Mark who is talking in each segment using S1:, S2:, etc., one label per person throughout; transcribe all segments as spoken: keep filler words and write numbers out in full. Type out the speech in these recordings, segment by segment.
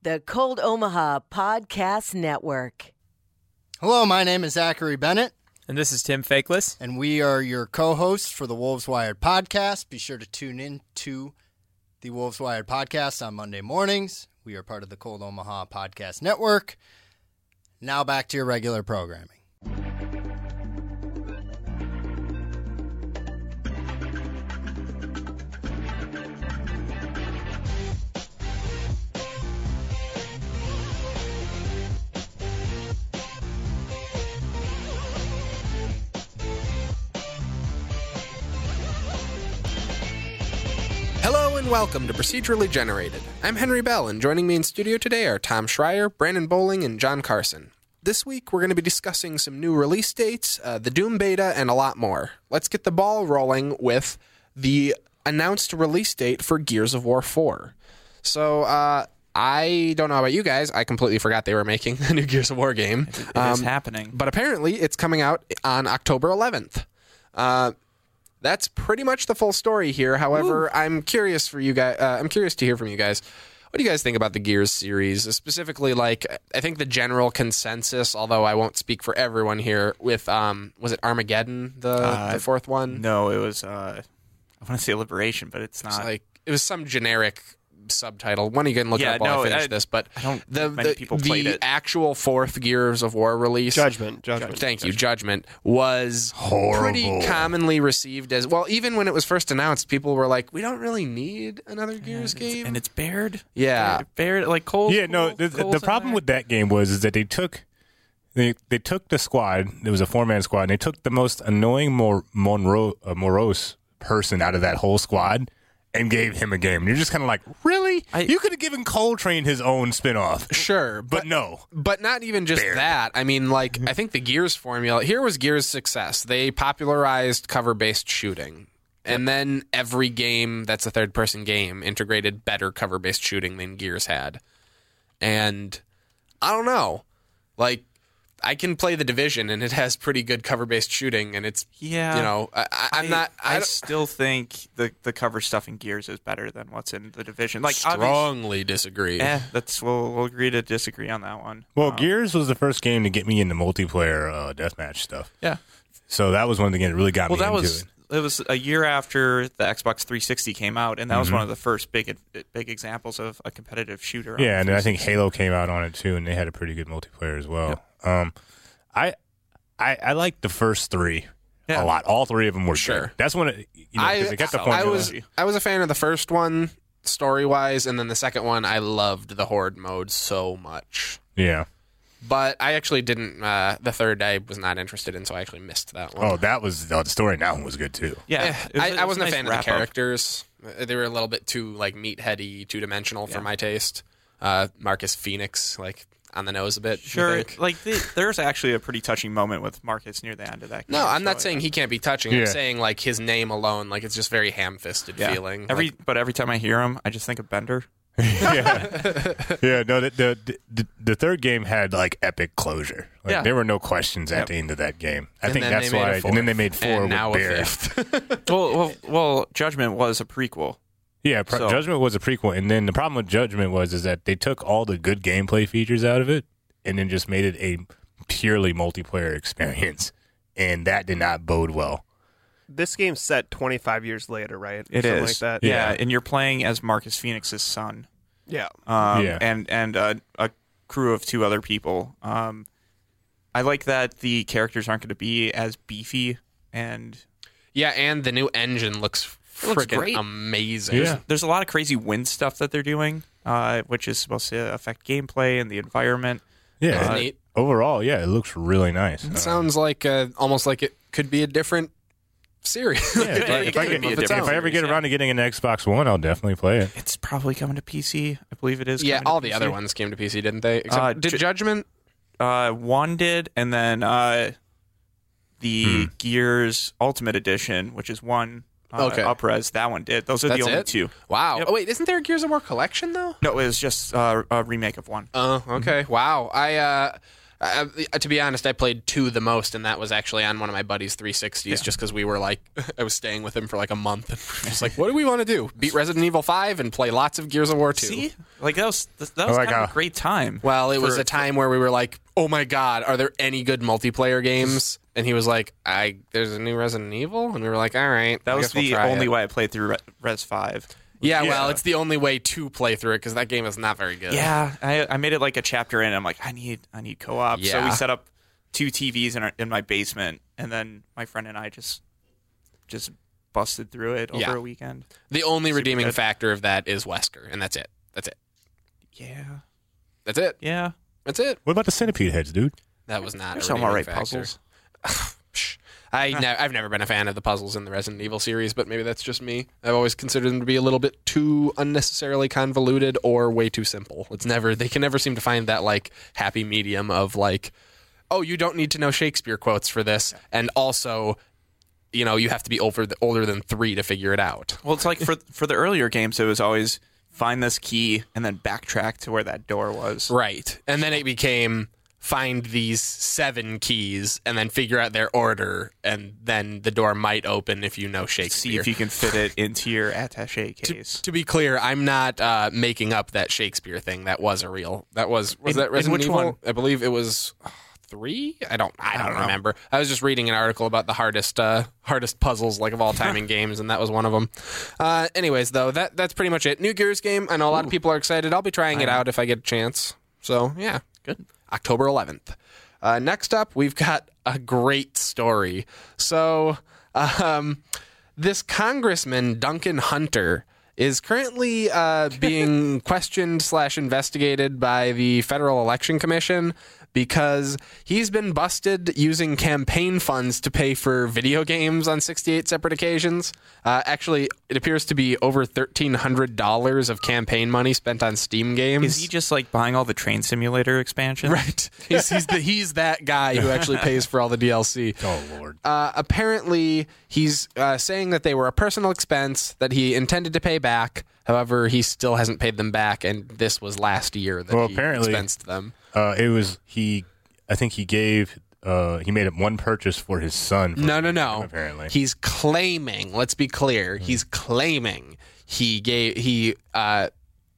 S1: the Cold Omaha Podcast Network.
S2: Hello, my name is Zachary Bennett.
S3: And this is Tim Fakeless.
S2: And we are your co-hosts for the Wolves Wired podcast. Be sure to tune in to the Wolves Wired podcast on Monday mornings. We are part of the Cold Omaha Podcast Network. Now back to your regular programming.
S4: Hello and welcome to Procedurally Generated. I'm Henry Bell, and joining me in studio today are Tom Schreier, Brandon Bowling, and John Carson. This week, we're going to be discussing some new release dates, uh, the Doom beta, and a lot more. Let's get the ball rolling with the announced release date for Gears of War four. So, uh, I don't know about you guys. I completely forgot they were making a new Gears of War game.
S3: It, it
S4: um,
S3: is happening.
S4: But apparently, it's coming out on October eleventh. Uh... That's pretty much the full story here. However, Ooh. I'm curious for you guys. Uh, I'm curious to hear from you guys. What do you guys think about the Gears series? Specifically, like, I think the general consensus, although I won't speak for everyone here, with, um, was it Armageddon, the, uh, the fourth one?
S3: No, it was, uh, I want to say Liberation, but it's not.
S4: It's like, it was some generic subtitle. One of you can look
S3: yeah,
S4: it up while
S3: no,
S4: I finish
S3: I,
S4: this, but
S3: I don't
S4: the,
S3: many
S4: the,
S3: people
S4: the
S3: played it.
S4: actual fourth Gears of War release,
S5: Judgment, Judgment.
S4: Thank you,
S5: Judgment.
S4: Judgment, was
S2: Horrible.
S4: pretty commonly received as, well, even when it was first announced, people were like, we don't really need another Gears
S3: and
S4: game.
S3: It's, and it's Baird.
S4: Yeah.
S3: Baird, like Cole.
S5: Yeah, no, the, the problem with that game was is that they took they they took the squad, it was a four-man squad, and they took the most annoying, more Monroe, uh, morose person out of that whole squad and gave him a game. And you're just kind of like, really?
S3: I,
S5: you could have given Coltrane his own spinoff.
S4: Sure,
S5: but,
S4: but
S5: no.
S4: But not even just
S5: Baird.
S4: that. I mean, like, I think the Gears formula, here was Gears' success. They popularized cover-based shooting. And then every game that's a third-person game integrated better cover-based shooting than Gears had. And I don't know. Like, I can play The Division, and it has pretty good cover-based shooting, and it's,
S3: yeah,
S4: you know, I, I, I'm
S3: I,
S4: not... I,
S3: I still think the, the cover stuff in Gears is better than what's in The Division. Like,
S4: strongly disagree.
S3: Eh, that's, we'll, we'll agree to disagree on that one.
S5: Well,
S3: um,
S5: Gears was the first game to get me into multiplayer uh, deathmatch stuff.
S3: Yeah.
S5: So that was one of the games that really got
S3: well,
S5: me
S3: that
S5: into
S3: was,
S5: it.
S3: It was a year after the Xbox three sixty came out, and that was
S5: Mhm.
S3: one of the first big big examples of a competitive shooter.
S5: Yeah,
S3: on
S5: and I think Halo came out on it too, and they had a pretty good multiplayer as well. Yep. Um, I, I I liked the first three
S3: yeah.
S5: a lot. All three of them were
S4: sure.
S5: good. That's when it, you know,
S4: I,
S5: they kept the
S4: I
S5: formula.
S4: was I was a fan of the first one story wise, and then the second one I loved the Horde mode so much.
S5: Yeah.
S4: But I actually didn't. Uh, the third I was not interested in, so I actually missed that one.
S5: Oh, that was oh, the story. In that one was good too.
S3: Yeah,
S4: Eh,
S3: it was-
S4: I,
S3: it
S4: I
S3: was
S4: wasn't a
S3: nice
S4: fan of the
S3: wrap-up.
S4: characters. They were a little bit too like meatheady, two dimensional for
S3: Yeah.
S4: my taste. Uh, Marcus Phoenix, like on the nose a bit. I
S3: Sure,
S4: think.
S3: like the, there's actually a pretty touching moment with Marcus near the end of that game.
S4: No, I'm not
S3: so,
S4: saying he can't be touching.
S5: Yeah.
S4: I'm saying like his name alone, like it's just very ham-fisted
S3: yeah.
S4: feeling.
S3: Every
S4: Like,
S3: but every time I hear him, I just think of Bender.
S5: yeah, yeah. No, the, the the the third game had like epic closure. Like,
S3: Yeah.
S5: there were no questions at
S3: Yep.
S5: the end of that game. I
S4: And
S5: think
S4: then
S5: that's
S4: they made a
S5: why.
S4: fourth.
S5: And then they made four
S4: and
S5: with
S4: now a
S5: Bear.
S4: fifth.
S3: well, well, well, Judgment was a prequel.
S5: Yeah, Pro-
S3: So-
S5: Judgment was a prequel, and then the problem with Judgment was is that they took all the good gameplay features out of it, and then just made it a purely multiplayer experience, and that did not bode well.
S6: This game's set twenty-five years later, right?
S3: It
S6: Something
S3: is
S6: like that.
S3: Yeah.
S5: Yeah.
S3: and you're playing as Marcus Phoenix's son.
S6: Yeah.
S3: Um,
S5: Yeah.
S3: and and uh, a crew of two other people. Um, I like that the characters aren't going to be as beefy, and
S4: Yeah, and the new engine looks
S3: It looks
S4: freaking
S3: great.
S4: amazing.
S5: Yeah.
S3: there's a lot of crazy wind stuff that they're doing, uh, which is supposed to affect gameplay and the environment.
S5: Yeah,
S4: That's
S5: uh,
S4: neat.
S5: overall, yeah, it looks really nice.
S4: It
S5: Uh,
S4: sounds like uh, almost like it could be a different series.
S5: yeah,
S4: Like,
S5: if, I,
S4: it
S5: if, I
S4: could
S5: get,
S4: be a
S5: if,
S4: different
S5: if I ever
S4: series,
S5: get
S4: yeah.
S5: around to getting an Xbox One, I'll definitely play it.
S3: It's probably coming to P C. I believe it is.
S4: Yeah,
S3: coming to
S4: all
S3: P
S4: the
S3: C.
S4: other ones came to P C, didn't they? Except,
S3: Uh,
S4: did
S3: Ju-
S4: Judgment?
S3: Uh, one did, and then uh, the
S5: Hmm.
S3: Gears Ultimate Edition, which is one uh,
S4: Okay.
S3: upres. That one did. Those are
S4: That's
S3: the only
S4: it?
S3: two.
S4: Wow.
S3: Yep.
S4: Oh wait, isn't there a Gears of War collection though?
S3: No, it was just uh, a remake of one.
S4: Oh, okay. Wow. I uh, Uh, to be honest, I played two the most, and that was actually on one of my buddy's three sixties,
S3: Yeah.
S4: just because we were like, I was staying with him for like a month, and we were just like, what do we want to do? Beat Resident Evil five and play lots of Gears of War two.
S3: See, like that was that was
S5: like
S3: kind of
S5: how-
S3: a great time.
S4: Well, it was
S3: for-
S4: a time where we were like, oh my god, are there any good multiplayer games? And he was like, I there's a new Resident Evil, and we were like, all right,
S3: That
S4: I
S3: was
S4: guess we'll
S3: the
S4: try
S3: only
S4: it.
S3: way I played through Re- Res five.
S4: Yeah,
S5: Yeah.
S4: well, it's the only way to play through it because that game is not very good.
S3: Yeah, I, I made it like a chapter in. I'm like, I need I need co-op. So
S4: Yeah.
S3: we set up two T Vs in our, in my basement, and then my friend and I just just busted through it over
S4: Yeah.
S3: a weekend.
S4: The only
S3: Super
S4: redeeming
S3: good.
S4: factor of that is Wesker, and that's it. That's it.
S3: Yeah,
S4: That's it.
S3: yeah.
S4: That's it.
S5: What about the centipede heads, dude?
S4: That was not
S3: There's
S4: a
S3: some
S4: redeeming
S3: alright
S4: factor.
S3: puzzles.
S4: Psh. I ne- I've never been a fan of the puzzles in the Resident Evil series, but maybe that's just me. I've always considered them to be a little bit too unnecessarily convoluted or way too simple. It's never they can never seem to find that like happy medium of like, oh, you don't need to know Shakespeare quotes for this, and also, you know, you have to be over the, older than three to figure it out.
S3: Well, it's like for for the earlier games, it was always find this key and then backtrack to where that door was.
S4: Right, and then it became find these seven keys and then figure out their order, and then the door might open if you know Shakespeare.
S3: See if you can fit it into your attaché case.
S4: To be clear, I'm not uh, making up that Shakespeare thing. That was a real. That was was
S3: In-
S4: that
S3: in
S4: Resident
S3: which
S4: Evil?
S3: one?
S4: I believe it was uh, three. I don't. I don't,
S3: don't know.
S4: remember. I was just reading an article about the hardest uh, hardest puzzles like of all time in games, and that was one of them. Uh, anyways, though, that that's pretty much it. New Gears game. I know a lot of people are excited. I'll be trying it
S3: I am.
S4: out if I get a chance. So yeah,
S3: Good.
S4: October eleventh. Uh, next up, we've got a great story. So, um, this Congressman, Duncan Hunter, is currently uh, being questioned slash investigated by the Federal Election Commission because he's been busted using campaign funds to pay for video games on sixty-eight separate occasions. Uh, actually, it appears to be over thirteen hundred dollars of campaign money spent on Steam games.
S3: Is he just like buying all the train simulator expansions?
S4: Right. He's he's, the, he's that guy who actually pays for all the D L C.
S5: Oh Lord.
S4: Uh, apparently, he's uh, saying that they were a personal expense that he intended to pay back. However, he still hasn't paid them back, and this was last year that
S5: Well,
S4: he
S5: apparently-
S4: expensed them.
S5: Uh, it was he. I think he gave. Uh, he made one purchase for his son. For
S4: No, no, no.
S5: Apparently,
S4: He's claiming, let's be clear, he's claiming he gave he uh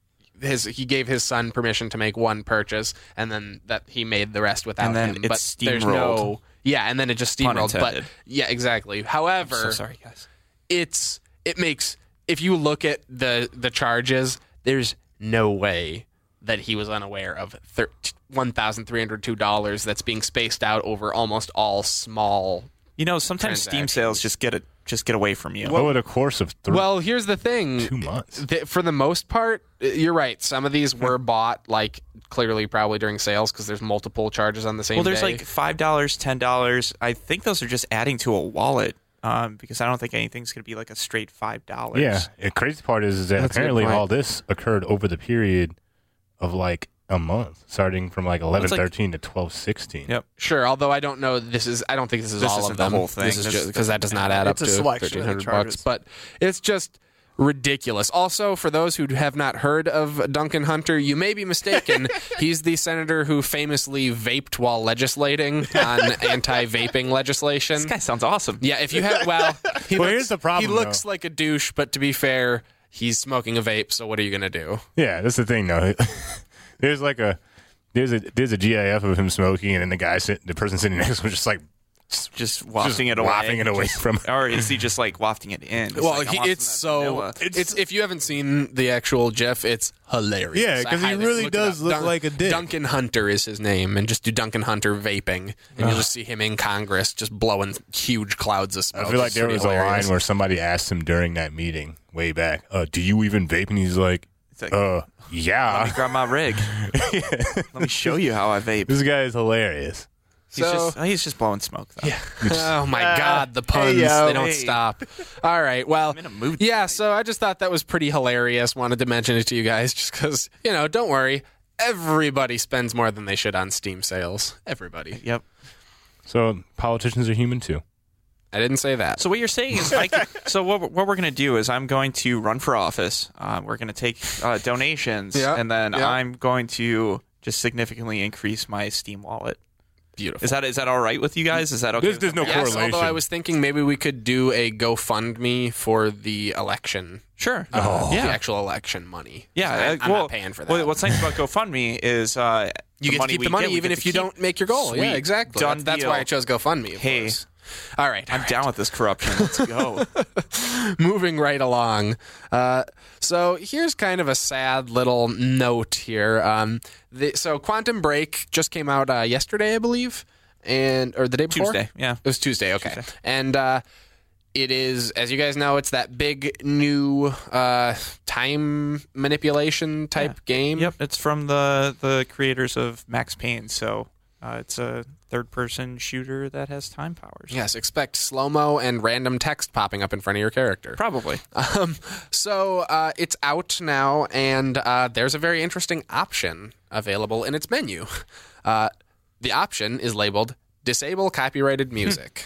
S4: his he gave his son permission to make one purchase, and then that he made the rest without
S3: And then
S4: him.
S3: it's
S4: but there's
S3: steamrolled.
S4: no yeah, and then it just
S3: Pun
S4: steamrolled. But
S3: intended.
S4: yeah, exactly. However,
S3: So sorry, guys.
S4: it's it makes if you look at the the charges, there's no way that he was unaware of one thousand three hundred two dollars that's being spaced out over almost all small.
S3: You know, sometimes Steam
S4: Transactions.
S3: sales just get it just get away from you.
S5: over the course of three,
S4: Well, here's the thing.
S5: two months.
S4: Th- for the most part, uh, you're right. Some of these were bought like clearly probably during sales because there's multiple charges on the same
S3: Well, there's
S4: day.
S3: like five dollars, ten dollars. I think those are just adding to a wallet um, because I don't think anything's going to be like a straight five dollars.
S5: Yeah. The crazy part is, is that
S4: That's a good
S5: apparently
S4: point.
S5: all this occurred over the period of like a month, starting from like eleven
S3: like-
S5: thirteen to twelve sixteen.
S3: Yep.
S4: Sure, althoug't I don't know. This is I don't think this is
S3: This
S4: all
S3: isn't
S4: of
S3: the
S4: them.
S3: whole thing.
S4: This is
S3: This
S4: just because that does not add
S6: It's
S4: up
S6: a
S4: to
S6: selection of
S4: thirteen
S6: the
S4: hundred bucks.
S6: charges.
S4: But it's just ridiculous. Also, for those who have not heard of Duncan Hunter, you may be mistaken. He's the senator who famously vaped while legislating on anti-vaping legislation.
S3: This guy sounds awesome.
S4: Yeah, if you have well, he
S5: Well,
S4: looks,
S5: here's the problem,
S4: He looks
S5: though.
S4: like a douche, but to be fair, he's smoking a vape. So what are you gonna do?
S5: Yeah, that's the thing though. There's like a there's a there's a GIF of him smoking, and then the guy sit, the person sitting next to him just like
S3: Just wafting it away.
S5: wafting it away from him.
S3: Or is he just like wafting it in? It's
S4: Well,
S3: like, I
S4: he,
S3: want
S4: it's
S3: some of that
S4: so
S3: vanilla.
S4: it's, if you haven't seen the actual GIF, it's hilarious.
S5: Yeah, 'cause
S4: I
S5: he
S4: highly-
S5: really
S4: look it
S5: does
S4: up.
S5: look like a dick.
S4: Duncan Hunter is his name, and just do Duncan Hunter vaping, and you'll just see him in Congress just blowing huge clouds of smoke.
S5: I feel like
S4: It's
S5: there
S4: pretty
S5: was a
S4: hilarious.
S5: line where somebody asked him during that meeting way back, uh, "Do you even vape?" And he's like,
S3: It's like,
S5: "Uh,
S3: let
S5: yeah."
S3: me grab my rig. Let me show you how I vape.
S5: This guy is hilarious.
S3: He's
S4: So-
S3: just he's just blowing smoke though.
S4: Yeah. Oh my God, the puns,
S6: yo.
S4: they don't
S3: Hey.
S4: stop. All right, well,
S3: in a mood
S4: yeah,
S3: tonight.
S4: so I just thought that was pretty hilarious. Wanted to mention it to you guys just because, you know, don't worry. Everybody spends more than they should on Steam sales. Everybody.
S3: Yep.
S5: So politicians are human too.
S4: I didn't say that.
S3: So what you're saying is, I can, so what what we're gonna do is I'm going to run for office. Uh, we're gonna take uh, donations,
S4: Yeah,
S3: and then
S4: yeah.
S3: I'm going to just significantly increase my Steam wallet.
S4: Beautiful.
S3: Is that is that all right with you guys? Is that okay?
S5: There's,
S3: with
S5: there's no
S3: everyone?
S4: Yes,
S5: correlation.
S4: although I was thinking maybe we could do a GoFundMe for the election.
S3: Sure.
S4: Uh,
S3: yeah.
S4: The actual election money.
S3: Yeah.
S4: I,
S3: uh,
S4: I'm
S3: well,
S4: not paying for that.
S3: well, what's nice about GoFundMe is uh,
S4: you
S3: the
S4: get
S3: money
S4: to keep
S3: we
S4: the money
S3: get, we
S4: even
S3: get
S4: if
S3: to
S4: you
S3: keep.
S4: don't make your goal.
S3: Sweet.
S4: Yeah, exactly.
S3: Done
S4: That's, that's
S3: deal.
S4: why I chose GoFundMe. Of
S3: Hey.
S4: course. All right.
S3: I'm down with this corruption. Let's go.
S4: Moving right along. Uh, so here's kind of a sad little note here. Um, the, so Quantum Break just came out uh, yesterday, I believe, and or the day before.
S3: Tuesday. Yeah.
S4: It was Tuesday. Okay,
S3: Tuesday.
S4: and uh, it is, as you guys know, it's that big new uh, time manipulation type
S3: Yeah.
S4: game.
S3: Yep. It's from the the creators of Max Payne. So uh, it's a third person shooter that has time powers.
S4: Yes, expect slow mo and random text popping up in front of your character.
S3: Probably.
S4: Um, so uh, it's out now, and uh, there's a very interesting option available in its menu. Uh, the option is labeled Disable Copyrighted Music.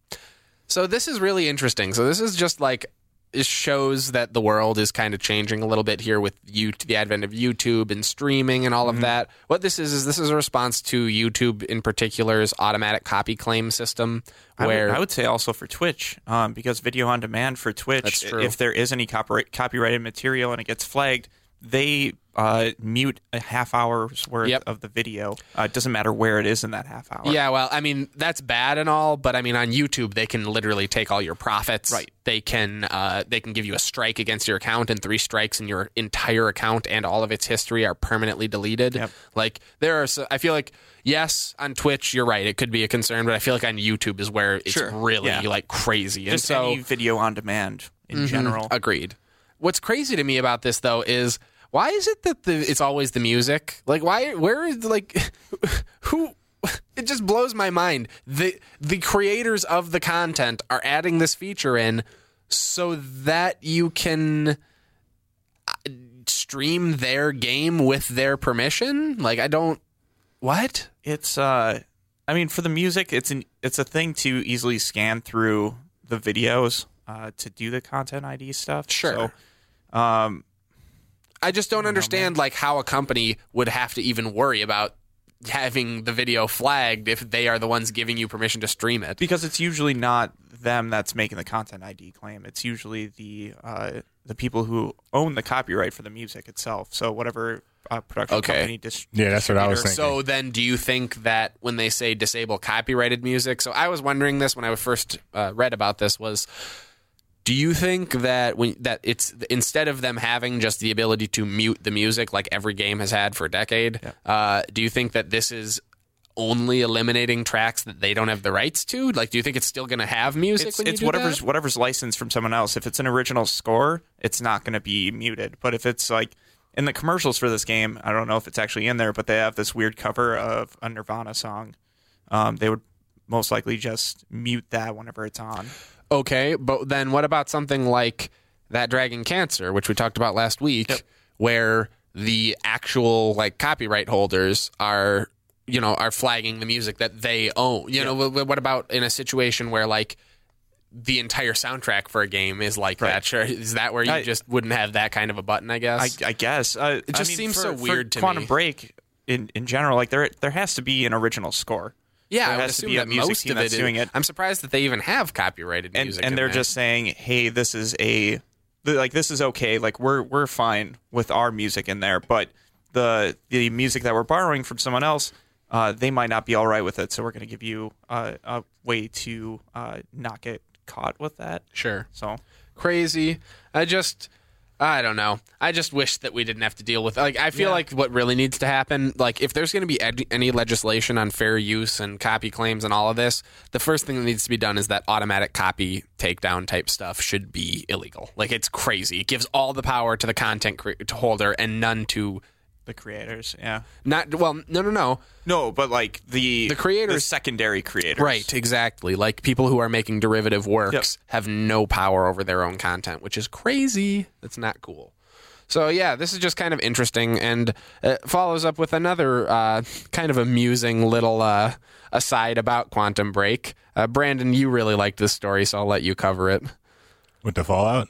S4: So this is really interesting. So this is just like, it shows that the world is kind of changing a little bit here with you, the advent of YouTube and streaming and all of that. What this is, is this is a response to YouTube in particular's automatic copy claim system,
S3: I would,
S4: where
S3: I would say also for Twitch, um, because video on demand for Twitch,
S4: That's true.
S3: if there is any copyright, copyrighted material and it gets flagged, they uh, mute a half hour's worth
S4: Yep.
S3: of the video. Uh, it doesn't matter where it is in that half hour.
S4: Yeah, well, I mean, that's bad and all, but I mean, on YouTube, they can literally take all your profits.
S3: Right.
S4: They can uh, they can give you a strike against your account, and three strikes, and your entire account and all of its history are permanently deleted.
S3: Yep.
S4: Like, there are, so, I feel like, yes, on Twitch, you're right, it could be a concern, but I feel like on YouTube is where it's
S3: Sure.
S4: really,
S3: Yeah.
S4: like, crazy. And
S3: Just
S4: so,
S3: any video on demand in
S4: Mhm,
S3: general.
S4: agreed. What's crazy to me about this, though, is why is it that the it's always the music? Like, why? Where is like who? It just blows my mind. the The creators of the content are adding this feature in so that you can stream their game with their permission. Like, I don't. What?
S3: It's uh, I mean, for the music, it's an it's a thing to easily scan through the videos uh, to do the content I D stuff.
S4: Sure.
S3: So, um,
S4: I just don't understand like how a company would have to even worry about having the video flagged if they are the ones giving you permission to stream it.
S3: because it's usually not them that's making the content I D claim. It's usually the uh, the people who own the copyright for the music itself. So whatever uh, production
S4: Okay.
S3: company dis-
S5: Yeah, that's what I was
S3: distributor-
S5: thinking.
S4: So then do you think that when they say disable copyrighted music, so I was wondering this when I first uh, read about this was, do you think that when that it's instead of them having just the ability to mute the music like every game has had for a decade,
S3: Yeah.
S4: uh, do you think that this is only eliminating tracks that they don't have the rights to? Like, do you think it's still going to have music
S3: It's,
S4: when
S3: it's
S4: you do
S3: whatever's
S4: that?
S3: whatever's licensed from someone else. If it's an original score, it's not going to be muted. But if it's like in the commercials for this game, I don't know if it's actually in there, but they have this weird cover of a Nirvana song. Um, they would most likely just mute that whenever it's on.
S4: Okay, but then what about something like That Dragon Cancer, which we talked about last week,
S3: Yep.
S4: where the actual like copyright holders are, you know, are flagging the music that they own. You know, wh- what about in a situation where like the entire soundtrack for a game is like
S3: Right.
S4: that? Sure, is that where you
S3: I-
S4: just wouldn't have that kind of a button? I guess.
S3: I, I guess uh,
S4: It just
S3: I mean,
S4: seems
S3: for-
S4: so
S3: for
S4: weird to
S3: Quantum
S4: me.
S3: Break in in general, like there there has to be an original score.
S4: yeah,
S3: there
S4: I would
S3: has to
S4: assume
S3: be a
S4: that
S3: music
S4: most
S3: team
S4: of
S3: that's
S4: it.
S3: doing it.
S4: I'm surprised that they even have copyrighted
S3: and
S4: music,
S3: and
S4: in
S3: they're
S4: there.
S3: just saying, "Hey, this is a like this is okay. Like we're we're fine with our music in there, but the the music that we're borrowing from someone else, uh, they might not be all right with it. So we're going to give you a, a way to uh, not get caught with that."
S4: sure.
S3: So
S4: Crazy. I just, I don't know. I just wish that we didn't have to deal with. Like, I feel
S3: Yeah.
S4: like what really needs to happen, like, if there's going to be ed- any legislation on fair use and copy claims and all of this, the first thing that needs to be done is that automatic copy takedown type stuff should be illegal. Like, it's crazy. It gives all the power to the content cre- holder and none to
S3: the creators, yeah,
S4: not. Well, no, no, no.
S3: no, but like the
S4: The creators-
S3: the secondary creators,
S4: Right, exactly. Like people who are making derivative works have no power over their own content, which is crazy. That's not cool. So yeah, this is just kind of interesting, and it follows up with another uh, kind of amusing little uh, aside about Quantum Break. Uh, Brandon, you really liked this story, so I'll let you cover it.
S5: With the Fallout?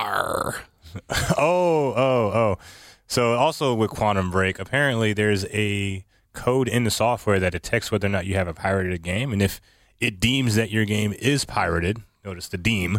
S4: R.
S5: Oh, oh, oh. So also with Quantum Break, apparently there's a code in the software that detects whether or not you have a pirated game, and if it deems that your game is pirated, notice the deem,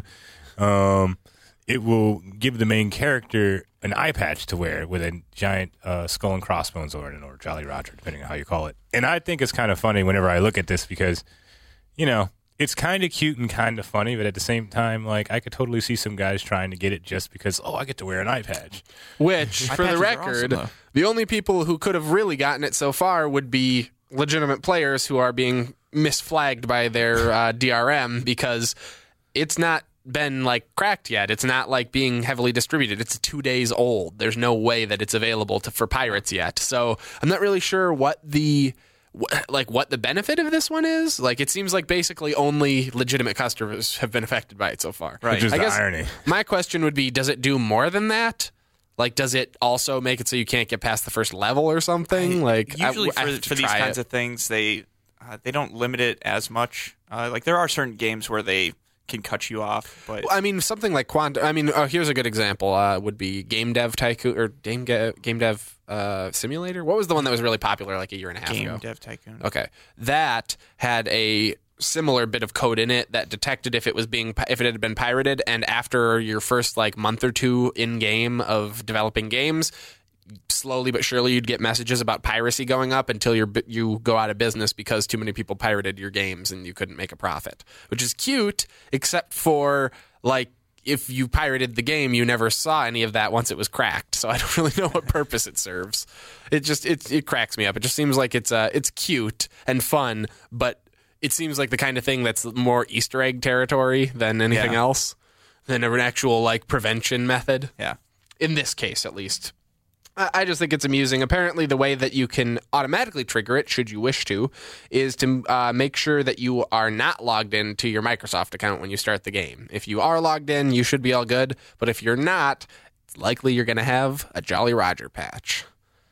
S5: um, it will give the main character an eye patch to wear with a giant uh, skull and crossbones over it, or Jolly Roger, depending on how you call it. And I think it's kind of funny whenever I look at this because, you know, it's kind of cute and kind of funny, but at the same time, like, I could totally see some guys trying to get it just because, oh, I get to wear an eye patch.
S4: Which,
S3: Eye
S4: for the
S3: patches are
S4: record,
S3: awesome, though.
S4: the only people who could have really gotten it so far would be legitimate players who are being misflagged by their uh, D R M because it's not been like cracked yet. It's not like being heavily distributed. It's two days old. There's no way that it's available to, for pirates yet. So I'm not really sure what the like what the benefit of this one is. Like, it seems like basically only legitimate customers have been affected by it so far.
S3: Right.
S5: Which is
S4: I
S5: the
S4: guess
S5: irony.
S4: my question would be, does it do more than that? Like, does it also make it so you can't get past the first level or something? Like,
S3: Usually
S4: I, I
S3: for,
S4: have to
S3: for these
S4: try
S3: kinds
S4: it.
S3: of things, they uh, they don't limit it as much. Uh, like there are certain games where they can cut you off, but
S4: I mean, something like Quantum. I mean, uh, here's a good example. Uh, would be Game Dev Tycoon or Game Ge- Game Dev uh, Simulator. What was the one that was really popular like a year and a half
S3: Game
S4: ago?
S3: Dev Tycoon.
S4: Okay, that had a similar bit of code in it that detected if it was being if it had been pirated, and after your first like month or two in game of developing games, slowly but surely you'd get messages about piracy going up until you you go out of business because too many people pirated your games and you couldn't make a profit, which is cute, except for like if you pirated the game, you never saw any of that once it was cracked. So I don't really know what purpose it serves. It just it it cracks me up. It just seems like it's uh it's cute and fun, but it seems like the kind of thing that's more Easter egg territory than anything
S3: Yeah.
S4: else, than an actual like prevention method.
S3: Yeah.
S4: In this case, at least. I I just think it's amusing. Apparently, the way that you can automatically trigger it, should you wish to, is to uh, make sure that you are not logged in to your Microsoft account when you start the game. If you are logged in, you should be all good. But if you're not, it's likely you're going to have a Jolly Roger patch.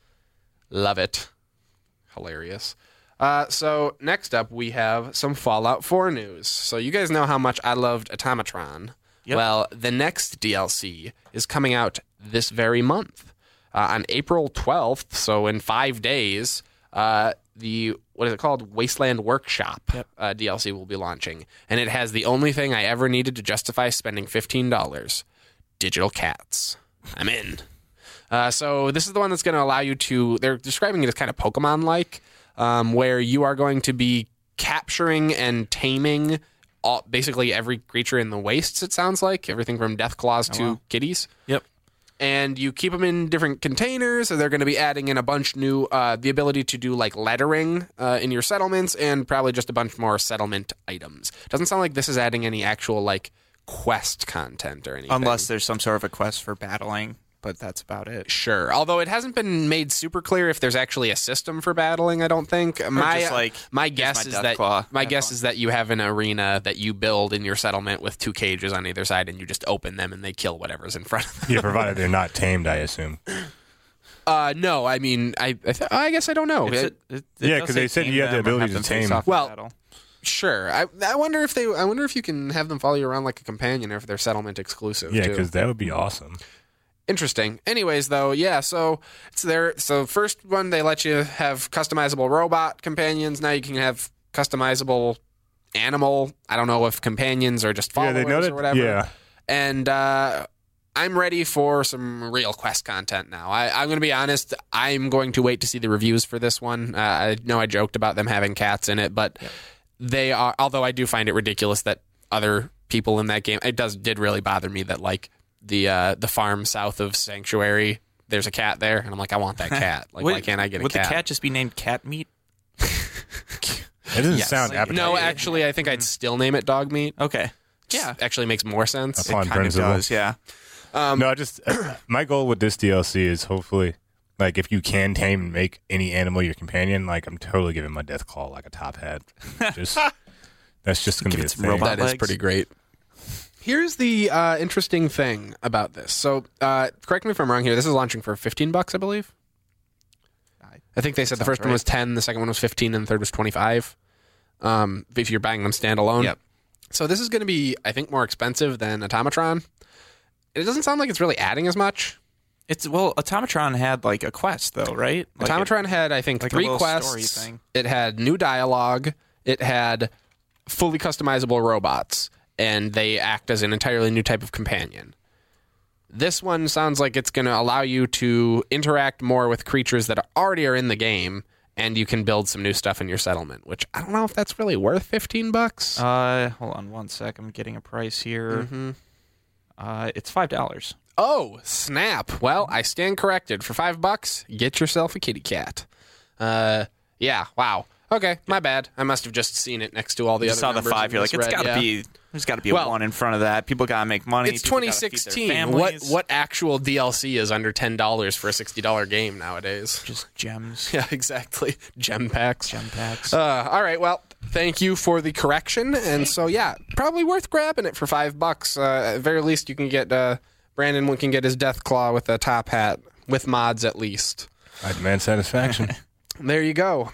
S4: Love it. Hilarious. Uh, so next up, we have some Fallout four news. So you guys know how much I loved Automatron.
S3: Yep.
S4: Well, the next D L C is coming out this very month. Uh, on April twelfth, so in five days, uh, the, what is it called? Wasteland Workshop
S3: Yep.
S4: uh, D L C will be launching. And it has the only thing I ever needed to justify spending fifteen dollars. Digital cats. I'm in. Uh, so this is the one that's going to allow you to, they're describing it as kind of Pokemon-like, um, where you are going to be capturing and taming all, basically every creature in the wastes, it sounds like. Everything from Deathclaws to
S3: wow.
S4: kitties.
S3: Yep.
S4: And you keep them in different containers. So they're going to be adding in a bunch new, uh, the ability to do like lettering uh, in your settlements, and probably just a bunch more settlement items. Doesn't sound like this is adding any actual like quest content or anything.
S3: Unless there's some sort of a quest for battling, but that's about it.
S4: Sure. Although it hasn't been made super clear if there's actually a system for battling, I don't think. My
S3: just like,
S4: my
S3: here's
S4: guess
S3: my
S4: is
S3: death
S4: that
S3: claw.
S4: my
S3: Have
S4: guess
S3: fun.
S4: is that you have an arena that you build in your settlement with two cages on either side, and you just open them and they kill whatever's in front of them.
S5: Yeah, provided they're not tamed, I assume.
S4: Uh, no, I mean, I I, th- I guess I don't know.
S3: It's
S4: It-
S3: a- it- it
S5: Yeah,
S3: does
S5: 'cause they
S3: say
S5: said you
S3: tame
S5: have the
S3: them or
S5: ability
S3: them
S5: to
S3: face
S5: tame.
S3: off in
S4: Well,
S3: battle.
S4: Sure. I I wonder if they I wonder if you can have them follow you around like a companion, or if they're settlement exclusive.
S5: Yeah,
S4: too.
S5: because that would be awesome.
S4: Interesting. Anyways, though, yeah. So it's there. So first one, they let you have customizable robot companions. Now you can have customizable animal. I don't know if companions are just
S5: Yeah,
S4: followers
S5: they know that.
S4: or whatever.
S5: Yeah,
S4: And uh, I'm ready for some real quest content now. I, I'm going to be honest. I'm going to wait to see the reviews for this one. Uh, I know I joked about them having cats in it, but they are. Although I do find it ridiculous that other people in that game. It does did really bother me that like the uh, the farm south of Sanctuary, there's a cat there, and I'm like, I want that cat. Like,
S3: Would-
S4: why can't I get a
S3: Would
S4: cat?
S3: the cat just be named Cat Meat?
S5: it doesn't
S3: Yes.
S5: sound
S3: Like,
S5: appetizing.
S4: No, actually, I think I'd still name it dog meat.
S3: Okay.
S4: Just
S3: Yeah.
S4: actually makes more sense.
S5: That's fine.
S3: Kind of
S5: principle.
S3: does, yeah.
S5: no, I just my goal with this D L C is hopefully, like, if you can tame and make any animal your companion, like, I'm totally giving my death claw like a top hat. Just that's just gonna
S3: Give
S5: be
S3: it
S5: a
S3: some
S5: thing.
S3: robot
S4: That is
S3: legs.
S4: pretty great. Here's the uh, interesting thing about this. So, uh, correct me if I'm wrong here. This is launching for fifteen bucks, I believe. I think they said the
S3: Sounds
S4: first one
S3: right.
S4: was ten, the second one was fifteen, and the third was twenty-five. Um, if you're buying them standalone.
S3: Yep.
S4: So this is going to be, I think, more expensive than Automatron. It doesn't sound like it's really adding as much.
S3: It's well, Automatron had like a quest though, right? Like
S4: Automatron had, I think,
S3: like a
S4: three
S3: little
S4: quests.
S3: story thing.
S4: It had new dialogue. It had fully customizable robots, and they act as an entirely new type of companion. This one sounds like it's going to allow you to interact more with creatures that already are in the game, and you can build some new stuff in your settlement, which I don't know if that's really worth fifteen bucks.
S3: Uh, hold on one sec. I'm getting a price here.
S4: Mm-hmm.
S3: Uh, it's five dollars.
S4: Oh, snap. Well, I stand corrected. For five bucks, get yourself a kitty cat. Uh, yeah, wow. Okay, my bad. I must have just seen it next to all the
S3: You
S4: other
S3: saw the
S4: numbers
S3: five.
S4: and
S3: You're like, it's
S4: misread,
S3: got to
S4: yeah.
S3: be. There's got to be
S4: Well,
S3: a one in front of that. People got to make money.
S4: It's
S3: People
S4: twenty
S3: gotta feed their
S4: sixteen. What
S3: families.
S4: what actual D L C is under ten dollars for a sixty dollar game nowadays?
S3: Just gems.
S4: Yeah, exactly. Gem packs.
S3: Gem packs.
S4: Uh, all right. Well, thank you for the correction. And so, yeah, probably worth grabbing it for five bucks. Uh, at very least, you can get uh, Brandon can get his Death Claw with a top hat with mods at least.
S5: I demand satisfaction.
S4: There you go.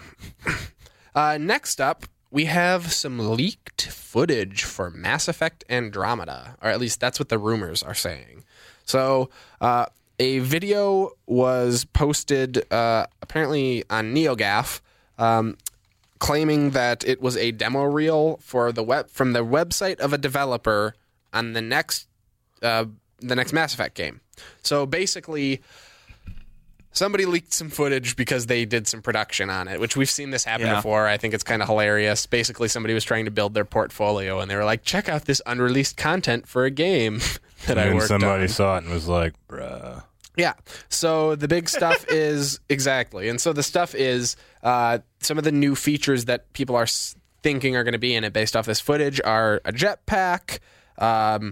S4: Uh, next up, we have some leaked footage for Mass Effect Andromeda, or at least that's what the rumors are saying. So, uh, a video was posted uh, apparently on NeoGAF, um, claiming that it was a demo reel for the web from the website of a developer on the next uh, the next Mass Effect game. So basically, somebody leaked some footage because they did some production on it, which we've seen this happen
S3: Yeah.
S4: before. I think it's kind of hilarious. Basically, somebody was trying to build their portfolio, and they were like, check out this unreleased content for a game that I
S5: and
S4: worked
S5: somebody
S4: on.
S5: saw it and was like, bruh.
S4: Yeah. So the big stuff is exactly. And so the stuff is uh, some of the new features that people are s- thinking are going to be in it based off this footage are a jetpack, um,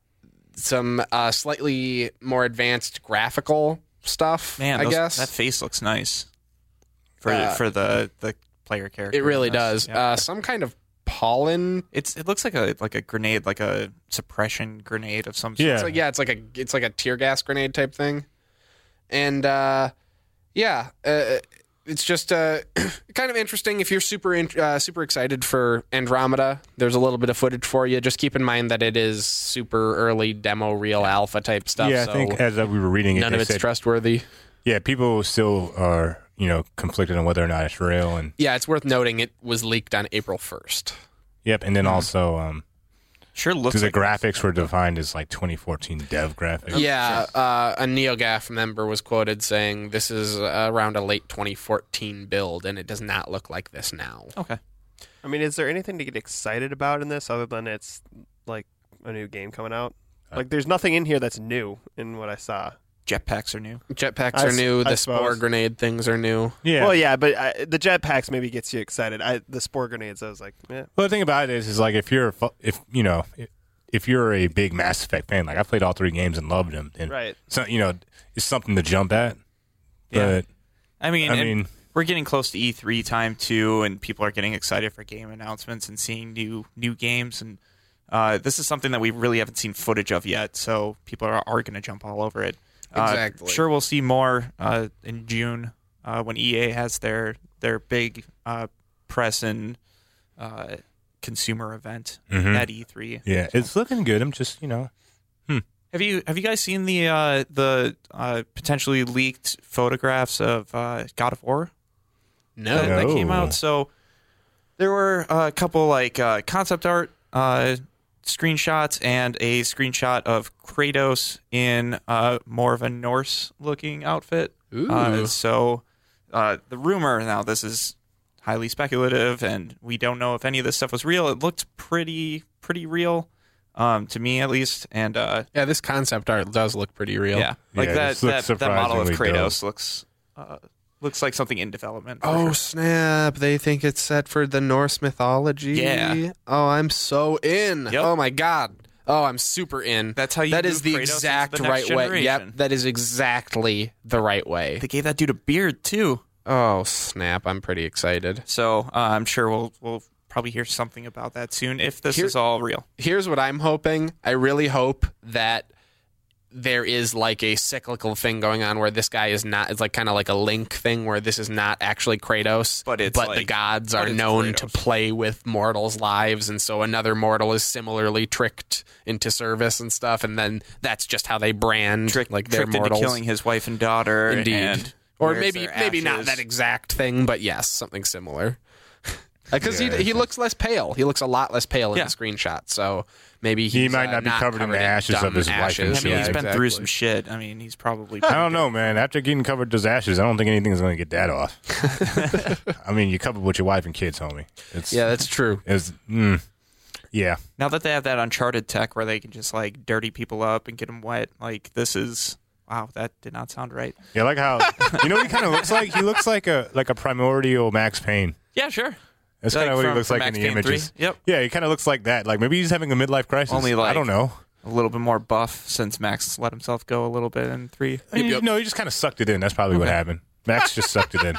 S4: some uh, slightly more advanced graphical stuff,
S3: Man,
S4: I
S3: those-
S4: guess.
S3: that face looks nice for
S4: Uh,
S3: for the the player character.
S4: It really
S3: in this.
S4: does.
S3: Yeah.
S4: Uh, some kind of pollen.
S3: It's it looks like a like a grenade, like a suppression grenade of some sort.
S5: Yeah.
S4: It's like, yeah, it's like a it's like a tear gas grenade type thing. And uh, yeah, uh, it's just uh, kind of interesting. If you're super in, uh, super excited for Andromeda, there's a little bit of footage for you. Just keep in mind that it is super early demo reel alpha type stuff.
S5: yeah, I
S4: so
S5: think as uh, we were reading it,
S4: none
S5: they
S4: of it's
S5: said,
S4: trustworthy.
S5: yeah, people still are, you know, conflicted on whether or not it's real. And
S4: Yeah, it's worth noting it was leaked on April first.
S5: yep, and then also um,
S3: Sure looks
S5: the
S3: like
S5: graphics were defined as like twenty fourteen dev graphics.
S4: Yeah, uh, a NeoGAF member was quoted saying this is uh, around a late twenty fourteen build, and it does not look like this now.
S3: Okay.
S6: I mean, is there anything to get excited about in this other than it's like a new game coming out? Like, there's nothing in here that's new in what I saw.
S3: Jetpacks are new.
S4: Jetpacks
S6: I
S4: are
S6: s-
S4: new.
S6: I
S4: The spore
S6: suppose.
S4: grenade things are new.
S5: Yeah.
S6: Well, yeah, but I, the jetpacks maybe gets you excited. I, the spore grenades, I was like, yeah.
S5: Well, the thing about it is, is like if you're a fu- if you know if, if you're a big Mass Effect fan, like I played all three games and loved them, and
S6: Right.
S5: so you know it's something to jump at.
S3: Yeah.
S5: But
S3: I mean,
S5: I
S3: and
S5: mean-
S3: we're getting close to E three time too, and people are getting excited for game announcements and seeing new new games. And uh, this is something that we really haven't seen footage of yet, so people are, are going to jump all over it. Uh,
S4: Exactly.
S3: Sure, we'll see more uh, in June uh, when E A has their their big uh, press and uh, consumer event
S5: Mhm.
S3: at E three.
S5: yeah, it's looking good. I'm just you know
S3: Have you have you guys seen the uh, the uh, potentially leaked photographs of uh, God of War?
S4: No.
S3: that, that came
S5: No.
S3: out. So there were a couple like uh, concept art uh, screenshots and a screenshot of Kratos in uh, more of a Norse-looking outfit.
S4: Ooh.
S3: Uh, so uh, the rumor now, this is highly speculative, and we don't know if any of this stuff was real. It looked pretty pretty real, um, to me at least, and uh,
S4: Yeah, this concept art does look pretty real.
S3: yeah, like
S5: Yeah,
S3: that
S5: this looks
S3: that, that model of
S5: surprisingly
S3: Kratos
S5: dope.
S3: looks uh, looks like something in development. for
S4: Oh
S3: sure.
S4: snap! They think it's set for the Norse mythology.
S3: Yeah.
S4: Oh, I'm so in.
S3: Yep.
S4: Oh my god. Oh, I'm super in.
S3: That's how you
S4: That
S3: move
S4: is the
S3: Kratos into
S4: exact
S3: the next
S4: right way. Yep,
S3: generation.
S4: that is exactly the right way.
S3: They gave that dude a beard too,
S4: Oh snap! I'm pretty excited.
S3: so uh, I'm sure we'll we'll probably hear something about that soon if this
S4: Here-
S3: is all real.
S4: Here's what I'm hoping. I really hope that there is like a cyclical thing going on where this guy is not, it's like kind of like a Link thing where this is not actually Kratos,
S3: But it's
S4: but
S3: like-
S4: the gods
S3: but
S4: are
S3: it's
S4: known
S3: Kratos.
S4: to play with mortals' lives, and so another mortal is similarly tricked into service and stuff, and then that's just how they brand
S3: Trick,
S4: like their
S3: tricked
S4: mortals.
S3: into killing his wife and daughter.
S4: Indeed.
S3: And
S4: Or
S3: wears
S4: maybe
S3: their
S4: maybe not
S3: ashes.
S4: that exact thing, but yes, something similar. Because
S5: Yeah,
S4: he he looks less pale. He looks a lot less pale in
S3: Yeah.
S4: the screenshot. So maybe he's,
S5: He might
S4: uh,
S5: not be covered in the ashes
S4: dumb
S5: of his wife and
S4: ashes.
S3: I mean,
S5: Yeah,
S3: he's been
S4: exactly.
S3: through some shit. I mean, he's probably.
S5: I don't know, man. After getting covered those ashes, I don't think anything's going to get that off. I mean, you're covered with your wife and kids, homie. It's,
S4: Yeah, that's true.
S5: It's, mm, yeah.
S3: Now that they have that Uncharted tech where they can just like dirty people up and get them wet, like this is wow. That did not sound right.
S5: Yeah, like how, you know what he kind of looks like? He looks like a like a primordial Max Payne.
S3: Yeah, sure.
S5: That's
S3: Like
S5: kind of what he
S3: from-
S5: looks
S3: from
S5: like in
S3: Max
S5: the
S3: Payne
S5: images.
S3: three? Yep.
S5: Yeah, he kind of looks like that. Like maybe he's having a midlife crisis.
S3: Only, like-
S5: I don't know.
S3: A little bit more buff since Max let himself go a little bit in three.
S5: You know, he just kind of sucked it in. That's probably what happened. Max just sucked it in.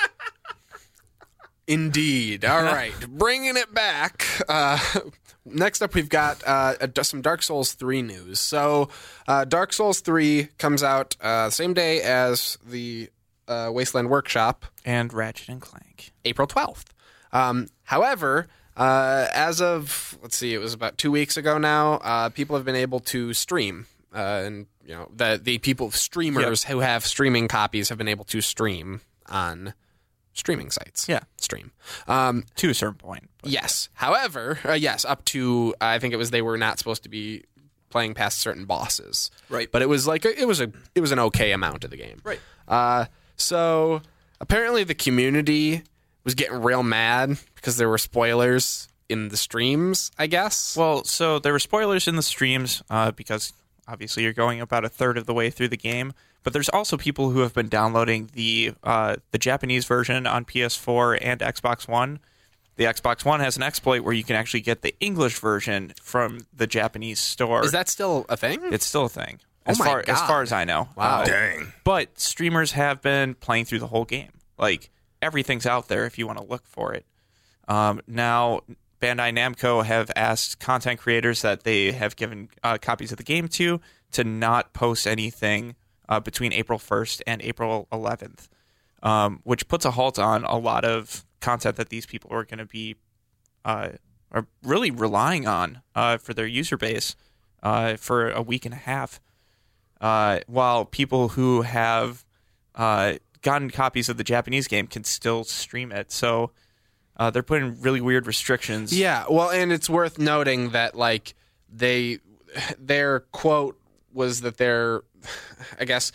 S4: Indeed. All right, bringing it back. Uh, next up, we've got uh, a- some Dark Souls three news. So, uh, Dark Souls three comes out uh, same day as the uh, Wasteland Workshop,
S3: And Ratchet and Clank.
S4: April twelfth. Um, however, uh, as of, let's see, it was about two weeks ago now, uh, people have been able to stream. Uh, and, you know, the, the people, streamers who have streaming copies have been able to stream on streaming sites.
S3: Yeah.
S4: Stream. Um,
S3: To a certain point.
S4: yes. However, uh, yes, up to, I think it was they were not supposed to be playing past certain bosses.
S3: Right.
S4: But it was like, a, it was a, it was an okay amount of the game.
S3: Right.
S4: Uh, so apparently the community was getting real mad because there were spoilers in the streams, I guess.
S3: Well, so there were spoilers in the streams uh, because obviously you're going about a third of the way through the game. But there's also people who have been downloading the uh, the Japanese version on P S four and Xbox One. The Xbox One has an exploit where you can actually get the English version from the Japanese store.
S4: Is that still a thing?
S3: It's still a thing.
S4: Oh
S3: As
S4: my
S3: far as
S4: God.
S3: far as I know.
S4: Wow.
S3: Uh,
S5: Dang.
S3: But streamers have been playing through the whole game. Like everything's out there if you want to look for it. Um, now, Bandai Namco have asked content creators that they have given uh, copies of the game to to not post anything uh, between April first and April eleventh, um, which puts a halt on a lot of content that these people are going to be uh, are really relying on uh, for their user base uh, for a week and a half. Uh, while people who have uh, gotten copies of the Japanese game can still stream it. So uh, they're putting really weird restrictions.
S4: Yeah, well, and it's worth noting that like they their quote was that they're I guess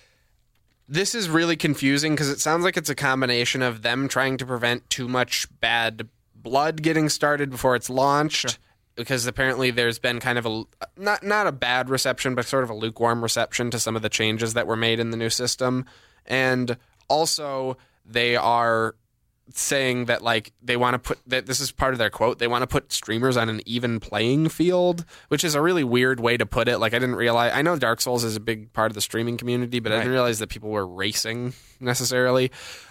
S4: this is really confusing because it sounds like it's a combination of them trying to prevent too much bad blood getting started before it's launched. Because apparently there's been kind of a not not a bad reception, but sort of a lukewarm reception to some of the changes that were made in the new system, and also they are saying that like they want to put that this is part of their quote. They want to put streamers on an even playing field, which is a really weird way to put it. Like I didn't realize. I know Dark Souls is a big part of the streaming community, but I didn't
S3: Right.
S4: realize that people were racing necessarily.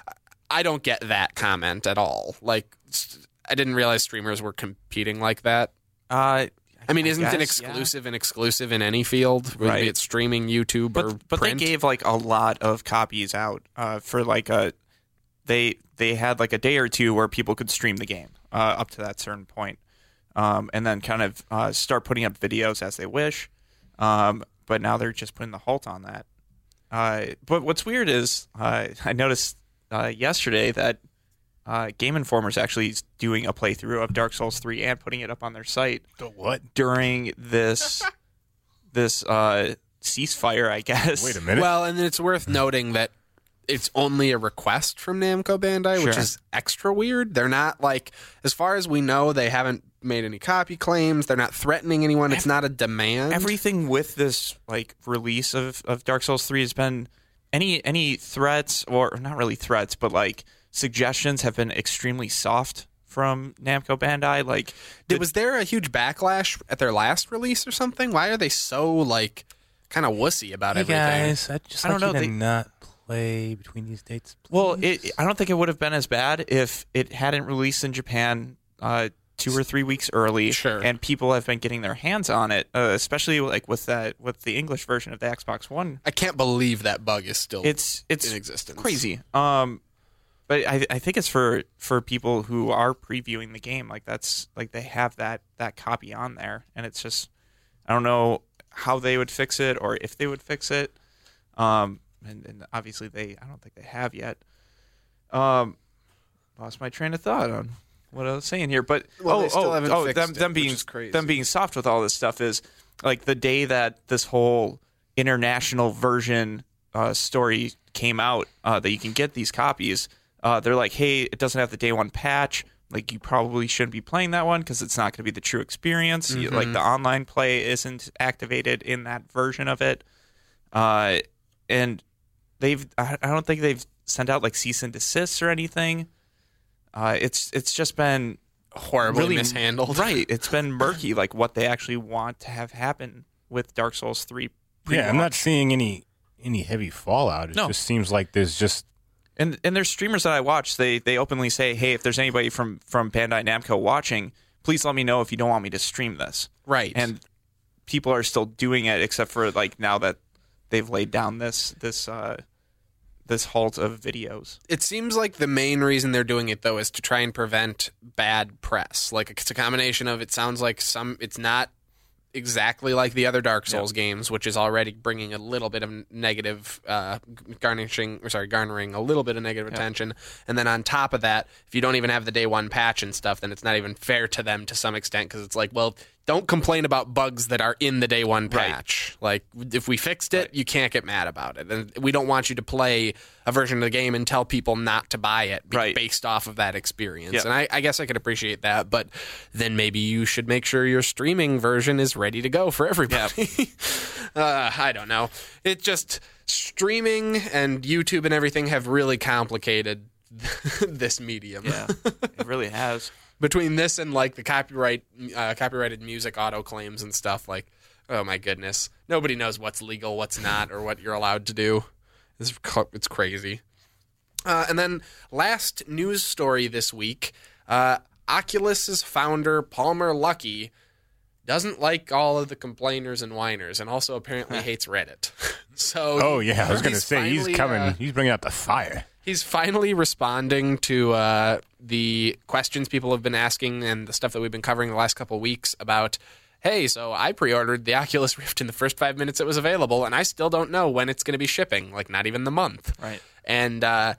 S4: I don't get that comment at all. Like I didn't realize streamers were competing like that.
S3: Uh,
S4: I mean, isn't
S3: guess,
S4: an
S3: yeah.
S4: exclusive an exclusive in any field? Whether
S3: Right.
S4: it's streaming, YouTube, or
S3: But but
S4: print?
S3: they gave like a lot of copies out uh, for like a they they had like a day or two where people could stream the game uh, up to that certain point, um, and then kind of uh, start putting up videos as they wish. Um, but now they're just putting the halt on that. Uh, but what's weird is uh, I noticed uh, yesterday that uh, Game Informer's actually doing a playthrough of Dark Souls three and putting it up on their site
S5: The what?
S3: during this this uh, ceasefire, I guess.
S5: Wait a minute.
S4: Well, and it's worth noting that it's only a request from Namco Bandai, which
S3: Sure.
S4: is extra weird. They're not like, as far as we know, they haven't made any copy claims. They're not threatening anyone. It's not a demand.
S3: Everything with this like release of, of Dark Souls three has been any any threats or not really threats, but like suggestions have been extremely soft from Namco Bandai. Like
S4: Did, was there a huge backlash at their last release or something? Why are they so like kind of wussy about
S5: hey
S4: everything?
S5: guys, I just
S3: I
S5: like
S3: don't
S5: you
S3: know,
S5: to
S3: they-
S5: not play between these dates.
S3: well,
S5: please.
S3: it, I don't think it would have been as bad if it hadn't released in Japan uh, two or three weeks early,
S4: Sure.
S3: and people have been getting their hands on it, uh, especially like with that with the English version of the Xbox One.
S4: I can't believe that bug is still
S3: It's it's
S4: in existence.
S3: crazy. Um, but I I think it's for for people who are previewing the game. Like that's like they have that that copy on there, and it's just I don't know how they would fix it or if they would fix it. Um, and, and obviously they I don't think they have yet. Um, lost my train of thought on what I was saying here, but
S4: Well,
S3: oh
S4: they still
S3: oh
S4: haven't
S3: oh
S4: fixed
S3: them
S4: it,
S3: them
S4: which
S3: being
S4: is crazy.
S3: them being soft with all this stuff is like the day that this whole international version uh, story came out uh, that you can get these copies. Uh, they're like, hey, it doesn't have the day one patch. Like you probably shouldn't be playing that one because it's not going to be the true experience. You- Like the online play isn't activated in that version of it. Uh, and they've I I don't think they've sent out like cease and desists or anything. Uh, it's it's just been
S4: horribly
S3: really
S4: mishandled.
S3: Right. It's been murky, like what they actually want to have happen with Dark Souls three.
S5: Yeah, I'm not
S3: pre-launch.
S5: seeing any any heavy fallout. It
S3: No.
S5: just seems like there's just
S3: And and there's streamers that I watch. They they openly say, hey, if there's anybody from from Bandai Namco watching, please let me know if you don't want me to stream this.
S4: Right.
S3: And people are still doing it, except for like now that they've laid down this this uh, this halt of videos.
S4: It seems like the main reason they're doing it though is to try and prevent bad press. Like it's a combination of it sounds like some it's not exactly like the other Dark Souls games, which is already bringing a little bit of negative uh, garnishing or sorry, garnering a little bit of negative attention. And then on top of that, if you don't even have the day one patch and stuff, then it's not even fair to them to some extent because it's like, well, don't complain about bugs that are in the day one patch. Like if we fixed it, you can't get mad about it. And we don't want you to play a version of the game and tell people not to buy it be-
S3: Right.
S4: based off of that experience.
S3: Yep.
S4: And I, I guess I could appreciate that, but then maybe you should make sure your streaming version is ready to go for everybody. uh, I don't know. It just streaming and YouTube and everything have really complicated this medium.
S3: Yeah, it really has.
S4: Between this and like the copyright uh, copyrighted music auto claims and stuff, like, oh my goodness, nobody knows what's legal, what's not, or what you're allowed to do. It's, it's crazy. Uh, and then last news story this week, uh, Oculus's founder Palmer Luckey doesn't like all of the complainers and whiners, and also apparently hates Reddit. So
S5: oh yeah, I was gonna
S4: he's
S5: say he's
S4: finally,
S5: coming.
S4: uh,
S5: he's bringing out the fire.
S4: He's finally responding to uh, the questions people have been asking and the stuff that we've been covering the last couple of weeks about, hey, so I pre-ordered the Oculus Rift in the first five minutes it was available, and I still don't know when it's going to be shipping, like not even the month.
S3: Right.
S4: And uh,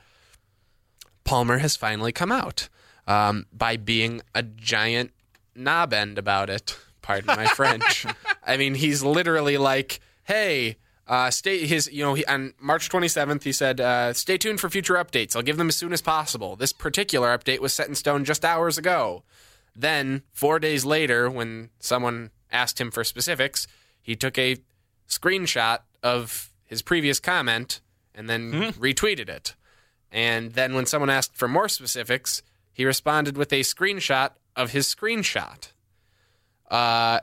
S4: Palmer has finally come out um, by being a giant knob end about it. Pardon my French. I mean, he's literally like, hey... Uh, stay his, you know, he, on March twenty-seventh, he said, uh, stay tuned for future updates. I'll give them as soon as possible. This particular update was set in stone just hours ago. Then, four days later, when someone asked him for specifics, he took a screenshot of his previous comment and then retweeted it. And then when someone asked for more specifics, he responded with a screenshot of his screenshot. Uh,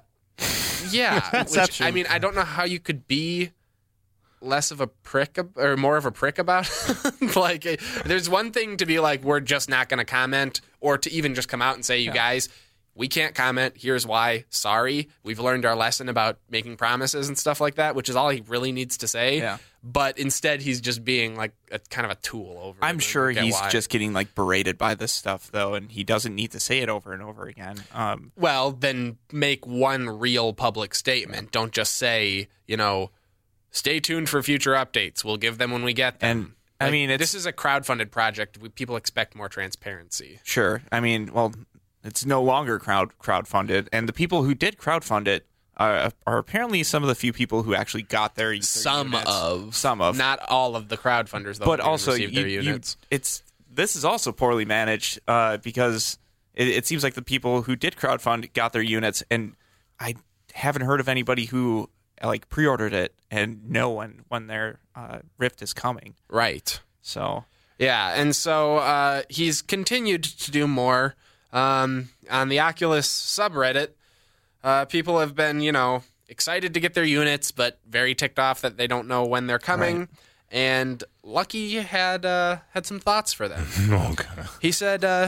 S4: yeah. Which, I mean, I don't know how you could be less of a prick ab- or more of a prick about it. Like, uh, there's one thing to be like, we're just not going to comment, or to even just come out and say, you guys, we can't comment. Here's why. Sorry. We've learned our lesson about making promises and stuff like that, which is all he really needs to say.
S3: Yeah.
S4: But instead, he's just being like a kind of a tool over it.
S3: I'm
S4: I
S3: sure
S4: don't get
S3: he's
S4: why.
S3: just getting like berated by this stuff though, and he doesn't need to say it over and over again. Um,
S4: Well, then make one real public statement. Don't just say, you know, stay tuned for future updates. We'll give them when we get them.
S3: And, I
S4: Like,
S3: mean, it's-
S4: this is a crowdfunded project. We, people expect more transparency.
S3: Sure. I mean, well, it's no longer crowd crowdfunded, and the people who did crowdfund it are, are apparently some of the few people who actually got their, their
S4: Some
S3: units.
S4: of,
S3: some of,
S4: not all of the crowdfunders, though.
S3: but
S4: didn't
S3: also
S4: receive
S3: you,
S4: their
S3: you-
S4: units.
S3: it's this is also poorly managed uh, because it, it seems like the people who did crowdfund got their units, and I haven't heard of anybody who like pre-ordered it and know when when their uh, Rift is coming.
S4: Right.
S3: So
S4: Yeah, and so uh, he's continued to do more. Um, on the Oculus subreddit, uh, people have been, you know, excited to get their units, but very ticked off that they don't know when they're coming.
S3: Right.
S4: And Lucky had uh, had some thoughts for them.
S5: Oh god.
S4: He said, uh,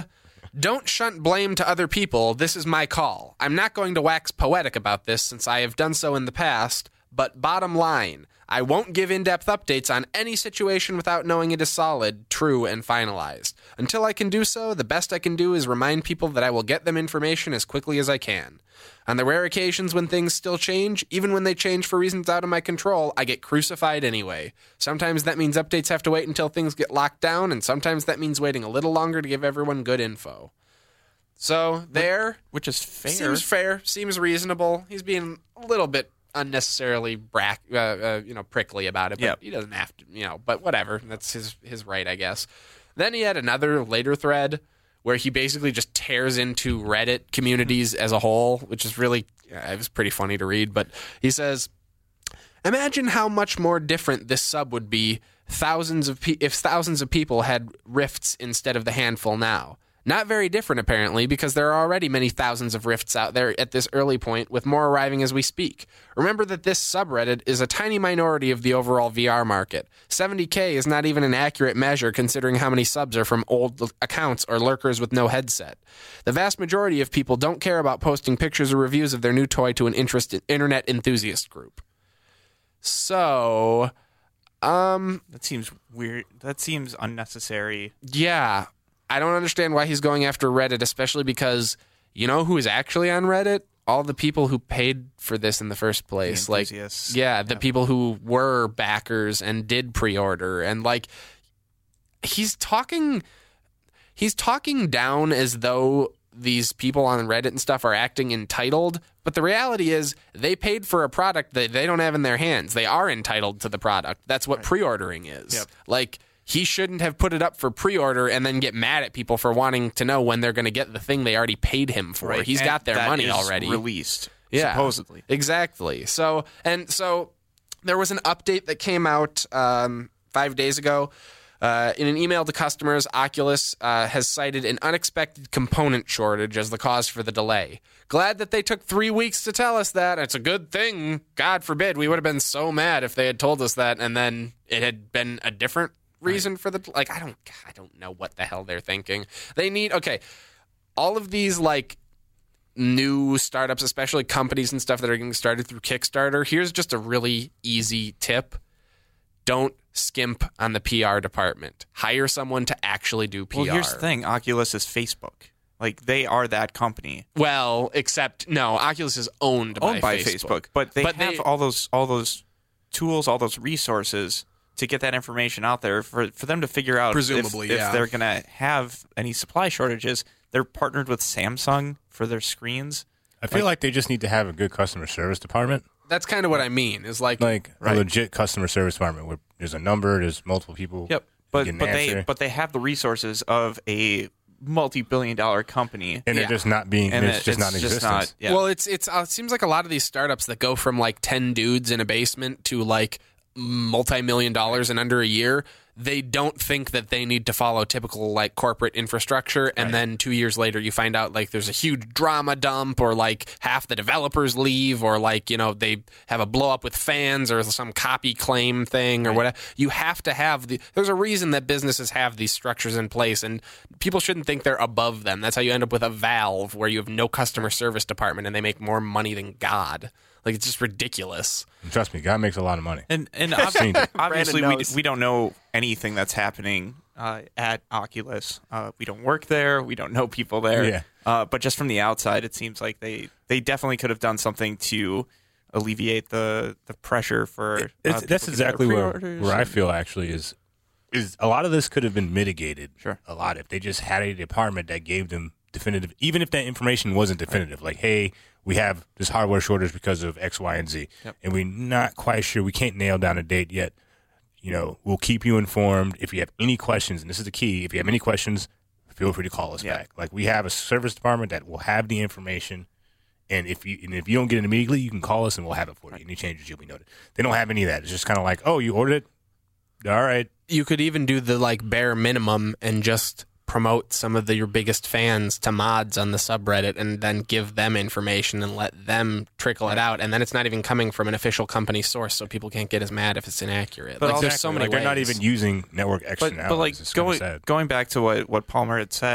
S4: Don't shunt blame to other people. This is my call. I'm not going to wax poetic about this since I have done so in the past, but bottom line, I won't give in-depth updates on any situation without knowing it is solid, true, and finalized. Until I can do so, the best I can do is remind people that I will get them information as quickly as I can. On the rare occasions when things still change, even when they change for reasons out of my control, I get crucified anyway. Sometimes that means updates have to wait until things get locked down, and sometimes that means waiting a little longer to give everyone good info. So, there...
S3: Which is fair.
S4: Seems fair. Seems reasonable. He's being a little bit unnecessarily brack, uh, uh, you know, prickly about it, but
S3: yep.
S4: he doesn't have to, you know, but whatever. That's his, his right, I guess. Then he had another later thread where he basically just tears into Reddit communities as a whole, which is really, yeah, it was pretty funny to read, but he says, imagine how much more different this sub would be thousands of pe- if thousands of people had rifts instead of the handful now. Not very different, apparently, because there are already many thousands of rifts out there at this early point, with more arriving as we speak. Remember that this subreddit is a tiny minority of the overall V R market. seventy K is not even an accurate measure considering how many subs are from old accounts or lurkers with no headset. The vast majority of people don't care about posting pictures or reviews of their new toy to an interested internet enthusiast group. So, um...
S3: That seems weird. That seems unnecessary.
S4: Yeah. I don't understand why he's going after Reddit, especially because you know who is actually on Reddit? All the people who paid for this in the first place.
S3: The
S4: like,
S3: enthusiasts.
S4: yeah, the
S3: Yeah.
S4: people who were backers and did pre-order. And like, he's talking, he's talking down as though these people on Reddit and stuff are acting entitled. But the reality is they paid for a product that they don't have in their hands. They are entitled to the product. That's what pre-ordering is.
S3: Yep.
S4: Like, he shouldn't have put it up for pre-order and then get mad at people for wanting to know when they're going to get the thing they already paid him for.
S3: Right.
S4: He's
S3: And
S4: got their
S3: that
S4: money
S3: is
S4: already.
S3: released,
S4: Yeah,
S3: supposedly.
S4: Exactly. So, and so there was an update that came out um, five days ago. Uh, in an email to customers, Oculus uh, has cited an unexpected component shortage as the cause for the delay. Glad that they took three weeks to tell us that. It's a good thing. God forbid. We would have been so mad if they had told us that and then it had been a different reason for the, like, I don't, I don't know what the hell they're thinking. They need, okay, all of these, like, new startups, especially companies and stuff that are getting started through Kickstarter, here's just a really easy tip. Don't skimp on the P R department. Hire someone to actually do P R.
S3: Well, here's the thing. Oculus is Facebook. Like, they are that company.
S4: Well, except, no, Oculus is owned,
S3: Owned
S4: by,
S3: by
S4: Facebook.
S3: Facebook. But they
S4: But
S3: have
S4: they-
S3: all those all those tools, all those resources to get that information out there for, for them to figure out
S4: Presumably,
S3: if,
S4: yeah.
S3: if they're going to have any supply shortages. They're partnered with Samsung for their screens.
S5: I feel like, they just need to have a good customer service department,
S4: That's kind of what I mean, is like,
S5: like
S3: Right.
S5: a legit customer service department where there's a number, there's multiple people.
S3: Yep.
S5: you
S3: But
S5: get an
S3: but
S5: answer,
S3: they but they have the resources of a multi-billion dollar company.
S5: and
S4: yeah.
S5: they're just not being.
S3: And
S5: it's
S3: it-
S5: just not in
S3: just
S5: existence.
S3: not. Yeah.
S4: well, it's it's uh, it seems like a lot of these startups that go from like ten dudes in a basement to like multi-million dollars in under a year, they don't think that they need to follow typical like corporate infrastructure, and then two years later you find out like there's a huge drama dump, or like half the developers leave, or like, you know, they have a blow up with fans or some copy claim thing or whatever. You have to have the there's a reason that businesses have these structures in place, and people shouldn't think they're above them. That's how you end up with a Valve where you have no customer service department and they make more money than God. Like, it's just ridiculous.
S5: And trust me, God makes a lot of money.
S3: And and ob-
S5: Seen it.
S3: obviously we,
S6: Brandon knows.
S3: we don't know anything that's happening uh, at Oculus. Uh, we don't work there. We don't know people there.
S5: Yeah.
S3: Uh, but just from the outside, it seems like they, they definitely could have done something to alleviate the, the pressure for. Uh,
S5: It's,
S3: people
S5: that's
S3: to get their
S5: exactly where
S3: pre-orders
S5: where I
S3: and-
S5: feel actually is is a lot of this could have been mitigated.
S3: Sure.
S5: A lot if they just had a department that gave them definitive, even if that information wasn't definitive. Like, hey, we have this hardware shortage because of X, Y, and Z,
S3: Yep.
S5: and we're not quite sure. We can't nail down a date yet. You know, we'll keep you informed. If you have any questions, and this is the key, if you have any questions, feel free to call us
S3: Yeah.
S5: back. Like, we have a service department that will have the information, and if you and if you don't get it immediately, you can call us and we'll have it for you. Any changes you'll be noted. They don't have any of that. It's just kind of like, oh, you ordered it. All right.
S4: You could even do the like bare minimum and just promote some of the, your biggest fans to mods on the subreddit, and then give them information and let them trickle it out. And then it's not even coming from an official company source, so people can't get as mad if it's inaccurate.
S3: But
S4: like,
S3: also-
S4: there's so many
S5: like, they're not
S4: ways.
S5: even using network extra
S3: But,
S5: now.
S3: but like
S5: It's kinda
S3: going
S5: sad.
S3: going back to what, what Palmer had said,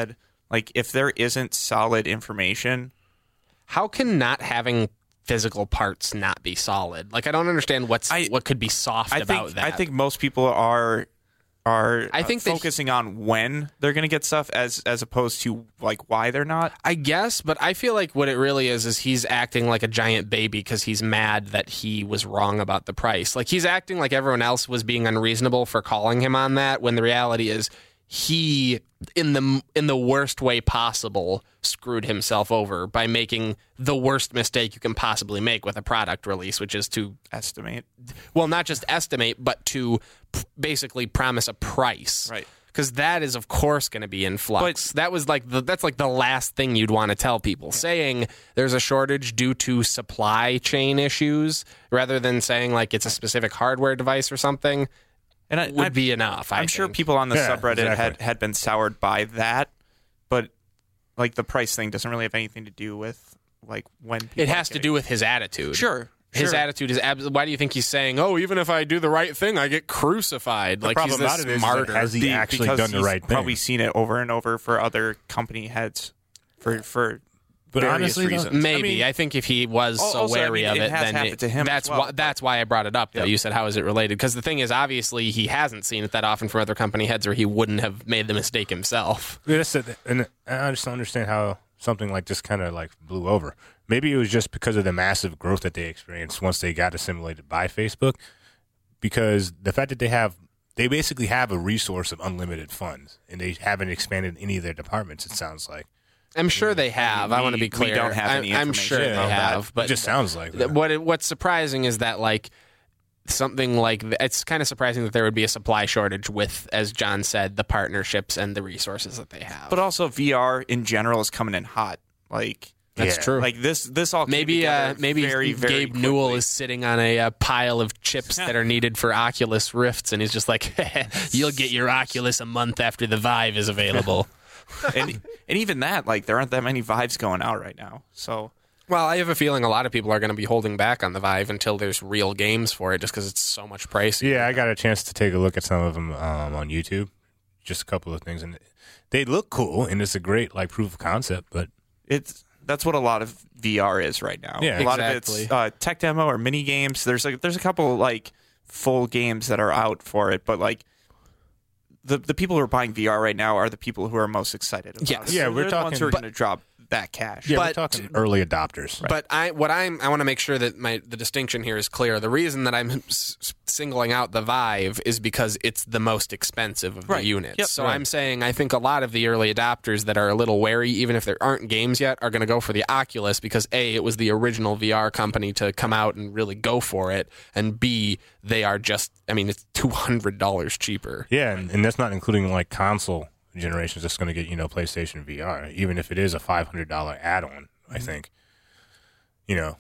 S3: Like, if there isn't solid information,
S4: How can not having physical parts not be solid? Like, I don't understand what's
S3: I-
S4: what could be soft
S3: I
S4: about
S3: think
S4: that.
S3: I think most people are are
S4: I
S3: uh,
S4: think that he-
S3: focusing on when they're going to get stuff as as opposed to like why they're not.
S4: I guess, but I feel like what it really is is he's acting like a giant baby because he's mad that he was wrong about the price. Like, he's acting like everyone else was being unreasonable for calling him on that, when the reality is he, in the in the worst way possible, screwed himself over by making the worst mistake you can possibly make with a product release, which is to
S3: Estimate.
S4: well, not just estimate, but to p- basically promise a price.
S3: Right.
S4: Because that is, of course, going to be in flux. that was like the, that's like the last thing you'd want to tell people. Saying there's a shortage due to supply chain issues, rather than saying like it's a specific hardware device or something,
S3: And I,
S4: would
S3: I,
S4: be enough. I
S3: I'm sure
S4: think.
S3: people on the
S5: Yeah,
S3: subreddit had,
S5: exactly.
S3: had been soured by that, but like the price thing doesn't really have anything to do with like when people
S4: It
S3: are
S4: has to
S3: getting-
S4: do with his attitude.
S3: Sure.
S4: His
S3: sure.
S4: attitude is abs- why do you think he's saying, "Oh, even if I do the right thing, I get crucified"?
S5: The
S4: like he's
S5: problem
S4: this
S5: about it is,
S4: martyr.
S5: that has he
S3: Be-
S5: actually
S3: because
S5: done the
S3: he's
S5: right thing?
S3: Probably seen it over and over for other company heads for for
S5: But
S3: various
S5: honestly, though,
S3: reasons.
S4: Maybe. I,
S5: mean-
S4: think if he was
S3: Al-
S4: so
S3: also, I
S4: wary
S3: mean,
S4: of
S3: it
S4: it,
S3: has
S4: then
S3: happened
S4: it-
S3: to him as
S4: that's
S3: well,
S4: why
S3: but-
S4: that's why I brought it up. Though
S3: Yep.
S4: you said, "How is it related?" Because the thing is, obviously, he hasn't seen it that often from other company heads, or he wouldn't have made the mistake himself.
S5: Yeah, that's it. And I just don't understand how something like this kind of like blew over. Maybe it was just because of the massive growth that they experienced once they got assimilated by Facebook. Because the fact that they have, they basically have a resource of unlimited funds, and they haven't expanded any of their departments. It sounds like.
S4: I'm sure they have. I,
S3: we-
S4: want to be
S3: we
S4: clear.
S3: don't have
S4: I-
S3: any
S4: I'm
S3: information
S4: sure they
S3: about that.
S4: have, but
S5: it just sounds like
S4: th-
S5: that.
S4: what it, what's surprising is that like something like th- it's kind of surprising that there would be a supply shortage with, as John said, the partnerships and the resources that they have.
S3: But also V R in general is coming in hot. Like
S4: That's
S5: Yeah.
S4: true.
S3: like this this all came
S4: Maybe uh,
S3: together
S4: maybe
S3: very, very
S4: Gabe Newell
S3: quickly.
S4: is sitting on a, uh pile of chips that are needed for Oculus Rifts, and he's just like, "You'll get your Oculus a month after the Vive is available."
S3: and and even that, like there aren't that many Vives going out right now. So
S4: Well, I have a feeling a lot of people are going to be holding back on the Vive until there's real games for it, just because it's so much pricey.
S5: Yeah, I got a chance to take a look at some of them um, on YouTube. Just a couple of things, and they look cool, and it's a great like proof of concept. But
S3: it's that's what a lot of V R is right now.
S5: Yeah,
S3: a lot
S4: exactly.
S3: of it's uh, tech demo or mini games. There's like there's a couple like full games that are out for it, but like the the people who are buying V R right now are the people who are most excited about
S4: Yes.
S3: it.
S5: Yeah,
S3: They're
S5: we're
S3: the ones
S5: talking-
S3: who are
S5: but-
S3: going to drop that cash.
S5: yeah,
S4: But-
S5: we're talking early adopters.
S4: But I, what I'm, I want to make sure that my the distinction here is clear. The reason that I'm s- s- singling out the Vive is because it's the most expensive of
S3: Right.
S4: the units.
S3: Yep.
S4: So
S5: Right.
S4: I'm saying I think a lot of the early adopters that are a little wary, even if there aren't games yet, are going to go for the Oculus because A, it was the original V R company to come out and really go for it, and B, they are just, I mean, it's two hundred dollars cheaper.
S5: Yeah, and, and that's not including like console generations that's going to get, you know, PlayStation V R, even if it is a five hundred dollars add-on, I think. You know,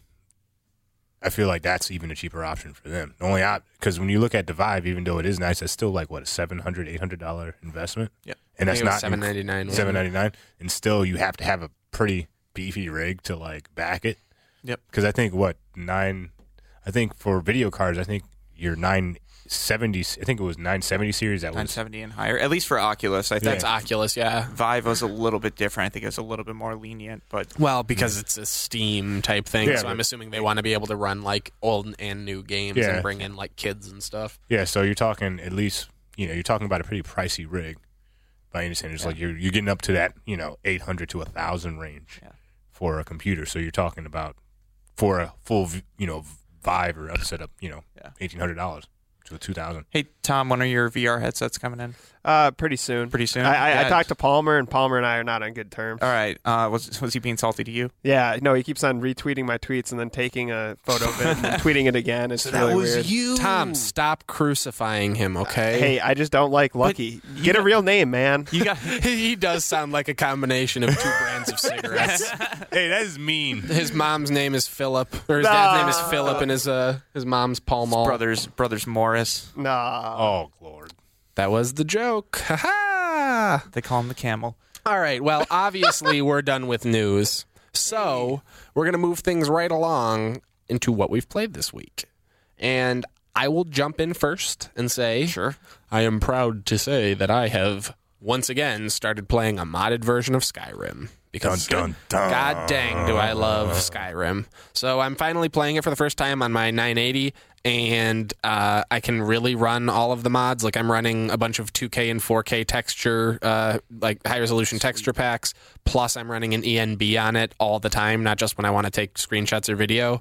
S5: I feel like that's even a cheaper option for them. The only op- because when you look at the Vive, even though it is nice, it's still like, what, a seven hundred dollars, eight hundred dollars investment?
S3: Yep.
S5: And that's
S4: I think it was
S5: not
S4: seven ninety-nine.
S5: seven ninety-nine, and still you have to have a pretty beefy rig to like back it.
S3: Yep.
S5: Because I think what nine, I think for video cards, I think your nine seventy, I think it was nine seventy series that
S3: nine
S5: was.
S3: seventy and higher, at least for Oculus. I think
S4: That's Oculus, yeah.
S3: Vive was a little bit different. I think it was a little bit more lenient, but
S4: Well, because it's a Steam type thing,
S5: Yeah,
S4: so
S5: but-
S4: I'm assuming they want to be able to run like old and new games
S5: Yeah.
S4: and bring in like kids and stuff.
S5: Yeah, so you're talking at least, you know, you're talking about a pretty pricey rig. By any standards, like you're you're getting up to that, you know, eight hundred to a thousand range
S3: Yeah.
S5: for a computer. So you're talking about for a full, v- you know, Vive or up set up, you know,
S3: Yeah.
S5: eighteen hundred dollars to two thousand.
S3: hey Tom, when are your V R headsets coming in?
S6: Uh, pretty soon.
S3: Pretty soon?
S6: I, I, I
S3: Yeah.
S6: talked to Palmer, and Palmer and I are not on good terms.
S3: All right. Uh, was was he being salty to you?
S6: Yeah, no, he keeps on retweeting my tweets and then taking a photo of it and tweeting it again. It's really weird.
S3: you.
S4: Tom, stop crucifying him, okay?
S6: Hey, I just don't like Lucky. Get a real name, man.
S3: You got.
S4: he does sound like a combination of two brands of cigarettes.
S5: Hey, that is mean.
S4: His mom's name is Philip, or his dad's name is Philip, and his uh his mom's Paul Mall.
S3: brothers brothers Morris.
S6: Nah.
S5: Oh, Lord.
S4: That was the joke. Ha ha!
S3: They call him the camel.
S4: All right. Well, obviously we're done with news, so we're gonna move things right along into what we've played this week, and I will jump in first and say,
S3: Sure.
S4: I am proud to say that I have once again started playing a modded version of Skyrim. Because
S5: Dun, dun, dun.
S4: God dang, do I love Skyrim. So I'm finally playing it for the first time on my nine eighty, and uh, I can really run all of the mods. Like, I'm running a bunch of two K and four K texture, uh, like high-resolution texture packs, plus I'm running an E N B on it all the time, not just when I want to take screenshots or video.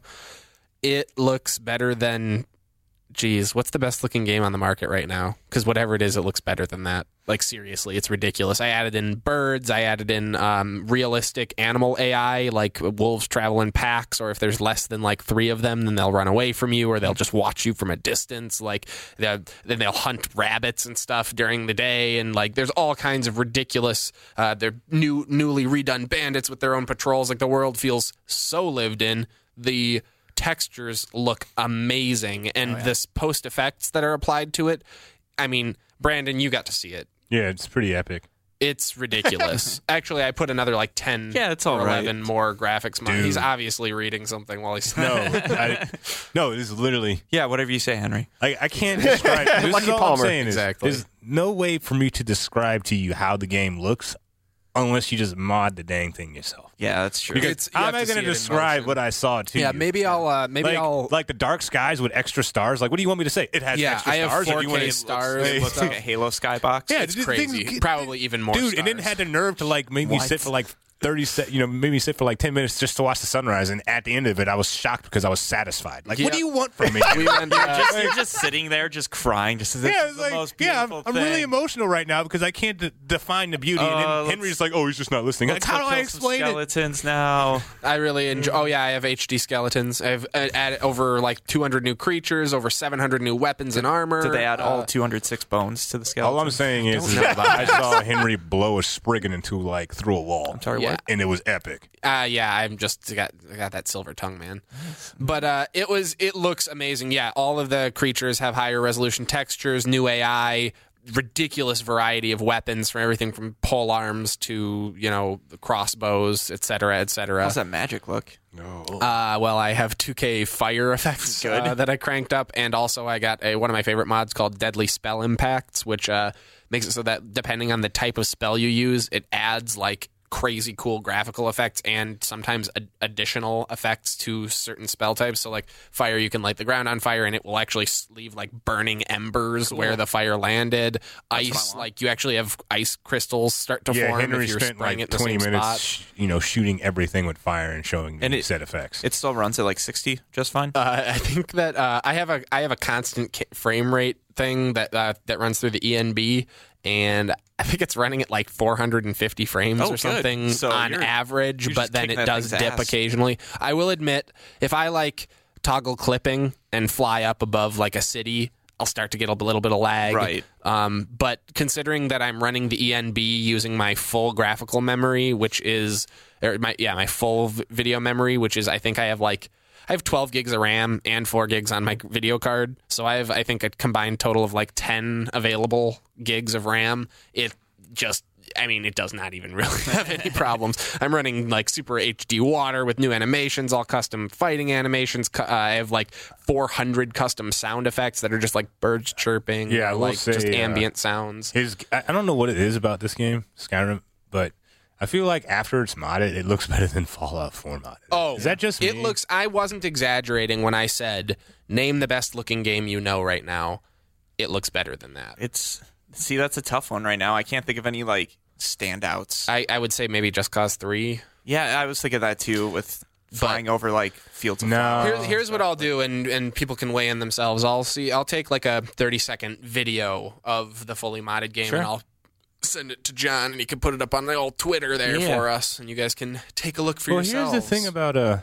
S4: It looks better than... Geez, what's the best looking game on the market right now? Because whatever it is, it looks better than that. Like, seriously, it's ridiculous. I added in birds. I added in um, realistic animal A I, like wolves travel in packs, or if there's less than like three of them, then they'll run away from you, or they'll just watch you from a distance. Like, then they'll hunt rabbits and stuff during the day, and like, there's all kinds of ridiculous. Uh, they're new, newly redone bandits with their own patrols. Like, the world feels so lived in. The textures look amazing, and oh, yeah. this post effects that are applied to it, I mean, Brandon, you got to see it.
S5: Yeah, it's pretty epic.
S4: It's ridiculous. Actually, I put another like ten
S3: yeah, it's all
S4: or eleven
S3: right.
S4: more graphics. Mod.
S5: Dude.
S4: He's obviously reading something while he's
S5: no, I, no, it is literally.
S3: Yeah, whatever you say, Henry.
S5: I, I can't describe. This
S6: Lucky
S5: is all
S6: Palmer.
S5: I'm saying is,
S4: Exactly.
S5: there's no way for me to describe to you how the game looks unless you just mod the dang thing yourself.
S3: Yeah, that's true.
S5: Because
S4: It's- you
S5: how
S4: have
S5: am I
S4: to
S5: going
S4: see
S5: to
S4: it in
S5: describe
S4: motion.
S5: what I saw to
S4: yeah,
S5: you?
S4: maybe I'll uh, maybe
S5: like,
S4: I'll
S5: like the dark skies with extra stars. Like, what do you want me to say? It has
S4: yeah.
S5: extra
S4: I have
S5: stars. or
S4: four
S5: do you want
S4: K
S5: it-
S4: stars.
S3: It looks like a Halo skybox.
S5: Yeah,
S4: It's
S5: the
S4: crazy.
S5: thing-
S4: Probably even more.
S5: dude,
S4: stars.
S5: and then had the nerve to like make me
S3: What?
S5: sit for like thirty, se- you know, maybe me sit for like ten minutes just to watch the sunrise. And at the end of it, I was shocked because I was satisfied. Like,
S4: Yeah.
S5: what do you want from me?
S4: we went, uh,
S3: Just, you're just sitting there, just crying. Just this
S5: yeah,
S3: is
S5: it's
S3: the
S5: like,
S3: most
S5: yeah, I'm,
S3: beautiful
S5: I'm
S3: thing.
S5: really emotional right now because I can't d- define the beauty.
S3: Uh,
S5: and then
S3: let's-
S5: Henry's like, oh, he's just not listening. Like,
S3: Let's
S5: how
S3: go
S5: do I
S3: kill some
S5: explain it?
S3: skeletons now.
S4: I really enjoy. Oh yeah, I have H D skeletons. I've uh, added over like two hundred new creatures, over seven hundred new weapons and armor.
S3: Did they add all
S4: Uh,
S3: two hundred six bones to the skeleton?
S5: All I'm saying is, is
S4: know
S5: that
S4: about
S5: I saw Henry blow a Spriggan into like through a wall.
S3: I'm sorry,
S4: Yeah.
S3: what?
S5: And it was epic.
S4: Uh, yeah, I'm just got I got that silver tongue, man. But uh, it was it looks amazing. Yeah, all of the creatures have higher resolution textures, new A I, ridiculous variety of weapons from everything from pole arms to you know crossbows, et cetera, et cetera.
S3: How's that magic look?
S5: No.
S4: Uh, well, I have two K fire effects uh, that I cranked up, and also I got a one of my favorite mods called Deadly Spell Impacts, which uh, makes it so that depending on the type of spell you use, it adds like crazy cool graphical effects and sometimes ad- additional effects to certain spell types. So like fire, you can light the ground on fire and it will actually s- leave like burning embers where the fire landed. Ice, like you actually have ice crystals start to
S5: yeah,
S4: form
S5: Henry
S4: if you're
S5: spent
S4: spraying
S5: like
S4: it in the
S5: twenty
S4: same
S5: minutes,
S4: spot.
S5: sh- you know, shooting everything with fire and showing
S3: And
S5: the
S3: it-
S5: set effects.
S3: It still runs at like sixty, just fine.
S4: Uh, I think that uh, I have a I have a constant ca- frame rate thing that uh, that runs through the E N B, and I think it's running at like four hundred fifty frames
S3: Oh,
S4: or
S3: good.
S4: something
S3: So
S4: on
S3: you're-
S4: average.
S3: you're
S4: But
S3: just
S4: then
S3: kicking
S4: it
S3: that
S4: does
S3: thing's
S4: dip
S3: ass.
S4: occasionally. I will admit, if I like toggle clipping and fly up above like a city, I'll start to get a little bit of lag.
S3: Right.
S4: Um, but considering that I'm running the E N B using my full graphical memory, which is or my yeah my full v- video memory, which is I think I have like. I have twelve gigs of RAM and four gigs on my video card. So I have, I think, a combined total of like ten available gigs of RAM. It just, I mean, it does not even really have any problems. I'm running like super H D water with new animations, all custom fighting animations. Cu- Uh, I have like four hundred custom sound effects that are just like birds chirping.
S5: Yeah, I
S4: or
S5: will
S4: like
S5: say,
S4: just
S5: uh,
S4: ambient sounds.
S5: His, I I don't know what it is about this game, Skyrim, but I feel like after it's modded, it looks better than Fallout four modded.
S4: Oh,
S5: is that just
S4: it
S5: me?
S4: looks? I wasn't exaggerating when I said name the best looking game you know right now. It looks better than that.
S3: It's see, that's a tough one right now. I can't think of any like standouts.
S4: I, I would say maybe Just Cause three.
S3: yeah, I was thinking that too with flying over like fields of
S5: No.
S3: flowers.
S4: Here, here's what I'll do, and, and people can weigh in themselves. I'll see. I'll take like a thirty second video of the fully modded game,
S5: Sure.
S4: and I'll send it to John, and he can put it up on the old Twitter there
S3: Yeah.
S4: for us, and you guys can take a look for
S5: well,
S4: yourselves.
S5: here's the thing about uh,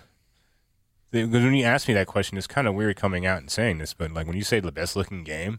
S5: because when you asked me that question, it's kind of weird coming out and saying this, but like when you say the best looking game,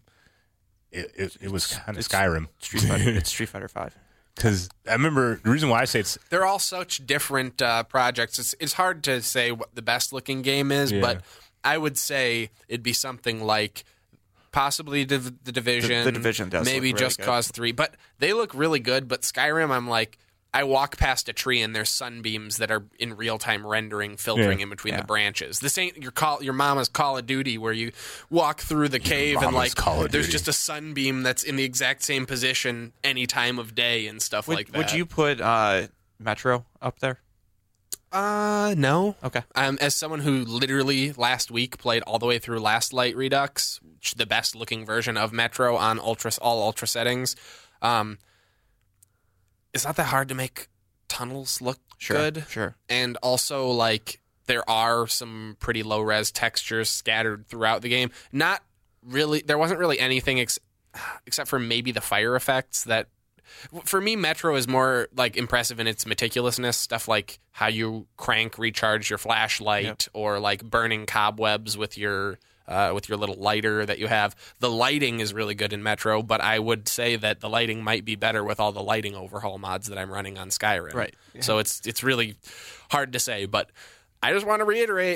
S5: it it, it was kind of
S3: it's-
S5: Skyrim.
S3: Street Fighter. It's Street Fighter Five.
S5: Because I remember the reason why I say it's
S4: They're all such different uh, projects. It's it's hard to say what the best looking game is,
S5: Yeah.
S4: but I would say it'd be something like possibly Div- the Division.
S3: The Division does
S4: maybe
S3: look really
S4: Just
S3: good.
S4: Cause three, but they look really good. But Skyrim, I'm like, I walk past a tree and there's sunbeams that are in real time rendering, filtering
S5: Yeah.
S4: in between
S3: Yeah.
S4: the branches. This ain't your call, your mama's Call of Duty where you walk through the cave and
S5: mama's
S4: like
S5: Call of
S4: there's
S5: Duty.
S4: just a sunbeam that's in the exact same position any time of day and stuff
S3: Would,
S4: like that.
S3: would you put uh, Metro up there?
S4: Uh, no.
S3: Okay.
S4: Um, as someone who literally last week played all the way through Last Light Redux, which the best looking version of Metro on ultra all ultra settings, um, it's not that hard to make tunnels look
S3: Sure.
S4: good.
S3: Sure.
S4: And also, like, there are some pretty low res textures scattered throughout the game. Not really. There wasn't really anything ex- except for maybe the fire effects that. For me, Metro is more like impressive in its meticulousness. Stuff like how you crank recharge your flashlight,
S3: Yep.
S4: or like burning cobwebs with your uh, with your little lighter that you have. The lighting is really good in Metro, but I would say that the lighting might be better with all the lighting overhaul mods that I'm running on Skyrim.
S3: Right.
S4: So it's it's really hard to say, but I just want to reiterate.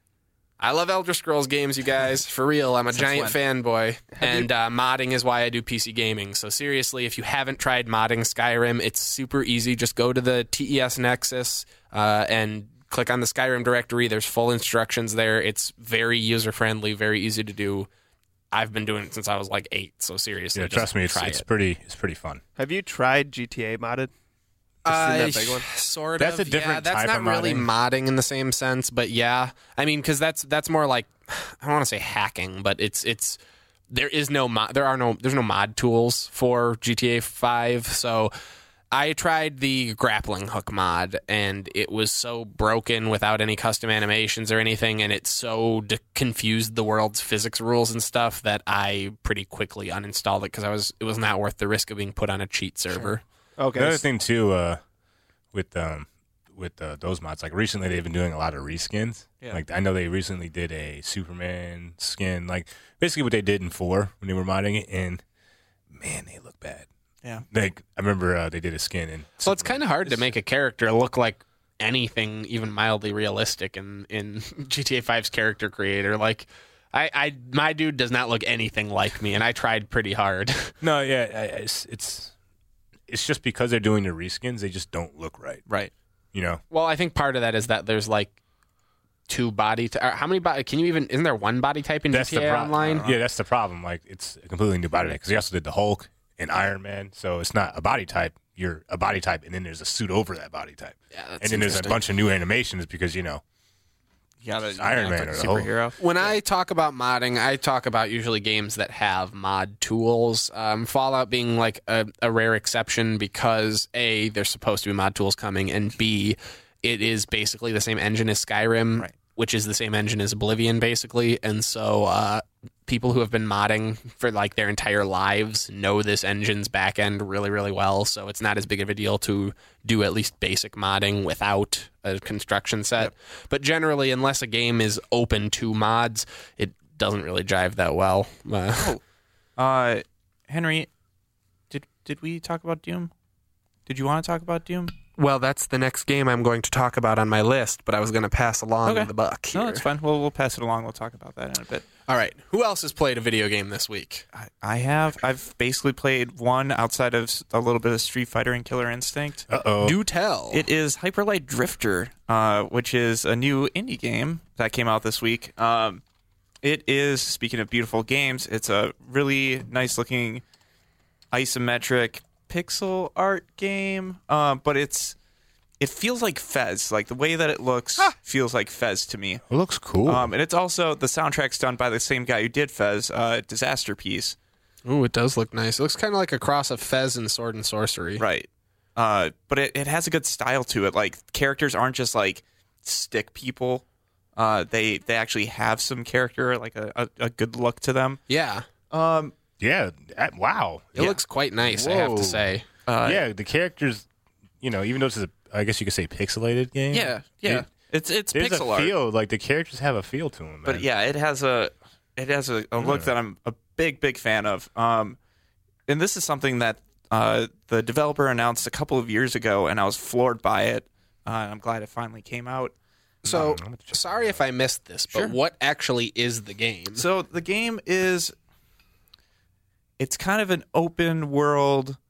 S4: I love Elder Scrolls games, you guys. For real, I'm a giant fanboy. And uh, modding is why I do P C gaming. So seriously, if you haven't tried modding Skyrim, it's super easy. Just go to the T E S Nexus uh, and click on the Skyrim directory. There's full instructions there. It's very user-friendly, very easy to do. I've been doing it since I was like eight, so seriously,
S5: Yeah,
S4: just
S5: trust me, it's
S4: try
S5: it's
S4: it.
S5: pretty it's pretty fun.
S6: Have you tried G T A modded? Just
S4: Uh,
S6: in that big one?
S4: Sort
S5: That's
S4: of.
S5: a different
S4: yeah, that's
S5: type
S4: not
S5: of
S4: really
S5: modding.
S4: modding in the same sense, but yeah. I mean, because that's that's more like I don't want to say hacking, but it's it's there is no mod. There are no there's no mod tools for G T A five. So I tried the grappling hook mod, and it was so broken without any custom animations or anything, and it so d- confused the world's physics rules and stuff that I pretty quickly uninstalled it because I was it was not worth the risk of being put on a cheat server.
S6: Okay.
S5: The other thing too, uh, with um, with uh, those mods, like recently they've been doing a lot of reskins.
S3: Yeah.
S5: Like I know they recently did a Superman skin, like basically what they did in four when they were modding it, and man, they look bad.
S3: Yeah.
S5: Like I remember uh, they did a skin, and
S4: Well, it's kind of hard to make a character look like anything even mildly realistic in, in G T A five's character creator. Like, I, I, my dude does not look anything like me, and I tried pretty hard.
S5: no, yeah, I- I- it's it's it's just because they're doing the reskins, they just don't look right.
S4: Right.
S5: You know,
S4: Well, I think part of that is that there's like two body. T- or how many body? Can you even? Isn't there one body type in
S5: that's
S4: G T A
S5: the problem.
S4: Online?
S5: Yeah, that's the problem. Like it's a completely new body type because they also did the Hulk and Iron Man, so it's not a body type. You're a body type, and then there's a suit over that body type.
S4: Yeah, that's
S5: and then there's a
S4: interesting.
S5: bunch of new animations because you know
S3: Yeah, the,
S5: Iron Man
S3: like
S5: or the Hulk.
S3: superhero.
S4: When I talk about modding, I talk about usually games that have mod tools. Um, Fallout being like a, a rare exception because A, there's supposed to be mod tools coming, and B, it is basically the same engine as Skyrim,
S3: Right.
S4: which is the same engine as Oblivion, basically. And so uh, people who have been modding for like their entire lives know this engine's back end really, really well. So it's not as big of a deal to do at least basic modding without a construction set.
S3: Yep.
S4: But generally, unless a game is open to mods, it doesn't really jive that well. Uh,
S3: Uh, Henry, did did we talk about Doom? Did you want to talk about Doom?
S4: well, that's the next game I'm going to talk about on my list, but I was going to pass along
S3: Okay.
S4: the buck here.
S3: No, that's fine. We'll we'll pass it along. We'll talk about that in a bit.
S4: All right. Who else has played a video game this week?
S3: I, I have. I've basically played one outside of s- a little bit of Street Fighter and Killer Instinct.
S5: Uh oh.
S4: Do tell.
S3: It is Hyperlight Drifter, uh, which is a new indie game that came out this week. Um, it is, speaking of beautiful games, it's a really nice looking isometric pixel art game, uh, but it's it feels like Fez. Like the way that it looks feels like Fez to me.
S5: It looks cool.
S3: Um, and it's also the soundtrack's done by the same guy who did Fez, uh, Disaster Piece.
S4: Ooh, it does look nice. It looks kind of like a cross of Fez and Sword and Sorcery.
S3: Right. Uh, but it, it has a good style to it. Like characters aren't just like stick people. Uh, they they actually have some character, like a, a, a good look to them.
S4: Yeah.
S3: Um,
S5: yeah. that- wow.
S4: It
S3: Yeah.
S4: looks quite nice, I have
S5: Whoa.
S4: to say.
S3: uh,
S5: yeah, the characters. You know, even though it's a, I guess you could say pixelated game.
S3: yeah, yeah.
S5: it-
S3: it's it's
S5: there's
S3: pixel
S5: a
S3: art,
S5: feel. Like the characters have a feel to them.
S3: but yeah, it has a it has a, a look that I'm a big big fan of. Um, and this is something that uh, the developer announced a couple of years ago, and I was floored by it. Uh, and I'm glad it finally came out.
S4: So,
S5: I'm gonna check
S4: sorry if I missed this, but
S3: Sure.
S4: what actually is the game?
S3: So the game is it's kind of an open world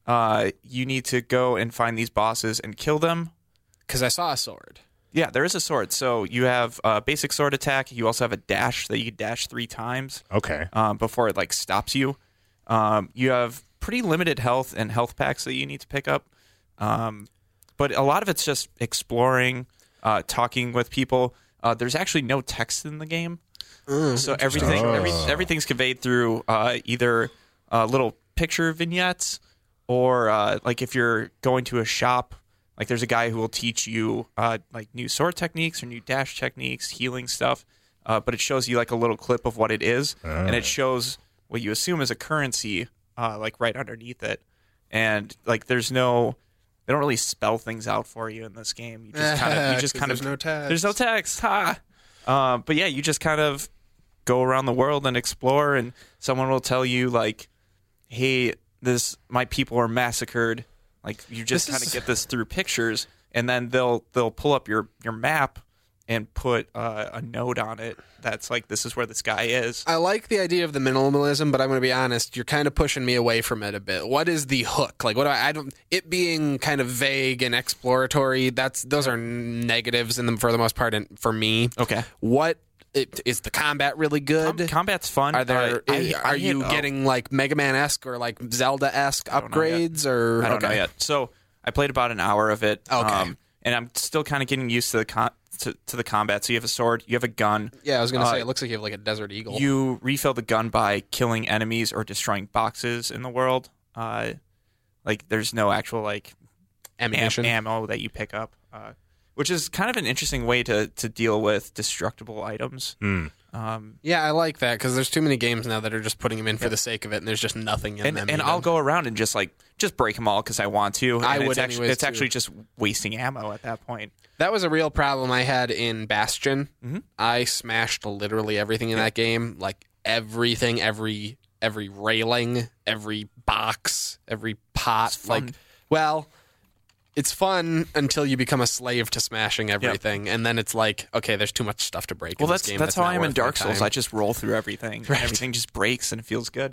S3: uh, you need to go and find these bosses and kill them.
S4: Because I saw a sword.
S3: Yeah, there is a sword. So you have a basic sword attack. You also have a dash that you can dash three times.
S5: Okay.
S3: Um, before it like stops you. Um, you have pretty limited health and health packs that you need to pick up. Um, but a lot of it's just exploring, uh, talking with people. Uh, there's actually no text in the game,
S4: Mm,
S3: so everything
S5: Oh.
S3: every, everything's conveyed through uh, either uh, little picture vignettes or uh, like if you're going to a shop. Like there's a guy who will teach you uh, like new sword techniques or new dash techniques, healing stuff. Uh, but it shows you like a little clip of what it is, and it shows what you assume is a currency, uh, like right underneath it. And like there's no, they don't really spell things out for you in this game. You just kind of, you just
S4: 'Cause
S3: kind
S4: there's
S3: of,
S4: no text.
S3: there's no text. Ha. Um, but yeah, you just kind of go around the world and explore, and someone will tell you like, hey, this my people are massacred. Like you just
S4: This
S3: kind of
S4: is-
S3: get this through pictures, and then they'll they'll pull up your your map and put uh, a note on it that's like, this is where this guy is.
S4: I like the idea of the minimalism, but I'm going to be honest, you're kind of pushing me away from it a bit. What is the hook? Like, what do I, I don't, it being kind of vague and exploratory, that's, those are negatives in them for the most part and for me.
S3: Okay.
S4: What, it, is the combat really good?
S3: Com- combat's fun.
S4: Are there?
S3: Uh,
S4: is-
S3: I-
S4: are
S3: I
S4: you
S3: hit- oh,
S4: getting like Mega Man esque or like Zelda esque
S3: don't know yet.
S4: upgrades or?
S3: I don't
S4: okay.
S3: know yet. So I played about an hour of it.
S4: Okay.
S3: Um, and I'm still kind of getting used to the con- to, to the combat. So you have a sword, you have a gun.
S4: Yeah, I was gonna
S3: Uh,
S4: say it looks like you have like a Desert Eagle.
S3: You refill the gun by killing enemies or destroying boxes in the world. Uh, like there's no actual like am-
S4: Ammunition.
S3: ammo that you pick up, uh, which is kind of an interesting way to to deal with destructible items.
S5: Hmm.
S3: Um,
S4: Yeah, I like that because there's too many games now that are just putting them in for the sake of it, and there's just nothing in
S3: and
S4: them.
S3: and
S4: even.
S3: I'll go around and just like just break them all because I want to.
S4: I
S3: And
S4: would
S3: it's actually,
S4: anyways,
S3: it's
S4: too.
S3: actually just wasting ammo at that point.
S4: That was a real problem I had in Bastion.
S3: Mhm.
S4: I smashed literally everything in that game, like everything, every every railing, every box, every pot.
S3: It's fun.
S4: Like, well, it's fun until you become a slave to smashing everything, and then it's like, okay, there's too much stuff to break.
S3: Well,
S4: in this
S3: that's
S4: game.
S3: that's how
S4: not
S3: I am in
S4: worth my
S3: Dark Souls.
S4: time.
S3: I just roll through everything. and
S4: Right.
S3: Everything just breaks and it feels good.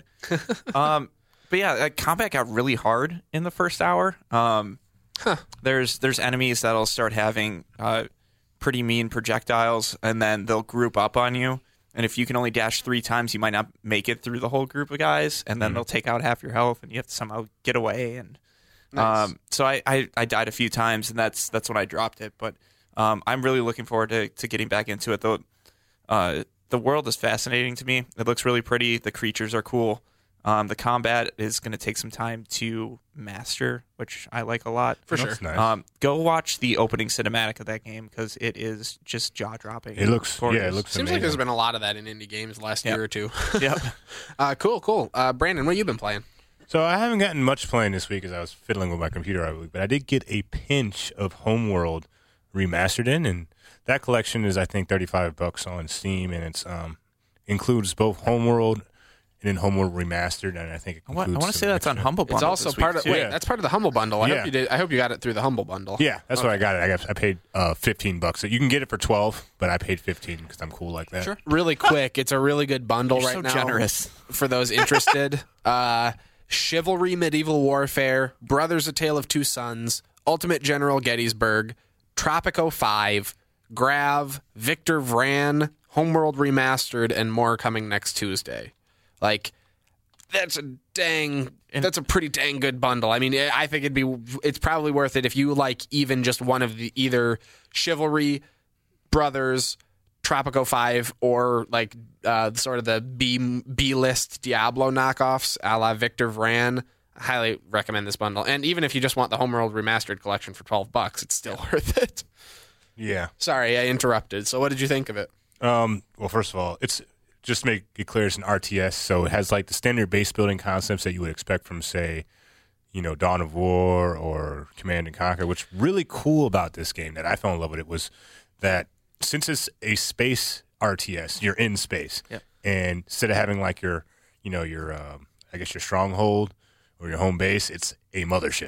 S3: um, but yeah, like, combat got really hard in the first hour. Um,
S4: Huh.
S3: There's there's enemies that'll start having uh, pretty mean projectiles, and then they'll group up on you. And if you can only dash three times, you might not make it through the whole group of guys, and then they'll take out half your health, and you have to somehow get away. And
S4: Nice.
S3: um, so I, I, I died a few times, and that's that's when I dropped it. But um, I'm really looking forward to, to getting back into it. Though uh, the world is fascinating to me. It looks really pretty. The creatures are cool. Um, the combat is going to take some time to master, which I like a lot.
S4: For
S5: Looks
S4: sure.
S5: nice.
S3: Um, go watch the opening cinematic of that game because it is just jaw dropping.
S5: It looks- yeah, it looks
S4: Seems like
S5: amazing.
S4: there's been a lot of that in indie games the last
S3: Yep.
S4: year or two.
S3: Yep.
S4: uh, cool, cool. Uh, Brandon, what have you been playing?
S5: So I haven't gotten much playing this week as I was fiddling with my computer all week, but I did get a pinch of Homeworld remastered in, and that collection is I think thirty-five bucks on Steam, and it's um includes both Homeworld and then Homeworld remastered, and I think it
S3: I want,
S5: includes.
S3: I want to
S5: some
S3: say that's on
S5: extra-
S3: Humble Bundle.
S4: It's also
S3: this
S4: part
S3: week,
S4: of
S3: too.
S4: wait,
S5: Yeah.
S4: that's part of the Humble Bundle. I
S5: Yeah.
S4: hope you did. I hope you got it through the Humble Bundle.
S5: Yeah, that's what I got. It. I got. I paid uh, fifteen bucks. You can get it for twelve, but I paid fifteen because I'm cool like that.
S4: Sure. Really quick, it's a really good bundle
S3: You're
S4: right
S3: so
S4: now.
S3: generous.
S4: For those interested. uh, Chivalry Medieval Warfare, Brothers A Tale of Two Sons, Ultimate General Gettysburg, Tropico five, Grav, Victor Vran, Homeworld Remastered, and more coming next Tuesday. Like, that's a dang, that's a pretty dang good bundle. I mean, I think it'd be, it's probably worth it if you like even just one of the either Chivalry, Brothers, Tropico five, or like uh, sort of the B B list Diablo knockoffs, a la Victor Vran. I highly recommend this bundle. And even if you just want the Homeworld Remastered collection for twelve bucks, it's still worth it.
S5: Yeah.
S4: Sorry, I interrupted. So, what did you think of it?
S5: Um, well, first of all, it's just to make it clear, it's an R T S, so it has like the standard base building concepts that you would expect from, say, you know, Dawn of War or Command and Conquer. What's really cool about this game that I fell in love with it was that since it's a space R T S, you're in space,
S3: Yep.
S5: and instead of having like your, you know, your, um, I guess your stronghold or your home base, it's a mothership,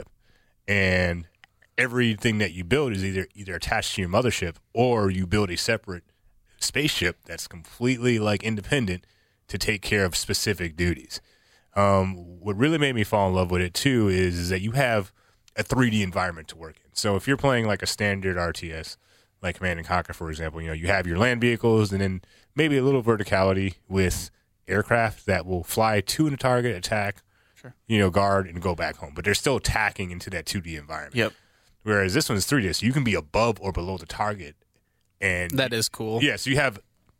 S5: and everything that you build is either either attached to your mothership or you build a separate spaceship that's completely like independent to take care of specific duties. Um, what really made me fall in love with it too is, is that you have a three D environment to work in. So if you're playing like a standard R T S, like Command and Conquer, for example, you know, you have your land vehicles and then maybe a little verticality with aircraft that will fly to a target, attack,
S3: Sure.
S5: you know, guard, and go back home. But they're still attacking into that two D environment.
S3: Yep.
S5: Whereas this one's three D, so you can be above or below the target. And
S4: That is cool.
S5: yeah, so you have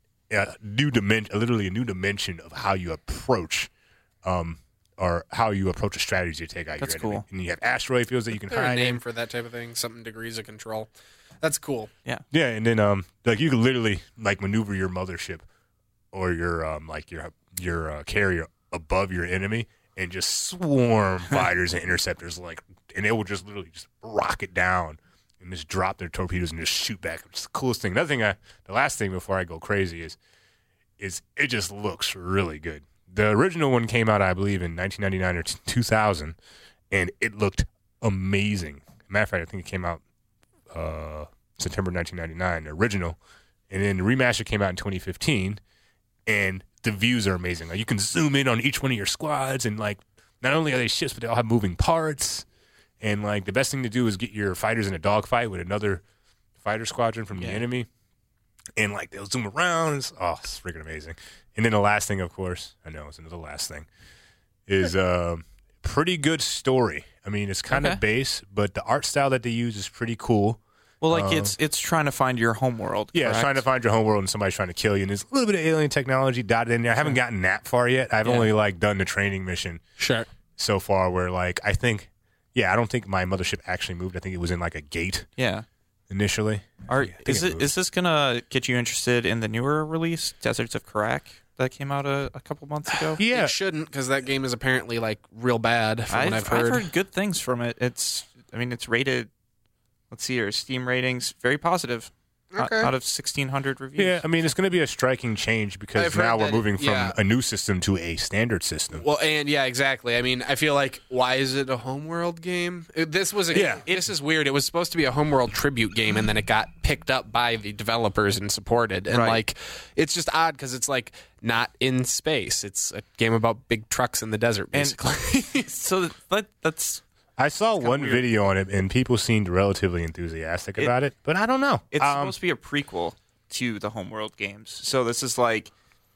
S5: a new dimension, literally a new dimension of how you approach, um, or how you approach a strategy to take out
S3: That's
S5: your enemy.
S3: cool.
S5: And you have asteroid fields that you can
S4: Is there a
S5: hide
S4: name
S5: in.
S4: for that type of thing? Something degrees of control. That's cool.
S5: Yeah, and then um, like you can literally like maneuver your mothership or your um, like your your uh, carrier above your enemy and just swarm fighters and interceptors, like, and they will just literally just rocket down and just drop their torpedoes and just shoot back. It's the coolest thing. Another thing, I, the last thing before I go crazy is, is it just looks really good. The original one came out, I believe, in nineteen ninety-nine or two thousand, and it looked amazing. Matter of fact, I think it came out uh, September nineteen ninety-nine, the original, and then the remaster came out in twenty fifteen, and the views are amazing. Like, you can zoom in on each one of your squads, and like, not only are they ships, but they all have moving parts. And like, the best thing to do is get your fighters in a dogfight with another fighter squadron from the
S3: Yeah.
S5: enemy, and like they'll zoom around. It's, oh, it's freaking amazing. And then the last thing, of course, I know it's another last thing, is a pretty good story. I mean, it's kind of
S3: Okay.
S5: base, but the art style that they use is pretty cool.
S3: Well, like
S5: Um,
S3: it's it's trying to find your home world.
S5: Yeah, it's
S3: correct?
S5: trying to find your homeworld and somebody's trying to kill you. And there's a little bit of alien technology dotted in there. I haven't gotten that far yet. I've
S3: Yeah.
S5: only like done the training mission
S4: Sure.
S5: so far where like I think, yeah, I don't think my mothership actually moved. I think it was in like a gate
S3: Yeah.
S5: initially.
S3: Are
S5: I think
S3: is
S5: it
S3: it
S5: moved.
S3: is this gonna get you interested in the newer release, Deserts of Karak, that came out a, a couple months ago?
S5: Yeah,
S4: It shouldn't, because that game is apparently like real bad from
S3: I've,
S4: what I've heard.
S3: I've heard good things from it. It's, I mean, it's rated. Let's see here, Steam ratings very positive. Out-
S4: Okay.
S3: Out of sixteen hundred reviews.
S5: yeah. I mean, it's going to be a striking change because
S4: I've heard
S5: now we're
S4: that it-
S5: moving from
S4: yeah.
S5: a new system to a standard system.
S4: Well, and yeah, exactly. I mean, I feel like, why is it a homeworld game? It- this was a
S5: Yeah.
S4: This is weird. It was supposed to be a homeworld tribute game, and then it got picked up by the developers and supported. And
S3: Right.
S4: like, it's just odd because it's like not in space. It's a game about big trucks in the desert,
S3: And-
S4: basically.
S3: So that that's
S5: I saw one
S3: weird.
S5: video on it and people seemed relatively enthusiastic
S3: It-
S5: about it, but I don't know.
S3: it's
S5: Um,
S3: supposed to be a prequel to the Homeworld games. So this is like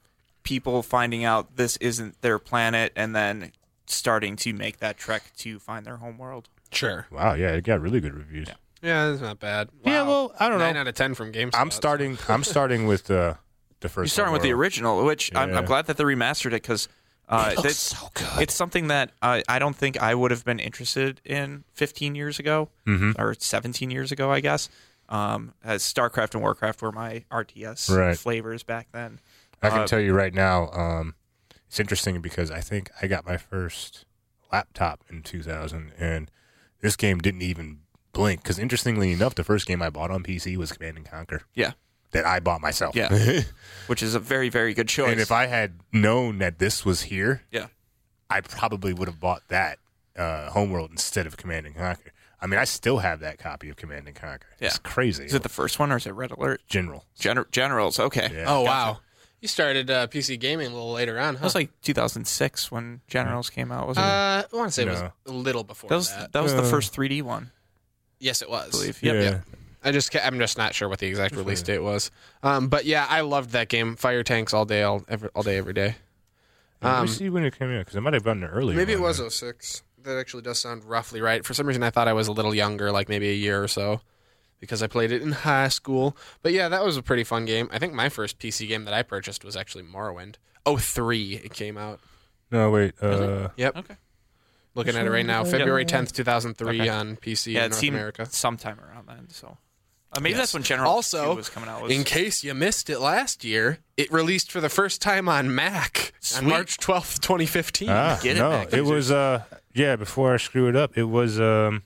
S3: people finding out this isn't their planet and then starting to make that trek to find their homeworld.
S4: sure.
S5: wow, yeah, it got really good reviews.
S3: Yeah.
S4: Yeah, that's not bad.
S5: Yeah,
S4: Wow.
S5: well, I don't know.
S4: Nine out of ten from GameSpot.
S5: I'm starting. I'm starting with the the first.
S3: You're starting with the
S5: Homeworld.
S3: original, which I'm,
S5: Yeah.
S3: I'm glad that they remastered it because uh,
S5: It looks
S3: that's-
S5: so good.
S3: it's something that uh, I don't think I would have been interested in fifteen years ago
S5: Mm-hmm.
S3: or seventeen years ago, I guess. Um, as StarCraft and Warcraft were my R T S
S5: Right.
S3: flavors back then.
S5: I can
S3: Uh,
S5: tell you right now, um, it's interesting because I think I got my first laptop in two thousand, and this game didn't even blink. Because interestingly enough, the first game I bought on P C was Command and Conquer
S3: Yeah,
S5: that I bought myself.
S3: Yeah. which is a very, very good choice.
S5: And if I had known that this was here,
S3: yeah,
S5: I probably would have bought that uh, Homeworld instead of Command and Conquer. I mean, I still have that copy of Command and Conquer. It's
S3: Yeah.
S5: crazy.
S3: is it the first one or is it Red Alert?
S5: General?
S3: Gener- Generals, okay.
S5: Yeah.
S4: Oh wow, you started uh, P C gaming a little later on, huh?
S3: That was like two thousand six when Generals came out, wasn't it?
S4: uh, I want to say it was
S5: No.
S4: a little before
S3: That was
S4: that.
S3: that was the
S5: Uh,
S3: first three D one,
S4: Yes, it was.
S3: I believe.
S5: Yeah.
S3: Yep, yep.
S4: I just ca- I'm just not sure what the exact release date was. Um, but yeah, I loved that game. Fire tanks all day, all every, all day, every day.
S5: Let
S4: Um,
S5: me see when it came out because I might have gotten it earlier.
S4: Maybe it
S5: one
S4: was
S5: then.
S4: oh six. That actually does sound roughly right. For some reason, I thought I was a little younger, like maybe a year or so, because I played it in high school. But yeah, that was a pretty fun game. I think my first P C game that I purchased was actually Morrowind. oh three it came out.
S5: No, wait. Uh,
S4: Yep.
S3: Okay.
S4: Looking at it right now, February tenth, two thousand three
S3: Okay.
S4: on P C
S3: Yeah,
S4: in
S3: it
S4: North
S3: seemed
S4: America.
S3: sometime around then. So uh, maybe
S4: Yes.
S3: that's when General
S4: Also,
S3: two was coming out. Was,
S4: In case you missed it last year, it released for the first time on Mac on
S3: Sweet.
S4: March twelfth, twenty fifteen.
S5: ah,
S3: Get it
S5: no,
S3: back,
S5: it
S3: users.
S5: was. Uh, yeah, before I screw it up, it was. Um,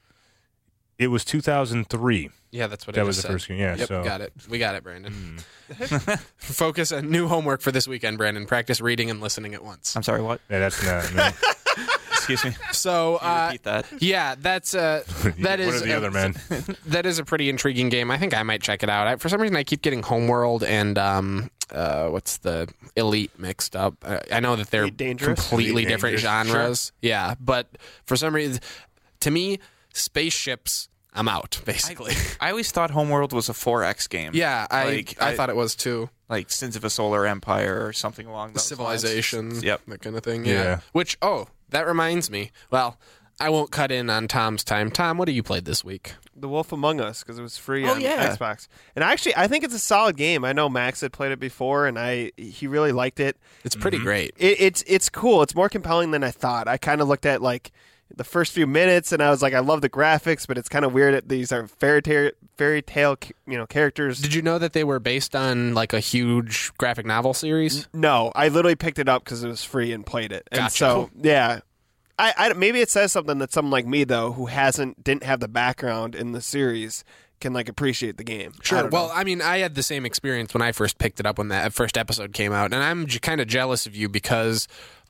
S5: it was two thousand three.
S4: Yeah, that's what
S5: That
S4: I
S5: was
S4: just
S5: the
S4: said.
S5: first game. Yeah,
S4: Yep,
S5: so
S4: got it. We got it, Brandon. Focus on new homework for this weekend, Brandon. Practice reading and listening at once.
S3: I'm sorry, what?
S5: yeah, that's not. No.
S3: Excuse me.
S4: So
S3: Can you
S4: uh,
S3: repeat that.
S4: yeah, that's uh, that
S5: What
S4: is
S5: are the
S4: uh,
S5: other men?
S4: that is a pretty intriguing game. I think I might check it out. I, for some reason, I keep getting Homeworld and um, uh, what's the Elite mixed up. Uh, I know that they're
S6: Elite Dangerous?
S4: completely
S2: Elite
S4: different
S2: Dangerous,
S4: genres. Yeah, but for some reason, to me, spaceships, I'm out basically.
S3: I always thought Homeworld was a four X game.
S4: yeah, I,
S3: like,
S4: I
S3: I-
S4: thought it was too.
S3: like Sins of a Solar Empire or something along those
S4: Civilization,
S3: lines. Yep.
S4: that kind of thing. Yeah.
S5: Yeah.
S4: Which, oh, that reminds me. Well, I won't cut in on Tom's time. Tom, what have you played this week?
S6: The Wolf Among Us because it was free
S3: Oh,
S6: on
S3: yeah.
S6: Xbox. And actually, I think it's a solid game. I know Max had played it before, and I he really liked it.
S4: It's pretty great.
S6: It, it's it's cool. It's more compelling than I thought. I kind of looked at like the first few minutes, and I was like, I love the graphics, but it's kind of weird that these are fairy tale fairy tale you know characters.
S4: Did you know that they were based on like a huge graphic novel series?
S6: No, I literally picked it up because it was free and played it. And
S4: Gotcha.
S6: so yeah. I, I maybe it says something that someone like me though who hasn't didn't have the background in the series can like appreciate the game. I
S4: Sure.
S6: don't
S4: Well,
S6: know.
S4: I mean, I had the same experience when I first picked it up when that first episode came out, and I'm j- kind of jealous of you because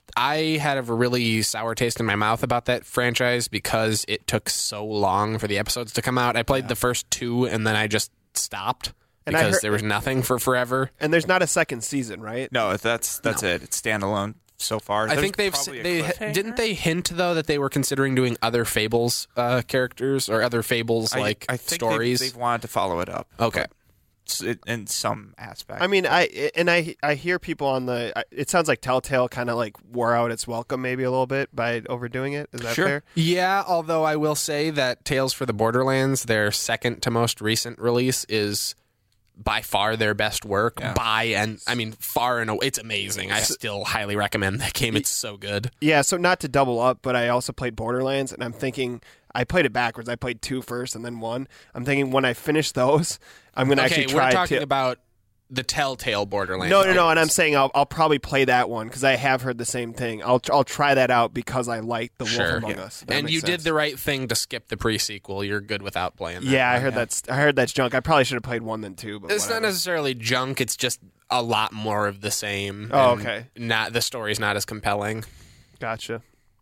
S4: I had a really sour taste in my mouth about that franchise because it took so long for the episodes to come out. I played the first two, and then I just stopped
S6: And I
S4: because
S6: heard-
S4: there was nothing for forever.
S6: and there's not a second season, right?
S3: No, that's that's it. It's standalone so far.
S4: I
S3: There's
S4: think they've
S3: probably a
S4: they
S3: cliffhanger.
S4: didn't they hint though that they were considering doing other Fables uh, characters or other Fables
S3: I-
S4: like
S3: I think
S4: stories.
S3: They've, they've wanted to follow it up.
S4: Okay.
S3: but it's- it, in some aspect.
S6: I mean, I and I I hear people on the. It sounds like Telltale kind of like wore out its welcome maybe a little bit by overdoing it. Is that
S3: Sure.
S6: fair?
S4: Yeah, although I will say that Tales for the Borderlands, their second to most recent release, is by far their best work.
S3: Yeah.
S4: By and I mean far and away, it's amazing. I still highly recommend that game. It's so good.
S6: Yeah. So not to double up, but I also played Borderlands, and I'm thinking I played it backwards. I played two first and then one. I'm thinking when I finish those, I'm going to
S4: Okay,
S6: actually try
S4: we're talking
S6: to.
S4: about the Telltale Borderlands.
S6: No, no, no,
S4: games.
S6: and I'm saying I'll I'll probably play that one because I have heard the same thing. I'll I'll try that out because I like the
S4: Sure.
S6: Wolf Among
S4: Yeah.
S6: Us. That
S4: And
S6: makes
S4: you did
S6: sense.
S4: the right thing to skip the pre-sequel. You're good without playing that.
S6: Yeah, I
S4: one.
S6: heard that's I heard that's junk. I probably should have played one then two. But
S4: It's
S6: whatever.
S4: not necessarily junk. It's just a lot more of the same.
S6: Oh,
S4: and
S6: okay.
S4: Not the story's not as compelling.
S6: Gotcha.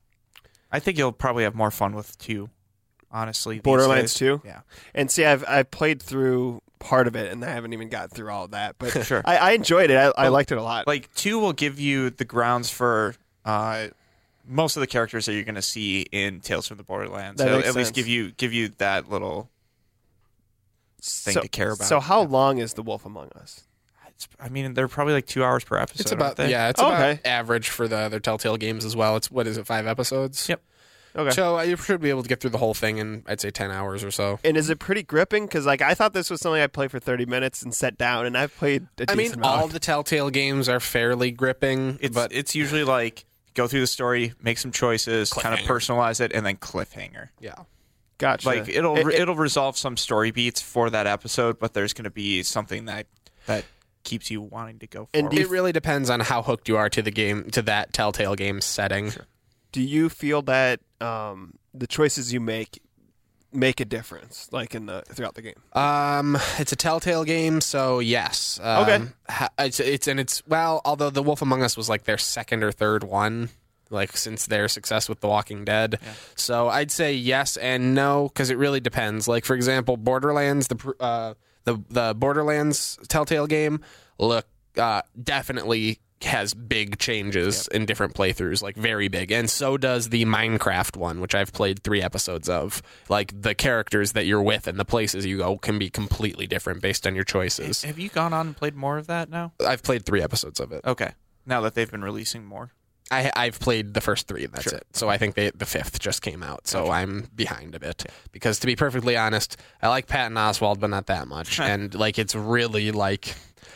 S3: I think you'll probably have more fun with two. Honestly, these
S6: Borderlands
S3: days.
S6: two?
S3: Yeah.
S6: And see, I've I've played through part of it, and I haven't even got through all of that. But
S3: Sure.
S6: I, I enjoyed it. I, I
S3: Well,
S6: liked it a lot.
S3: Like two will give you the grounds for uh, most of the characters that you're going to see in Tales from the Borderlands.
S6: That
S3: It'll
S6: makes
S3: at least
S6: sense.
S3: give you give you that little thing
S6: so,
S3: to care about.
S6: So how long is The Wolf Among Us?
S3: It's, I mean, they're probably like two hours per episode.
S4: It's
S3: aren't
S4: about
S3: they?
S4: yeah, it's
S6: Oh,
S4: about
S6: okay.
S4: average for the other Telltale games as well. It's what is it, five episodes?
S3: Yep.
S6: Okay.
S4: So uh, you should be able to get through the whole thing in I'd say ten hours or so.
S6: And is it pretty gripping? Because like I thought this was something I'd play for thirty minutes and set down, and I've played a
S4: I mean,
S6: decent amount.
S4: all the Telltale games are fairly gripping,
S3: It's
S4: but
S3: it's usually like go through the story, make some choices, kind of
S4: Cliffhanger.
S3: personalize it, and then cliffhanger.
S4: yeah.
S6: Gotcha.
S3: Like it'll
S6: It- it-
S3: it'll resolve some story beats for that episode, but there's going to be something that that keeps you wanting to go
S6: And
S3: forward.
S6: do you
S4: It really depends on how hooked you are to the game, to that Telltale game setting.
S6: Do you feel that um, the choices you make make a difference, like in the throughout the game?
S4: Um, it's a Telltale game, so yes. Um,
S6: Okay.
S4: ha- It's it's and it's well, although The Wolf Among Us was like their second or third one, like since their success with The Walking Dead. So I'd say yes and no because it really depends. Like for example, Borderlands, the pr- uh, the the Borderlands Telltale game, look uh, definitely has big changes in different playthroughs, like very big. And so does the Minecraft one, which I've played three episodes of. Like the characters that you're with and the places you go can be completely different based on your choices.
S3: Have you gone on and played more of that now?
S4: I've played three episodes of it.
S3: Okay, now that they've been releasing more.
S4: I, I've played the first three. That's
S3: Sure.
S4: it. So I think they, the fifth just came out. So I'm behind a bit because, to be perfectly honest, I like Patton Oswalt, but not that much. And like, it's really like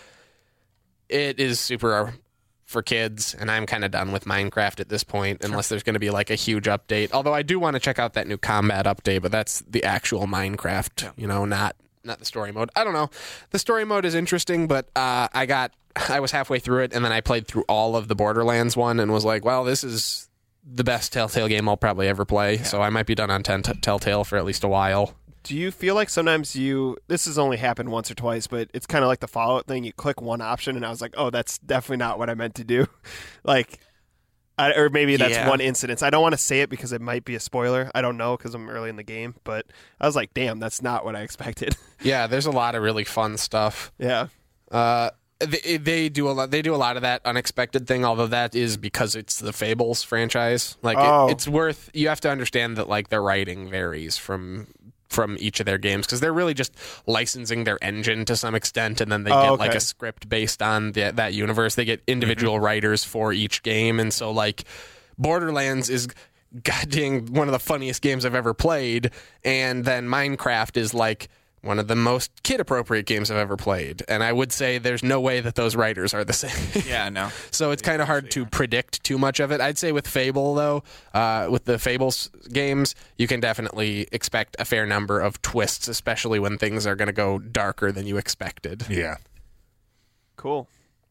S4: it is super for kids, and I'm kind of done with Minecraft at this point, unless there's going to be like a huge update. Although I do want to check out that new combat update, but that's the actual Minecraft, you know, not not the story mode. I don't know. The story mode is interesting, but uh, I got I was halfway through it, and then I played through all of the Borderlands one, and was like, well, this is the best Telltale game I'll probably ever play. So I might be done on ten t- Telltale for at least a while.
S6: Do you feel like sometimes you this has only happened once or twice, but it's kind of like the Fallout thing? You click one option, and I was like, oh, that's definitely not what I meant to do. Like, I, or maybe that's
S3: Yeah.
S6: one incident. I don't want to say it because it might be a spoiler. I don't know because I'm early in the game. But I was like, damn, that's not what I expected.
S4: Yeah, there's a lot of really fun stuff.
S6: yeah.
S4: Uh, they, they do a lot. They do a lot of that unexpected thing. Although that is because it's the Fables franchise. Like
S6: Oh.
S4: it, it's worth. You have to understand that like their writing varies from from each of their games because they're really just licensing their engine to some extent, and then they
S6: Oh,
S4: get
S6: okay.
S4: like a script based on the, that universe. They get individual
S6: Mm-hmm.
S4: writers for each game, and so like Borderlands is goddamn one of the funniest games I've ever played, and then Minecraft is like one of the most kid-appropriate games I've ever played. And I would say there's no way that those writers are the same.
S3: Yeah, no.
S4: So it's kind of hard to predict too much of it. I'd say with Fable, though, uh, with the Fables games, you can definitely expect a fair number of twists, especially when things are going to go darker than you expected.
S5: Yeah.
S6: Cool.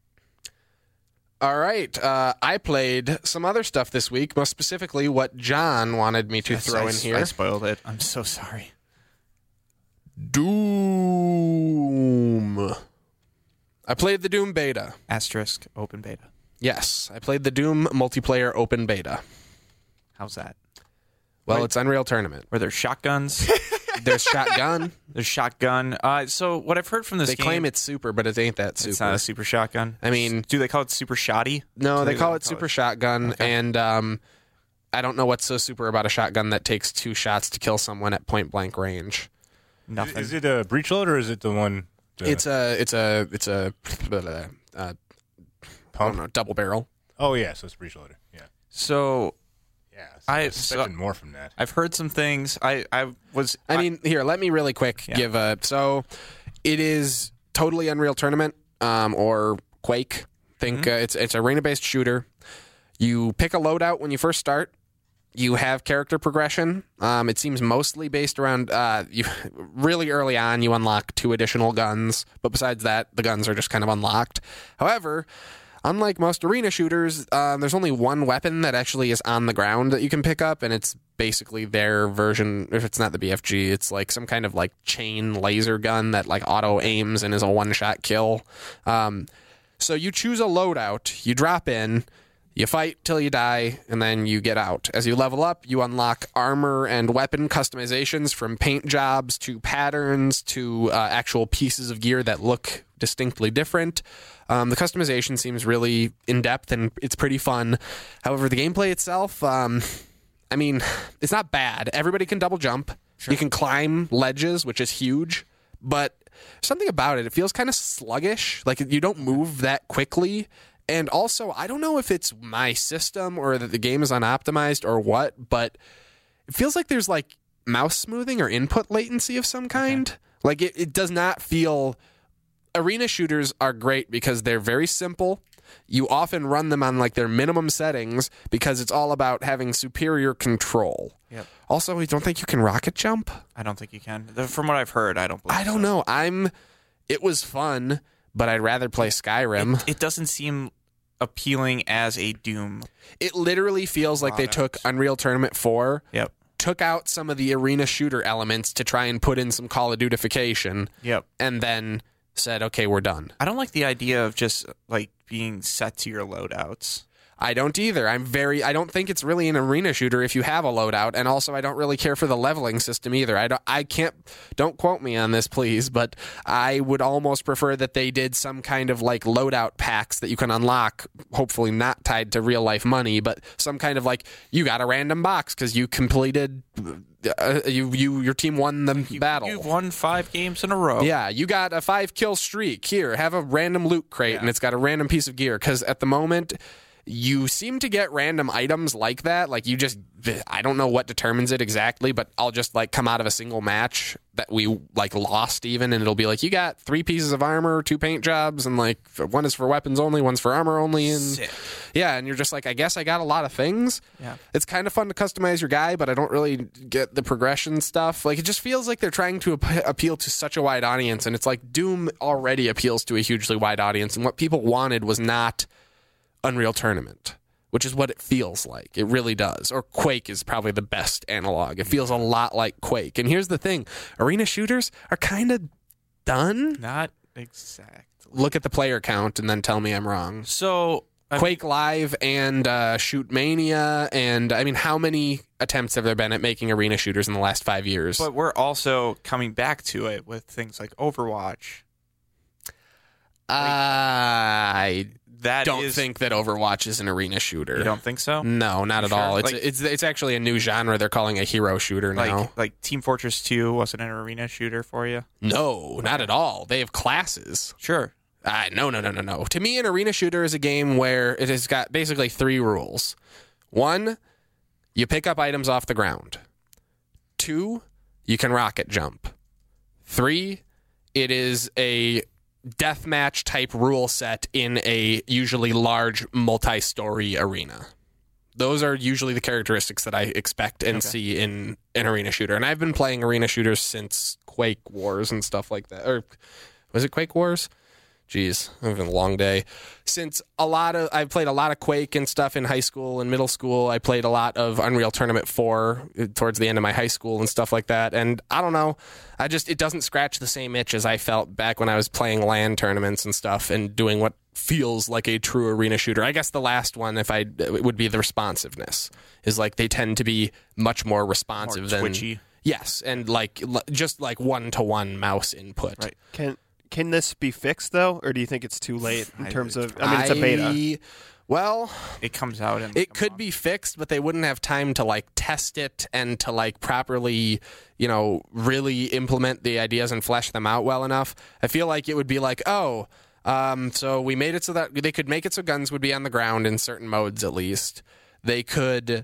S4: All right. Uh, I played some other stuff this week, most specifically what John wanted me to throw
S3: I,
S4: in here.
S3: I spoiled it. I'm so sorry.
S4: Doom. I played the Doom beta.
S3: Asterisk open beta.
S4: Yes, I played the Doom multiplayer open beta.
S3: How's that?
S4: Well,
S3: Wait.
S4: it's Unreal Tournament.
S3: Were there shotguns?
S4: There's shotgun.
S3: There's shotgun. Uh, so what I've heard from this
S4: They
S3: game,
S4: claim it's super, but it ain't that super.
S3: it's not a super shotgun.
S4: I mean-
S3: do they call it super shotty?
S4: No,
S3: Do
S4: they call
S3: don't
S4: it super shotgun, and um, I don't know what's so super about a shotgun that takes two shots to kill someone at point blank range.
S3: Nothing.
S5: Is it a breech loader or is it the one? The
S4: It's a, it's a, it's a, uh, I don't know, double barrel.
S5: Oh yeah, so it's breech loader. Yeah.
S3: so
S5: Yeah. So
S3: I-
S5: I was expecting
S3: so-
S5: more from that.
S3: I've heard some things. I I was.
S4: I mean, here, let me really quick
S3: Yeah.
S4: give a. So, it is totally Unreal Tournament um, or Quake. Think uh, it's it's arena based shooter. You pick a loadout when you first start. You have character progression. Um, it seems mostly based around. Uh, you really early on, you unlock two additional guns, but besides that, the guns are just kind of unlocked. However, unlike most arena shooters, uh, there's only one weapon that actually is on the ground that you can pick up, and it's basically their version. If it's not the B F G, it's like some kind of like chain laser gun that like auto aims and is a one shot kill. Um, so you choose a loadout, you drop in. You fight till you die, and then you get out. As you level up, you unlock armor and weapon customizations from paint jobs to patterns to uh, actual pieces of gear that look distinctly different. Um, the customization seems really in-depth, and it's pretty fun. However, the gameplay itself, um, I mean, it's not bad. Everybody can double jump. You can climb ledges, which is huge, but something about it, it feels kind of sluggish. Like, you don't move that quickly. And also, I don't know if it's my system or that the game is unoptimized or what, but it feels like there's like mouse smoothing or input latency of some kind. Like it, it does not feel. Arena shooters are great because they're very simple. You often run them on like their minimum settings because it's all about having superior control.
S3: Yep.
S4: Also, I don't think you can rocket jump.
S3: I don't think you can. The- From what I've heard, I don't. Believe
S4: I don't
S3: so.
S4: know. I'm. It was fun, but I'd rather play Skyrim.
S3: It doesn't seem appealing as a Doom.
S4: It literally feels like they took
S3: Product.
S4: Unreal Tournament four,
S3: Yep.
S4: took out some of the arena shooter elements to try and put in some Call of Duty-fication,
S3: Yep.
S4: and then said, okay, we're done.
S3: I don't like the idea of just like being set to your loadouts.
S4: I don't either. I'm very. I don't think it's really an arena shooter if you have a loadout, and also I don't really care for the leveling system either. I don't. I can't. Don't quote me on this, please. But I would almost prefer that they did some kind of like loadout packs that you can unlock. Hopefully not tied to real life money, but some kind of like you got a random box because you completed. Uh, you you your team won the
S3: You,
S4: battle.
S3: You've won five games in a row.
S4: Yeah, you got a five kill streak. Here, have a random loot crate,
S3: Yeah.
S4: and it's got a random piece of gear. Because at the moment, you seem to get random items like that. Like you just, I don't know what determines it exactly, but I'll just like come out of a single match that we like lost even, and it'll be like you got three pieces of armor, two paint jobs, and like one is for weapons only, one's for armor only, and
S3: Sick.
S4: yeah, and you're just like, I guess I got a lot of things.
S3: Yeah.
S4: It's kind of fun to customize your guy, but I don't really get the progression stuff. Like, it just feels like they're trying to ap- appeal to such a wide audience, and it's like Doom already appeals to a hugely wide audience, and what people wanted was not Unreal Tournament, which is what it feels like. It really does. Or Quake is probably the best analog. It feels a lot like Quake. And here's the thing. Arena shooters are kind of done.
S3: Not exactly.
S4: Look at the player count and then tell me I'm wrong.
S3: So
S4: Quake Live and uh, Shoot Mania, and I mean, how many attempts have there been at making arena shooters in the last five years?
S3: But we're also coming back to it with things like Overwatch.
S4: I
S3: That
S4: don't
S3: is,
S4: think that Overwatch is an arena shooter.
S3: You don't think so?
S4: No, not at
S3: Sure?
S4: all. It's
S3: Like-
S4: it's it's actually a new genre. They're calling a hero shooter
S3: Like
S4: now.
S3: like Team Fortress two wasn't an arena shooter for you?
S4: No, not at all. They have classes.
S3: Sure.
S4: Uh, no, no, no, no, no. To me, an arena shooter is a game where it has got basically three rules. One, you pick up items off the ground. Two, you can rocket jump. Three, it is a deathmatch type rule set in a usually large multi-story arena. Those are usually the characteristics that I expect and
S3: Okay.
S4: see in an arena shooter. And I've been playing arena shooters since Quake Wars and stuff like that. Or was it Quake Wars? Jeez, it's been a long day. Since a lot of, I've played a lot of Quake and stuff in high school and middle school. I played a lot of Unreal Tournament four towards the end of my high school and stuff like that. And I don't know, I just, it doesn't scratch the same itch as I felt back when I was playing LAN tournaments and stuff and doing what feels like a true arena shooter. I guess the last one, if I, it would be the responsiveness. Is like they tend to be much more responsive
S3: More
S4: than
S3: twitchy.
S4: Yes, and like l- just like one to one mouse input.
S3: Right.
S6: Can can this be fixed though, or do you think it's too late in
S3: I-
S6: terms of? I mean, it's a beta.
S4: I- Well,
S3: It comes out and
S4: it could be fixed, but they wouldn't have time to like test it and to like properly, you know, really implement the ideas and flesh them out well enough. I feel like it would be like, oh, um, so we made it so that they could make it so guns would be on the ground in certain modes at least. They could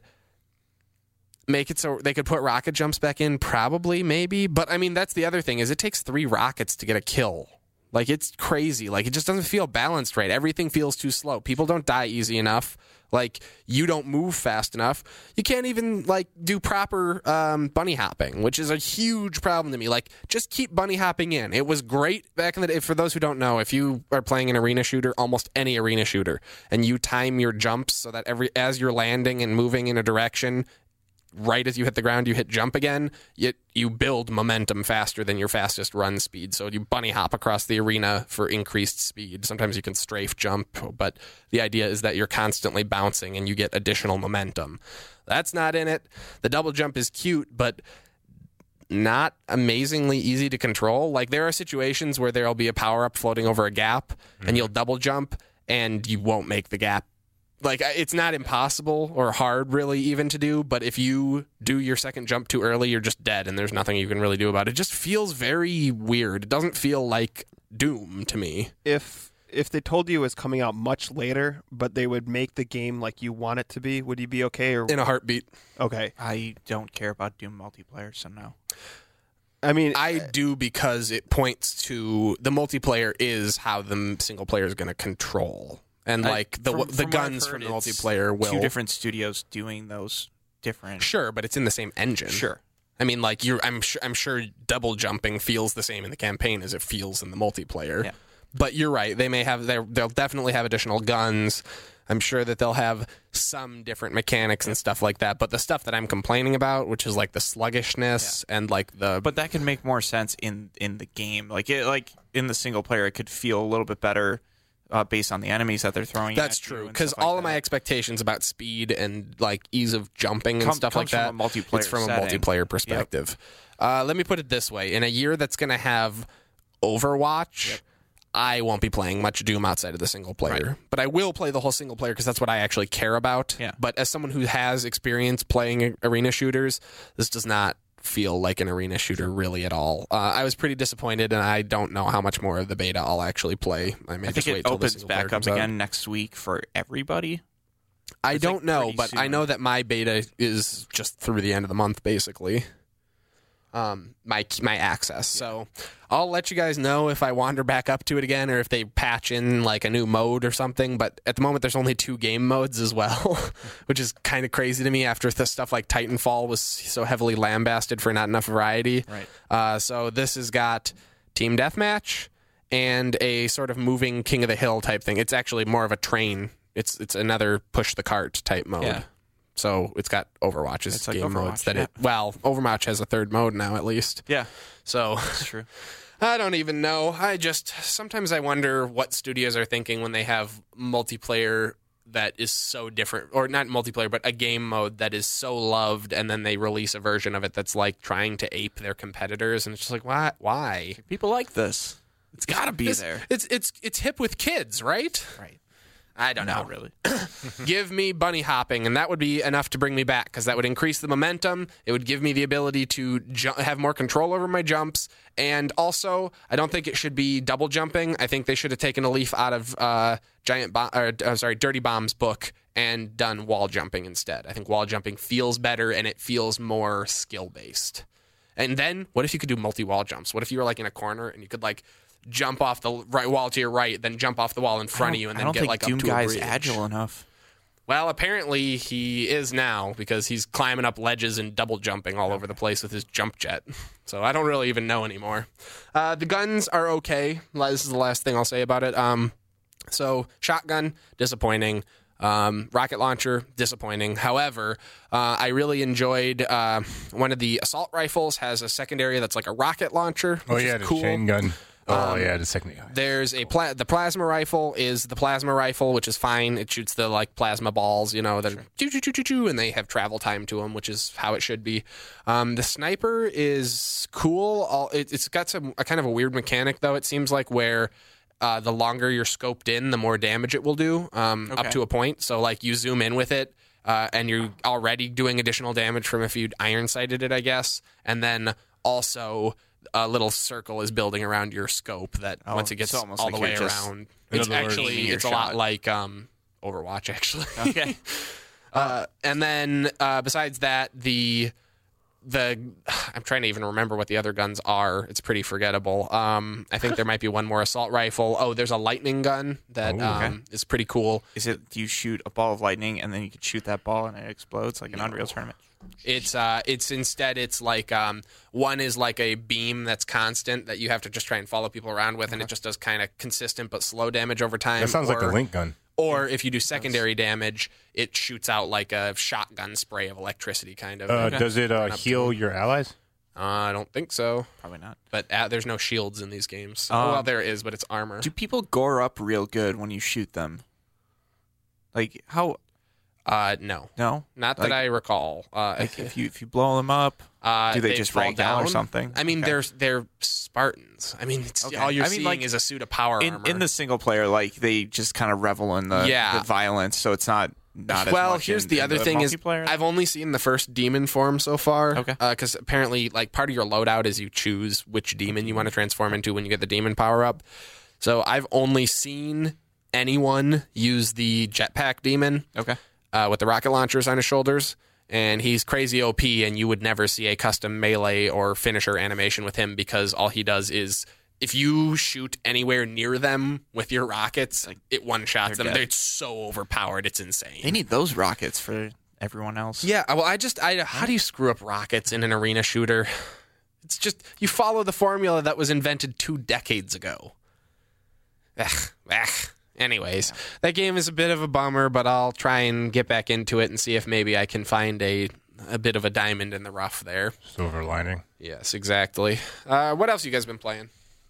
S4: make it so they could put rocket jumps back in, probably, maybe. But I mean, that's the other thing is it takes three rockets to get a kill. Like, it's crazy. Like, it just doesn't feel balanced right. Everything feels too slow. People don't die easy enough. Like, you don't move fast enough. You can't even, like, do proper um, bunny hopping, which is a huge problem to me. Like, just keep bunny hopping in. It was great back in the day. For those who don't know, if you are playing an arena shooter, almost any arena shooter, and you time your jumps so that every as you're landing and moving in a direction, right as you hit the ground, you hit jump again, you, you build momentum faster than your fastest run speed. So you bunny hop across the arena for increased speed. Sometimes you can strafe jump, but the idea is that you're constantly bouncing and you get additional momentum. That's not in it. The double jump is cute, but not amazingly easy to control. Like, there are situations where there'll be a power-up floating over a gap, mm-hmm. and you'll double jump, and you won't make the gap. Like, it's not impossible or hard, really, even to do, but if you do your second jump too early, you're just dead, and there's nothing you can really do about it. It just feels very weird. It doesn't feel like Doom to me.
S6: If if they told you it was coming out much later, but they would make the game like you want it to be, would you be okay? Or
S4: In a heartbeat.
S6: okay,
S3: I don't care about Doom multiplayer, so no.
S6: I mean,
S4: I do because it points to the multiplayer is how the single player is going to control. And,
S3: I-
S4: like, the
S3: from-
S4: the
S3: from what I've
S4: guns
S3: heard,
S4: from the
S3: it's
S4: multiplayer will...
S3: Two different studios doing those different.
S4: Sure, but it's in the same engine.
S3: Sure.
S4: I mean, like, you're, I'm sure, I'm sure double jumping feels the same in the campaign as it feels in the multiplayer.
S3: Yeah.
S4: But you're right. They may have, they're- they'll definitely have additional guns. I'm sure that they'll have some different mechanics and stuff like that. But the stuff that I'm complaining about, which is like the sluggishness and like the,
S3: But that can make more sense in in the game. Like it, like in the single player, it could feel a little bit better uh, based on the enemies that they're throwing.
S4: that's
S3: at you
S4: true.
S3: and
S4: Because
S3: stuff like
S4: all of my
S3: that.
S4: expectations about speed and like ease of jumping and
S3: Come-
S4: stuff like
S3: comes
S4: that,
S3: from a multiplayer
S4: it's from a
S3: setting.
S4: multiplayer perspective. Uh, let me put it this way: in a year that's going to have Overwatch.
S3: Yep.
S4: I won't be playing much Doom outside of the single player,
S3: Right.
S4: but I will play the whole single player because that's what I actually care about.
S3: Yeah.
S4: But as someone who has experience playing arena shooters, this does not feel like an arena shooter really at all. Uh, I was pretty disappointed, and I don't know how much more of the beta I'll actually play. I may
S3: I
S4: just
S3: think
S4: wait
S3: it
S4: till the
S3: opens
S4: single
S3: back
S4: player
S3: up
S4: comes out.
S3: again next week for everybody.
S4: I
S3: It's,
S4: don't
S3: like,
S4: know,
S3: pretty
S4: but I
S3: soon.
S4: know that my beta is just through the end of the month, basically. Um, my my access. So I'll let you guys know if I wander back up to it again or if they patch in like a new mode or something. But at the moment, there's only two game modes as well, which is kind of crazy to me after the stuff like Titanfall was so heavily lambasted for not enough variety.
S3: Right.
S4: Uh, so this has got Team Deathmatch and a sort of moving King of the Hill type thing. It's actually more of a train. It's it's another push the cart type mode.
S3: Yeah.
S4: So it's got Overwatch's
S3: It's like
S4: game
S3: Overwatch,
S4: modes that
S3: yeah.
S4: it well, Overwatch has a third mode now at least.
S3: Yeah,
S4: So
S3: that's true.
S4: I don't even know. I just sometimes I wonder what studios are thinking when they have multiplayer that is so different, or not multiplayer, but a game mode that is so loved, and then they release a version of it that's like trying to ape their competitors, and it's just like, why? Why?
S3: People like this. It's got to be
S4: It's,
S3: there.
S4: it's it's it's hip with kids, right?
S3: Right.
S4: I don't know.
S3: Not really.
S4: Give me bunny hopping, and that would be enough to bring me back, because that would increase the momentum. It would give me the ability to ju- have more control over my jumps, and also, I don't think it should be double jumping. I think they should have taken a leaf out of uh, Giant, Bo- or uh, sorry, Dirty Bomb's book and done wall jumping instead. I think wall jumping feels better, and it feels more skill based. And then, what if you could do multi wall jumps? What if you were like in a corner and you could like jump off the right wall to your right, then jump off the wall in front of you, and
S3: I
S4: then
S3: don't
S4: get
S3: think
S4: like
S3: Doom
S4: up to
S3: Guy's
S4: a bridge.
S3: agile enough.
S4: Well, apparently he is now, because he's climbing up ledges and double jumping all over the place with his jump jet. So I don't really even know anymore. Uh, the guns are okay. This is the last thing I'll say about it. Um, so shotgun, disappointing. Um, rocket launcher, disappointing. However, uh, I really enjoyed uh, one of the assault rifles has a secondary that's like a rocket launcher.
S5: Oh
S4: which
S5: yeah,
S4: is
S5: the
S4: cool.
S5: chain gun. Oh
S4: Um,
S5: yeah, the second.
S4: There's a pla- the plasma rifle is the plasma rifle, which is fine. It shoots the like plasma balls, you know, that are choo choo choo choo choo, and they have travel time to them, which is how it should be. Um, the sniper is cool. All it, it's got some a kind of a weird mechanic though. It seems like where uh, the longer you're scoped in, the more damage it will do, um, up
S3: Okay.
S4: to a point. So like you zoom in with it. Uh, and you're already doing additional damage from if you'd iron sighted it, I guess. And then also a little circle is building around your scope that
S3: Oh,
S4: once it gets
S3: it's almost
S4: all
S3: like
S4: the way
S3: you're just-
S4: around,
S5: In
S4: it's
S5: other words,
S4: actually
S3: aiming your
S4: it's a lot
S3: shot.
S4: like um, Overwatch actually.
S3: Okay.
S4: uh, and then uh, besides that, the the I'm trying to even remember what the other guns are. It's pretty forgettable. Um, I think there might be one more assault rifle. Oh, there's a lightning gun that
S5: Oh,
S4: um,
S3: okay.
S4: is pretty cool.
S3: Is it do you shoot a ball of lightning and then you can shoot that ball and it explodes like an Unreal Tournament?
S4: It's uh, it's instead it's like um, one is like a beam that's constant that you have to just try and follow people around with, and it just does kind of consistent but slow damage over time.
S5: That sounds like the
S4: Or-
S5: Link gun.
S4: Or if you do secondary damage, it shoots out like a shotgun spray of electricity, kind of.
S5: Uh, Does it uh,
S4: Run up to
S5: heal
S4: it.
S5: your allies?
S4: Uh, I don't think so,
S3: Probably not.
S4: but uh, there's no shields in these games.
S3: Um,
S4: well, there is, but it's armor.
S3: Do people gore up real good when you shoot them? Like how?
S4: Uh, no,
S3: No,
S4: not
S3: Like-
S4: that I recall. Uh,
S3: like if you if you blow them up,
S4: uh,
S3: do they just
S4: fall
S3: break down or
S4: down
S3: something?
S4: I mean,
S3: Okay.
S4: they're they're Spartans. I mean, it's,
S3: Okay.
S4: all you're
S3: I mean,
S4: seeing
S3: like,
S4: is a suit of power
S3: in
S4: armor.
S3: in the single player, like they just kind of revel in the,
S4: Yeah.
S3: the violence, so it's not not as
S4: well,
S3: much
S4: here's
S3: in-
S4: the
S3: in
S4: other thing is
S3: multiplayer.
S4: I've only seen the first demon form so far.
S3: Okay.
S4: Because apparently, like part of your loadout is you choose which demon you want to transform into when you get the demon power up. So I've only seen anyone use the jetpack demon
S3: okay.
S4: uh, with the rocket launchers on his shoulders. And he's crazy O P, and you would never see a custom melee or finisher animation with him because all he does is if you shoot anywhere near them with your rockets, it one shots
S3: They're
S4: them.
S3: dead.
S4: They're so overpowered, it's insane.
S3: They need those rockets for everyone else.
S4: Yeah, well, I just, I how do you screw up rockets in an arena shooter? It's just you follow the formula that was invented two decades ago. Ugh, ugh. Anyways, that game is a bit of a bummer, but I'll try and get back into it and see if maybe I can find a a bit of a diamond in the rough there.
S5: Silver lining.
S4: Yes, exactly. Uh, what else you guys been playing?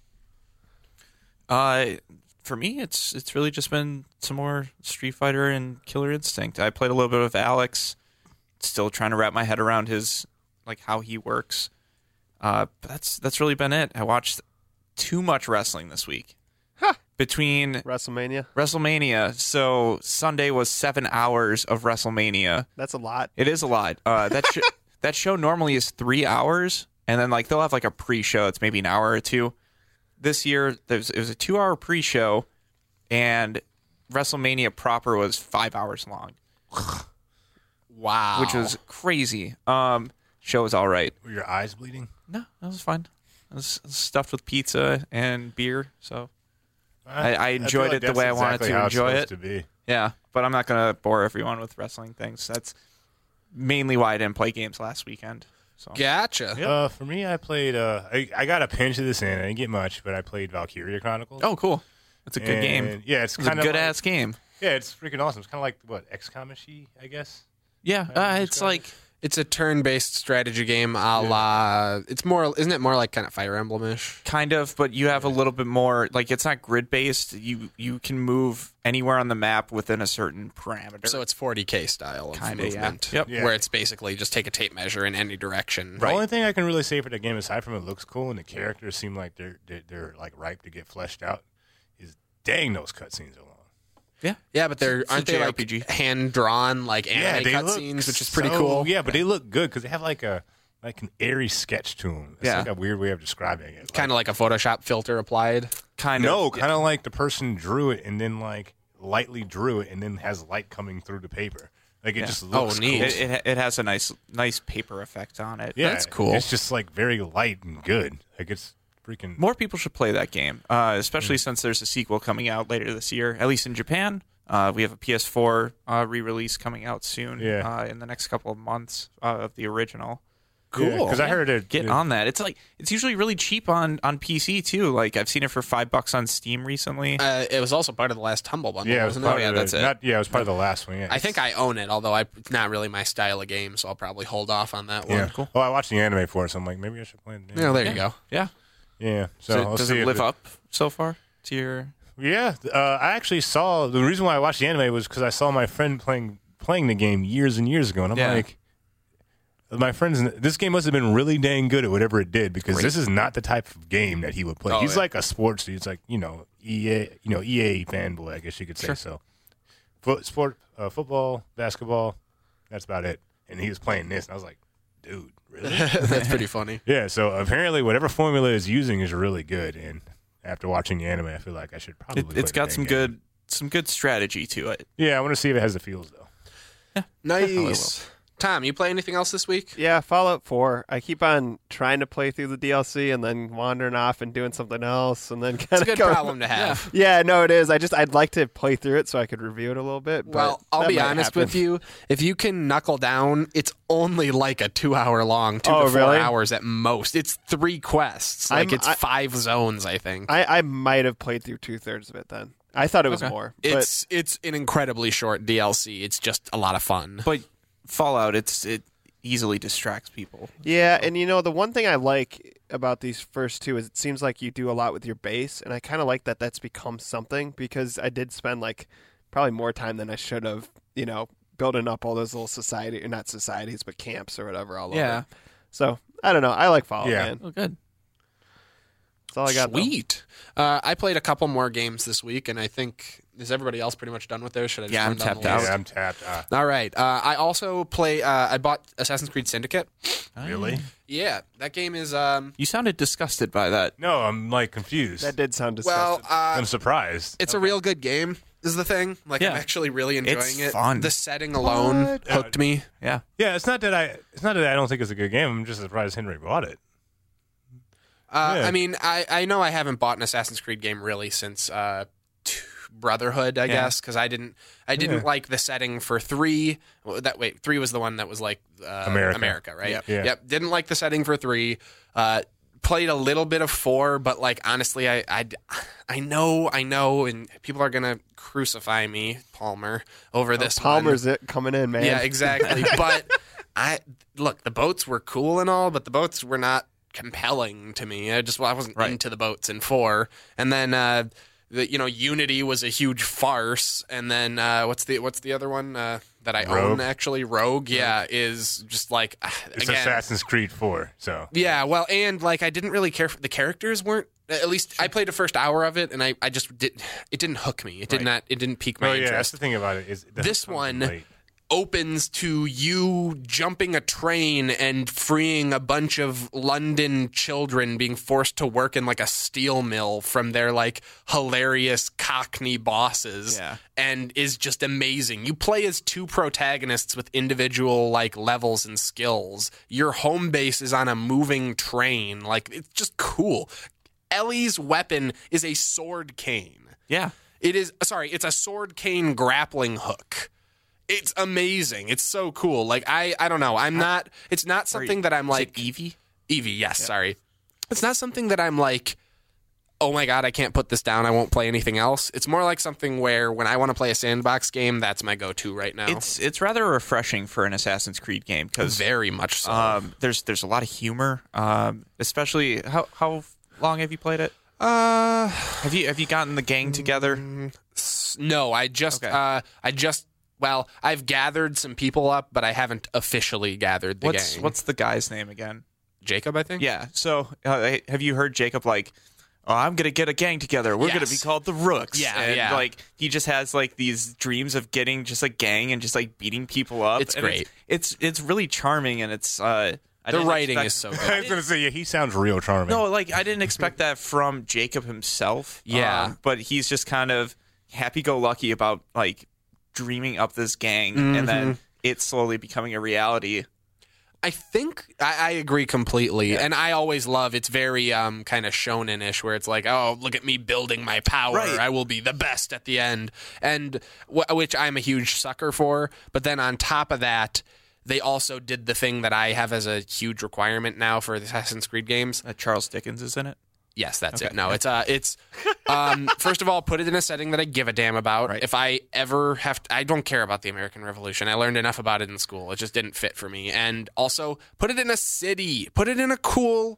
S3: Uh, for me, it's it's really just been some more Street Fighter and Killer Instinct. I played a little bit with Alex, still trying to wrap my head around his like how he works. Uh, but that's that's really been it. I watched too much wrestling this week. Between
S6: WrestleMania.
S3: WrestleMania, so Sunday was seven hours of WrestleMania.
S6: That's a lot.
S3: It is a lot. Uh, that sh- that show normally is three hours, and then like they'll have like a pre-show. It's maybe an hour or two. This year, there's it was a two-hour pre-show, and WrestleMania proper was five hours long,
S4: Wow.
S3: which was crazy. Um, show was all right.
S5: Were your eyes bleeding?
S3: No, that was fun. It was stuffed with pizza and beer, so I- I enjoyed
S5: feel like
S3: it the
S5: that's
S3: way I wanted
S5: exactly
S3: to
S5: how it's
S3: enjoy
S5: supposed
S3: it.
S5: To be.
S3: yeah. But I'm not gonna bore everyone with wrestling things. That's mainly why I didn't play games last weekend. So
S4: Gotcha.
S5: Uh, for me, I played. Uh, I, I got a pinch of this in. I didn't get much, but I played Valkyria Chronicles.
S3: oh, cool. It's a good
S5: And,
S3: game.
S5: Yeah, it's
S3: It's a
S5: kind of
S3: good
S5: like,
S3: ass game.
S5: Yeah, it's freaking awesome. It's kind of like what X COM-ish, I guess.
S3: Yeah, uh, it's like
S4: It's a turn-based strategy game, a la. It's more, isn't it more like kind of Fire Emblem-ish?
S3: Kind of, but you have a little bit more. Like it's not grid based. You you can move anywhere on the map within a certain parameter.
S4: So it's forty K style of
S3: Kinda, yeah.
S4: movement,
S3: Yep.
S5: Yeah.
S4: where it's basically just take a tape measure in any direction.
S5: The only thing I can really say for the game, aside from it looks cool and the characters seem like they're they're, they're like ripe to get fleshed out, is dang those cutscenes are long.
S3: yeah,
S4: Yeah, but they're
S3: It's a
S4: aren't they
S3: J R
S4: like
S3: P G.
S4: hand drawn like anime
S5: they look
S4: cutscenes, which is pretty
S5: so-
S4: cool.
S5: Yeah, but they look good because they have like a like an airy sketch to them. It's
S3: Yeah.
S5: like a weird way of describing it.
S4: Kind of like a Photoshop filter applied.
S3: kind
S5: no,
S3: of.
S5: kind of like the person drew it and then like lightly drew it and then has light coming through the paper. Like it
S3: Yeah.
S5: just
S4: Oh,
S5: looks
S4: neat.
S5: cool.
S3: It, it it has a nice nice paper effect on it.
S5: Yeah,
S4: That's cool.
S5: It's just like very light and good. Like it's freaking.
S3: More people should play that game, uh, especially since there's a sequel coming out later this year, at least in Japan. Uh, we have a P S four uh, re-release coming out soon,
S5: Yeah.
S3: uh, in the next couple of months uh, of the original.
S4: Cool.
S5: Because I heard it.
S3: Get
S5: it-
S3: on that. It's like it's usually really cheap on, on P C too. Like I've seen it for five bucks on Steam recently.
S4: Uh, it was also part of the last Humble Bundle,
S5: Yeah, it was
S4: wasn't
S5: part
S4: it?
S5: of
S4: Yeah,
S5: the-
S4: that's it.
S5: Not, yeah, it was part of the last one. Yeah,
S4: I think I own it, although I, it's not really my style of game, so I'll probably hold off on that one.
S5: Yeah, cool. Well, I watched the anime for it, so I'm like, maybe I should play it.
S4: Yeah, there you go.
S3: yeah.
S5: Yeah. So
S3: So
S5: I'll
S3: does
S5: see
S3: it
S5: if
S3: live up so far to your?
S5: Yeah, uh, I actually saw the reason why I watched the anime was because I saw my friend playing playing the game years and years ago, and I'm
S3: Yeah.
S5: like, my friends, this game must have been really dang good at whatever it did because this is not the type of game that he would play.
S4: Oh,
S5: he's
S4: yeah.
S5: like a sports dude. He's like you know E A, you know E A fanboy, I guess you could say
S3: Sure.
S5: so. Foot, sport, uh, football, basketball, that's about it. And he was playing this, and I was like, dude, really?
S4: That's pretty funny.
S5: Yeah, so apparently whatever formula is using is really good, and after watching the anime, I feel like I should probably.
S3: It,
S5: play
S3: it's
S5: the
S3: got
S5: dang
S3: some
S5: game.
S3: good some good strategy to it.
S5: Yeah, I want to see if it has the feels though.
S4: Nice. Tom, you play anything else this week?
S6: Yeah, Fallout four. I keep on trying to play through the D L C and then wandering off and doing something else, and then kind
S4: It's a
S6: of
S4: good
S6: going.
S4: problem to have.
S6: Yeah, no, it is. I just I'd like to play through it so I could review it a little bit. But
S4: Well, I'll
S6: that
S4: be
S6: might
S4: honest
S6: happen.
S4: with you. If you can knuckle down, it's only like a two-hour long, two
S6: Oh,
S4: to four
S6: really?
S4: hours at most. It's three quests. Like
S6: I'm-
S4: it's
S6: I-
S4: five zones, I think.
S6: I, I might have played through two thirds of it then. I thought it was
S3: Okay.
S6: more. But
S4: It's it's an incredibly short D L C. It's just a lot of fun.
S3: But Fallout, it's it easily distracts people.
S6: yeah, and you know the one thing I like about these first two is it seems like you do a lot with your base, and I kind of like that that's become something because I did spend like probably more time than I should have, you know, building up all those little society, or not societies, but camps or whatever all
S3: Yeah.
S6: over. So I don't know. I like Fallout,
S5: Yeah.
S6: man.
S3: Oh, good.
S6: That's all I got. though.
S4: Sweet. Uh, I played a couple more games this week, and I think is everybody else pretty much done with theirs? Should I just
S3: Yeah,
S4: run
S3: I'm
S4: down the
S3: tapped
S4: list?
S3: out.
S5: Yeah, I'm tapped. Uh,
S4: All right. Uh, I also play. Uh, I bought Assassin's Creed Syndicate.
S5: really?
S4: Yeah, that game is. Um,
S3: You sounded disgusted by that.
S5: No, I'm like confused.
S6: That did sound
S4: well,
S6: disgusting.
S4: uh,
S5: I'm surprised.
S4: it's a real good game. Is the thing. Like
S3: Yeah.
S4: I'm actually really enjoying
S3: It's
S4: it.
S3: fun.
S4: The setting alone
S6: What?
S4: hooked me.
S3: Yeah.
S5: Yeah, it's not that I. It's not that I don't think it's a good game. I'm just surprised Henry bought it.
S4: Uh,
S5: Yeah.
S4: I mean, I, I know I haven't bought an Assassin's Creed game really since uh, t- Brotherhood, I
S3: Yeah.
S4: guess, because I didn't I didn't
S5: Yeah.
S4: like the setting for three. Well, that wait, three was the one that was like uh,
S5: America.
S4: right?
S5: Yeah.
S4: Yep. Didn't like the setting for three. Uh, played a little bit of four, but like honestly, I I, I know I know, and people are gonna crucify me, Palmer, over this. one.
S6: Palmer's it coming in, man.
S4: Yeah, exactly. But I look, the boats were cool and all, but the boats were not compelling to me. I just well, I wasn't
S3: Right.
S4: into the boats in four. And then uh the, you know, Unity was a huge farce. And then uh what's the what's the other one uh that I own
S5: Rogue?
S4: actually? Rogue, yeah, is just like uh,
S5: It's
S4: again.
S5: Assassin's Creed four. So
S4: Yeah, well, and like I didn't really care for the characters weren't at least I played the first hour of it and I, I just did it didn't hook me. It did
S5: Right.
S4: not it didn't pique my
S5: oh yeah, that's
S4: interest.
S5: the thing about it is
S4: This one-
S5: late.
S4: Opens to you jumping a train and freeing a bunch of London children being forced to work in like a steel mill from their like hilarious Cockney bosses.
S3: Yeah.
S4: And is just amazing. You play as two protagonists with individual like levels and skills. Your home base is on a moving train. Like it's just cool. Ellie's weapon is a sword cane.
S3: Yeah.
S4: It is sorry, it's a sword cane grappling hook. It's amazing. It's so cool. Like I, I don't know. I'm not. It's not something that I'm like
S3: Evie?
S4: Evie. Yes, sorry. It's not something that I'm like oh my God, I can't put this down. I won't play anything else. It's more like something where when I want to play a sandbox game, that's my go-to right now.
S3: It's it's rather refreshing for an Assassin's Creed game because
S4: very much so.
S3: um, there's there's a lot of humor, um, especially how how long have you played it?
S4: Uh,
S3: Have you have you gotten the gang together?
S4: s- no, I just,
S3: Okay.
S4: uh, I just, well, I've gathered some people up, but I haven't officially gathered the
S3: What's
S4: gang.
S3: what's the guy's name again?
S4: Jacob, I think?
S3: Yeah. So uh, have you heard Jacob like? Oh, I'm gonna get a gang together. We're gonna
S4: Yes.
S3: be called the Rooks.
S4: Yeah,
S3: and
S4: yeah.
S3: like he just has like these dreams of getting just a gang and just like beating people up.
S4: It's
S3: And
S4: great.
S3: It's, it's it's really charming and it's uh I
S4: The
S3: didn't
S4: writing
S3: expect-
S4: is so
S5: I
S4: good.
S5: was gonna say, yeah, he sounds real charming.
S3: No, like I didn't expect that from Jacob himself.
S4: Yeah.
S3: um, but he's just kind of happy-go-lucky about like dreaming up this gang and
S4: Mm-hmm.
S3: then it slowly becoming a reality.
S4: I think I, I agree completely, and I always love it's very um, kind of shonen-ish, where it's like, oh, look at me building my power.
S3: Right.
S4: I will be the best at the end, and wh- which I'm a huge sucker for. But then on top of that, they also did the thing that I have as a huge requirement now for the Assassin's Creed games.
S3: Uh, Charles Dickens is in it.
S4: Yes, that's
S3: Okay.
S4: it. No, it's uh, it's um, first of all, put it in a setting that I give a damn about.
S3: Right.
S4: If I ever have, to, I don't care about the American Revolution. I learned enough about it in school. It just didn't fit for me. And also, put it in a city. Put it in a cool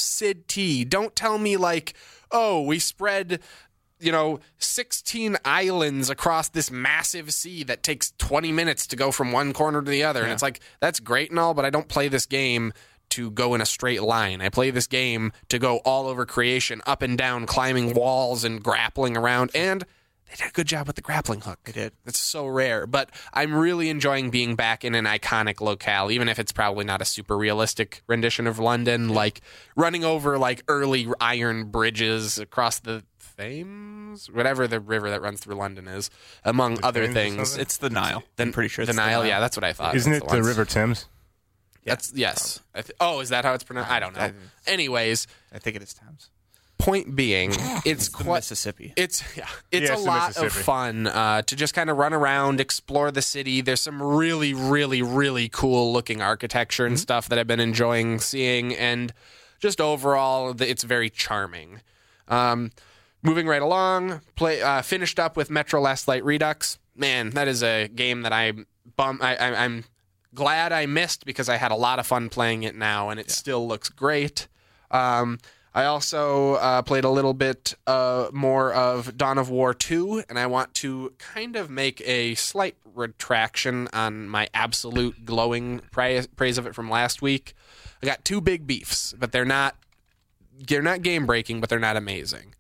S4: city. Don't tell me like, oh, we spread, you know, sixteen islands across this massive sea that takes twenty minutes to go from one corner to the other. And it's like, that's great and all, but I don't play this game to go in a straight line. I play this game to go all over creation, up and down, climbing walls and grappling around. And they did a good job with the grappling hook. They
S3: did.
S4: It's so rare. But I'm really enjoying being back in an iconic locale, even if it's probably not a super realistic rendition of London, like running over like early iron bridges across the Thames, whatever the river that runs through London is, among
S5: The
S4: other
S5: Thames or
S4: things.
S5: something?
S3: It's the Nile. I'm pretty sure
S4: The
S3: it's
S4: Nile, yeah, that's what I thought.
S5: Isn't
S4: That's
S5: it the
S4: ones.
S5: River Thames?
S4: That's yes. I th- oh, is that how it's pronounced? I don't know.
S3: I-
S4: Anyways,
S3: I think it is Thames.
S4: point being, it's
S3: The
S4: quite.
S3: Mississippi.
S4: It's yeah, it's
S5: Yeah,
S4: a
S5: it's the
S4: lot of
S5: Mississippi.
S4: fun uh, to just kind of run around, explore the city. There's some really, really, really cool looking architecture and stuff that I've been enjoying seeing, and just overall, the- it's very charming. Um, moving right along, play uh, finished up with Metro Last Light Redux. Man, that is a game that I bum. I, I, I'm glad I missed because I had a lot of fun playing it now, and it still looks great. Um, I also uh, played a little bit uh, more of Dawn of War two, and I want to kind of make a slight retraction on my absolute glowing praise, praise of it from last week. I got two big beefs, but they're not they're not game breaking, but they're not amazing.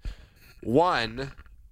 S4: One,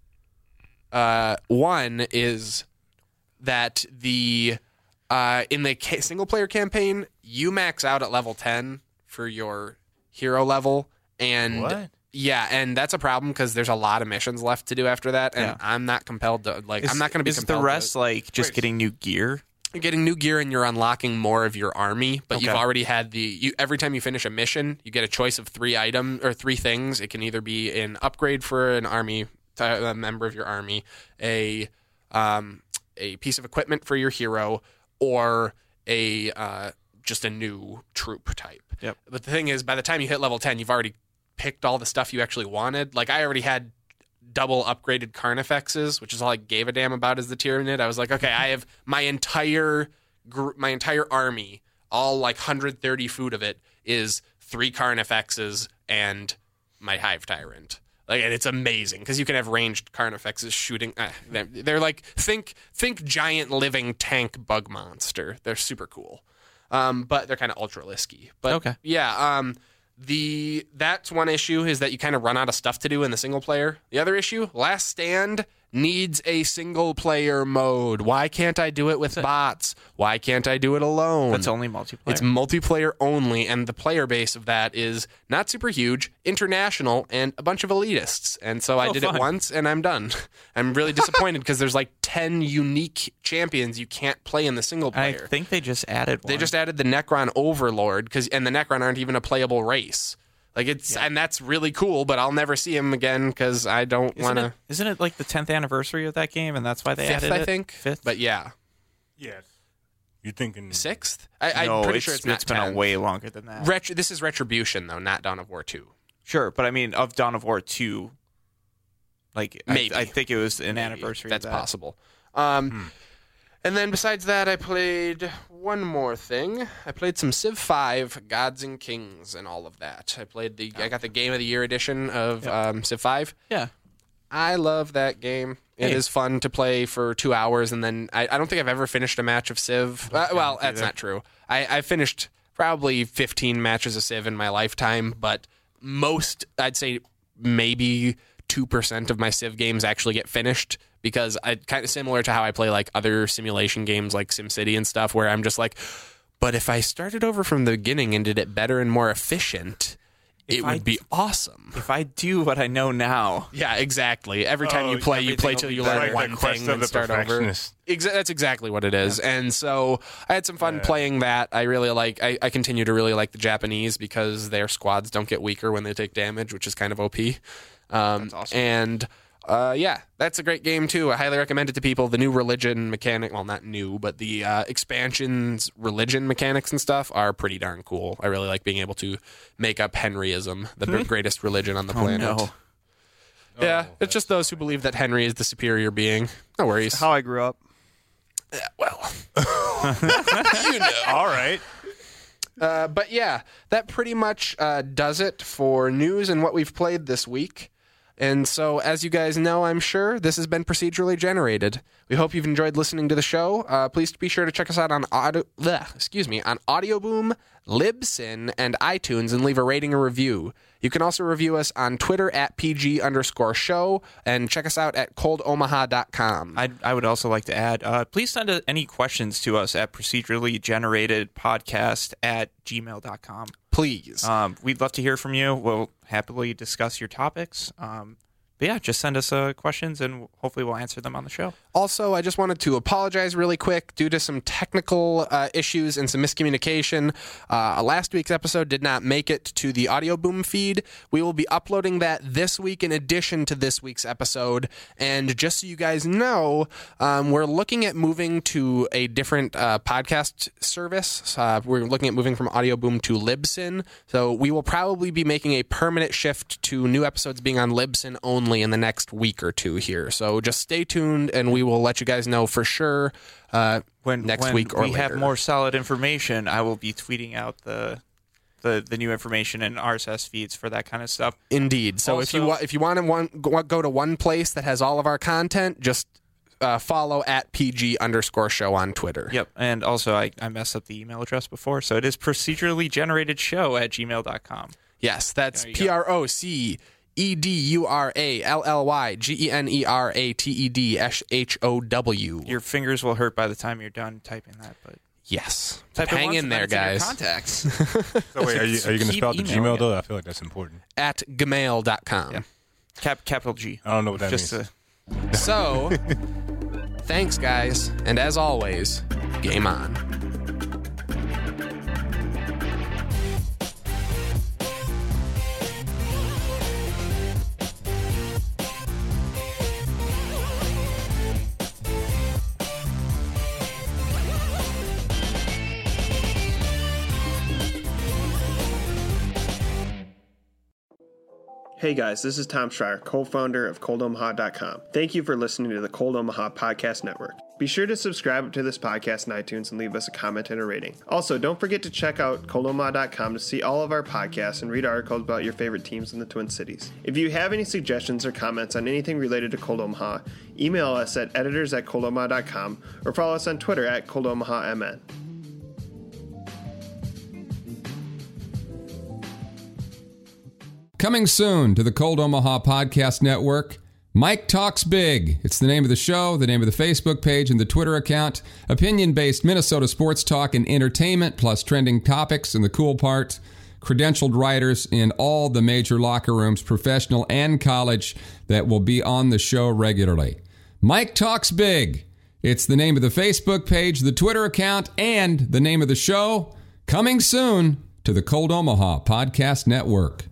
S4: uh, one is that the uh, in the ca- single player campaign, you max out at level ten for your hero level. And
S3: What?
S4: yeah, and that's a problem because there's a lot of missions left to do after that, and
S3: Yeah.
S4: I'm not compelled to like.
S3: Is-
S4: I'm not going to be
S3: Is
S4: compelled
S3: the rest
S4: to,
S3: like just getting new gear?
S4: you're getting new gear and you're unlocking more of your army, but you've
S3: Okay.
S4: already had the. You, every time you finish a mission, you get a choice of three item or three things. It can either be an upgrade for an army, a member of your army, a um, a piece of equipment for your hero, or a uh, just a new troop type.
S3: Yep.
S4: But the thing is, by the time you hit level ten, you've already picked all the stuff you actually wanted. Like I already had double upgraded Carnifexes, which is all I gave a damn about as the Tyranid. I was like, okay, I have my entire gr- my entire army, all like one hundred thirty food of it is three Carnifexes and my Hive Tyrant. Like, and it's amazing because you can have ranged Carnifexes shooting. Uh, they're, they're like think think giant living tank bug monster. They're super cool, um, but they're kind of ultra lisky. But
S3: Okay.
S4: yeah, um, the that's one issue is that you kind of run out of stuff to do in the single player. The other issue, Last Stand needs a single player mode. Why can't I do it with bots? Why can't I do it alone?
S3: That's only multiplayer.
S4: It's multiplayer only, and the player base of that is not super huge, international, and a bunch of elitists. And so I
S3: Oh,
S4: did
S3: fun.
S4: it once, and I'm done. I'm really disappointed because there's like ten unique champions you can't play in the single
S3: I
S4: player.
S3: think they just added one.
S4: They just added the Necron Overlord, because and the Necron aren't even a playable race. Like it's and that's really cool, but I'll never see him again because I don't
S3: Isn't
S4: want
S3: it,
S4: to.
S3: isn't it like the tenth anniversary of that game, and that's why they
S4: Fifth,
S3: added
S4: I
S3: it?
S4: think.
S3: Fifth,
S4: But yeah,
S5: Yes. You're thinking
S4: sixth. I,
S3: no,
S4: I'm pretty
S3: it's,
S4: sure it's not.
S3: it's been a
S4: tenth.
S3: way longer than that.
S4: Retri- this is Retribution though, not Dawn of War two.
S3: Sure, but I mean, of Dawn of War two, like,
S4: Maybe.
S3: I, I think it was an
S4: Maybe.
S3: anniversary
S4: That's
S3: of that.
S4: possible. Um,
S5: Hmm.
S4: And then besides that, I played one more thing. I played some Civ five, Gods and Kings, and all of that. I played the. I got the Game of the Year edition of um, Civ five.
S3: Yeah.
S4: I love that game. It
S3: Hey.
S4: is fun to play for two hours, and then I, I don't think I've ever finished a match of Civ. Uh, well, that's not true. I, I finished probably fifteen matches of Civ in my lifetime, but most, I'd say maybe two percent of my Civ games actually get finished, because I kind of similar to how I play like other simulation games like SimCity and stuff, where I'm just like, but if I started over from the beginning and did it better and more efficient, it
S3: If
S4: would
S3: I-
S4: be awesome.
S3: If I do what I know now,
S4: Yeah, exactly. Every time
S5: Oh,
S4: you play, you
S3: everything
S4: play
S3: will
S4: till
S3: be
S4: you
S3: better.
S4: learn
S5: Like
S4: one
S5: the quest
S4: thing
S5: of
S4: and
S5: the
S4: start over.
S5: perfectionist.
S4: Exa- that's exactly what it is. And so I had some fun playing that. I really like. I, I continue to really like the Japanese because their squads don't get weaker when they take damage, which is kind of O P. Um,
S3: That's awesome.
S4: And uh, yeah, that's a great game too. I highly recommend it to people. The new religion mechanic, well, not new, but the uh, expansions religion mechanics and stuff are pretty darn cool. I really like being able to make up Henryism, the greatest religion on the planet.
S3: no.
S4: Yeah, it's just those who believe that Henry is the superior being. No worries.
S6: How I grew up.
S4: Well, you know.
S5: All right.
S4: Uh, but yeah, that pretty much uh, does it for news and what we've played this week. And so, as you guys know, I'm sure, this has been procedurally generated. We hope you've enjoyed listening to the show. Uh, please be sure to check us out on audio, bleh, excuse me, on Audioboom, Libsyn, and iTunes, and leave a rating or review. You can also review us on Twitter at P G underscore show, and check us out at cold omaha dot com.
S3: I I would also like to add, uh, please send uh, any questions to us at procedurally generated podcast at gmail dot com.
S4: Please.
S3: Um, we'd love to hear from you. We'll happily discuss your topics. Um, but yeah, just send us uh, questions and hopefully we'll answer them on the show.
S4: Also, I just wanted to apologize really quick due to some technical uh, issues and some miscommunication. Uh, last week's episode did not make it to the Audio Boom feed. We will be uploading that this week in addition to this week's episode. And just so you guys know, um, we're looking at moving to a different uh, podcast service. Uh, we're looking at moving from Audio Boom to Libsyn. So we will probably be making a permanent shift to new episodes being on Libsyn only in the next week or two here. So just stay tuned, and we will let you guys know for sure uh,
S3: When
S4: next
S3: when
S4: week or
S3: we
S4: later.
S3: have more solid information, I will be tweeting out the the, the new information and R S S feeds for that kind of stuff.
S4: Indeed. So if you
S3: Also-
S4: wa- if you want to one, go, go to one place that has all of our content, just uh, follow at P G underscore show on Twitter.
S3: Yep. And also, I, I messed up the email address before, so it is procedurally generated show at gmail dot com.
S4: Yes, that's
S3: There you go.
S4: P R O C E D U R A L L Y G E N E R A T E D S H O W.
S3: Your fingers will hurt by the time you're done typing that, but
S4: Yes.
S3: type it
S4: Hang
S3: once
S4: in
S3: and
S4: there,
S3: then it's in your
S4: guys.
S3: contacts.
S5: So wait, are you, are you going to
S3: Keep
S5: spell out the
S3: emailing
S5: Gmail,
S3: it.
S5: though? I feel like that's important.
S4: At gmail dot com.
S3: Yeah. Cap capital G.
S5: I don't know what that
S3: Just
S5: means.
S3: to,
S4: So, thanks, guys. And as always, game on.
S6: Hey guys, this is Tom Schreier, co-founder of cold omaha dot com. Thank you for listening to the Cold Omaha Podcast Network. Be sure to subscribe to this podcast in iTunes and leave us a comment and a rating. Also, don't forget to check out cold omaha dot com to see all of our podcasts and read articles about your favorite teams in the Twin Cities. If you have any suggestions or comments on anything related to Cold Omaha, email us at editors at cold omaha dot com or follow us on Twitter at cold omaha M N.
S7: Coming soon to the Cold Omaha Podcast Network, Mike Talks Big. It's the name of the show, the name of the Facebook page, and the Twitter account. Opinion-based Minnesota sports talk and entertainment, plus trending topics. And the cool part, credentialed writers in all the major locker rooms, professional and college, that will be on the show regularly. Mike Talks Big. It's the name of the Facebook page, the Twitter account, and the name of the show. Coming soon to the Cold Omaha Podcast Network.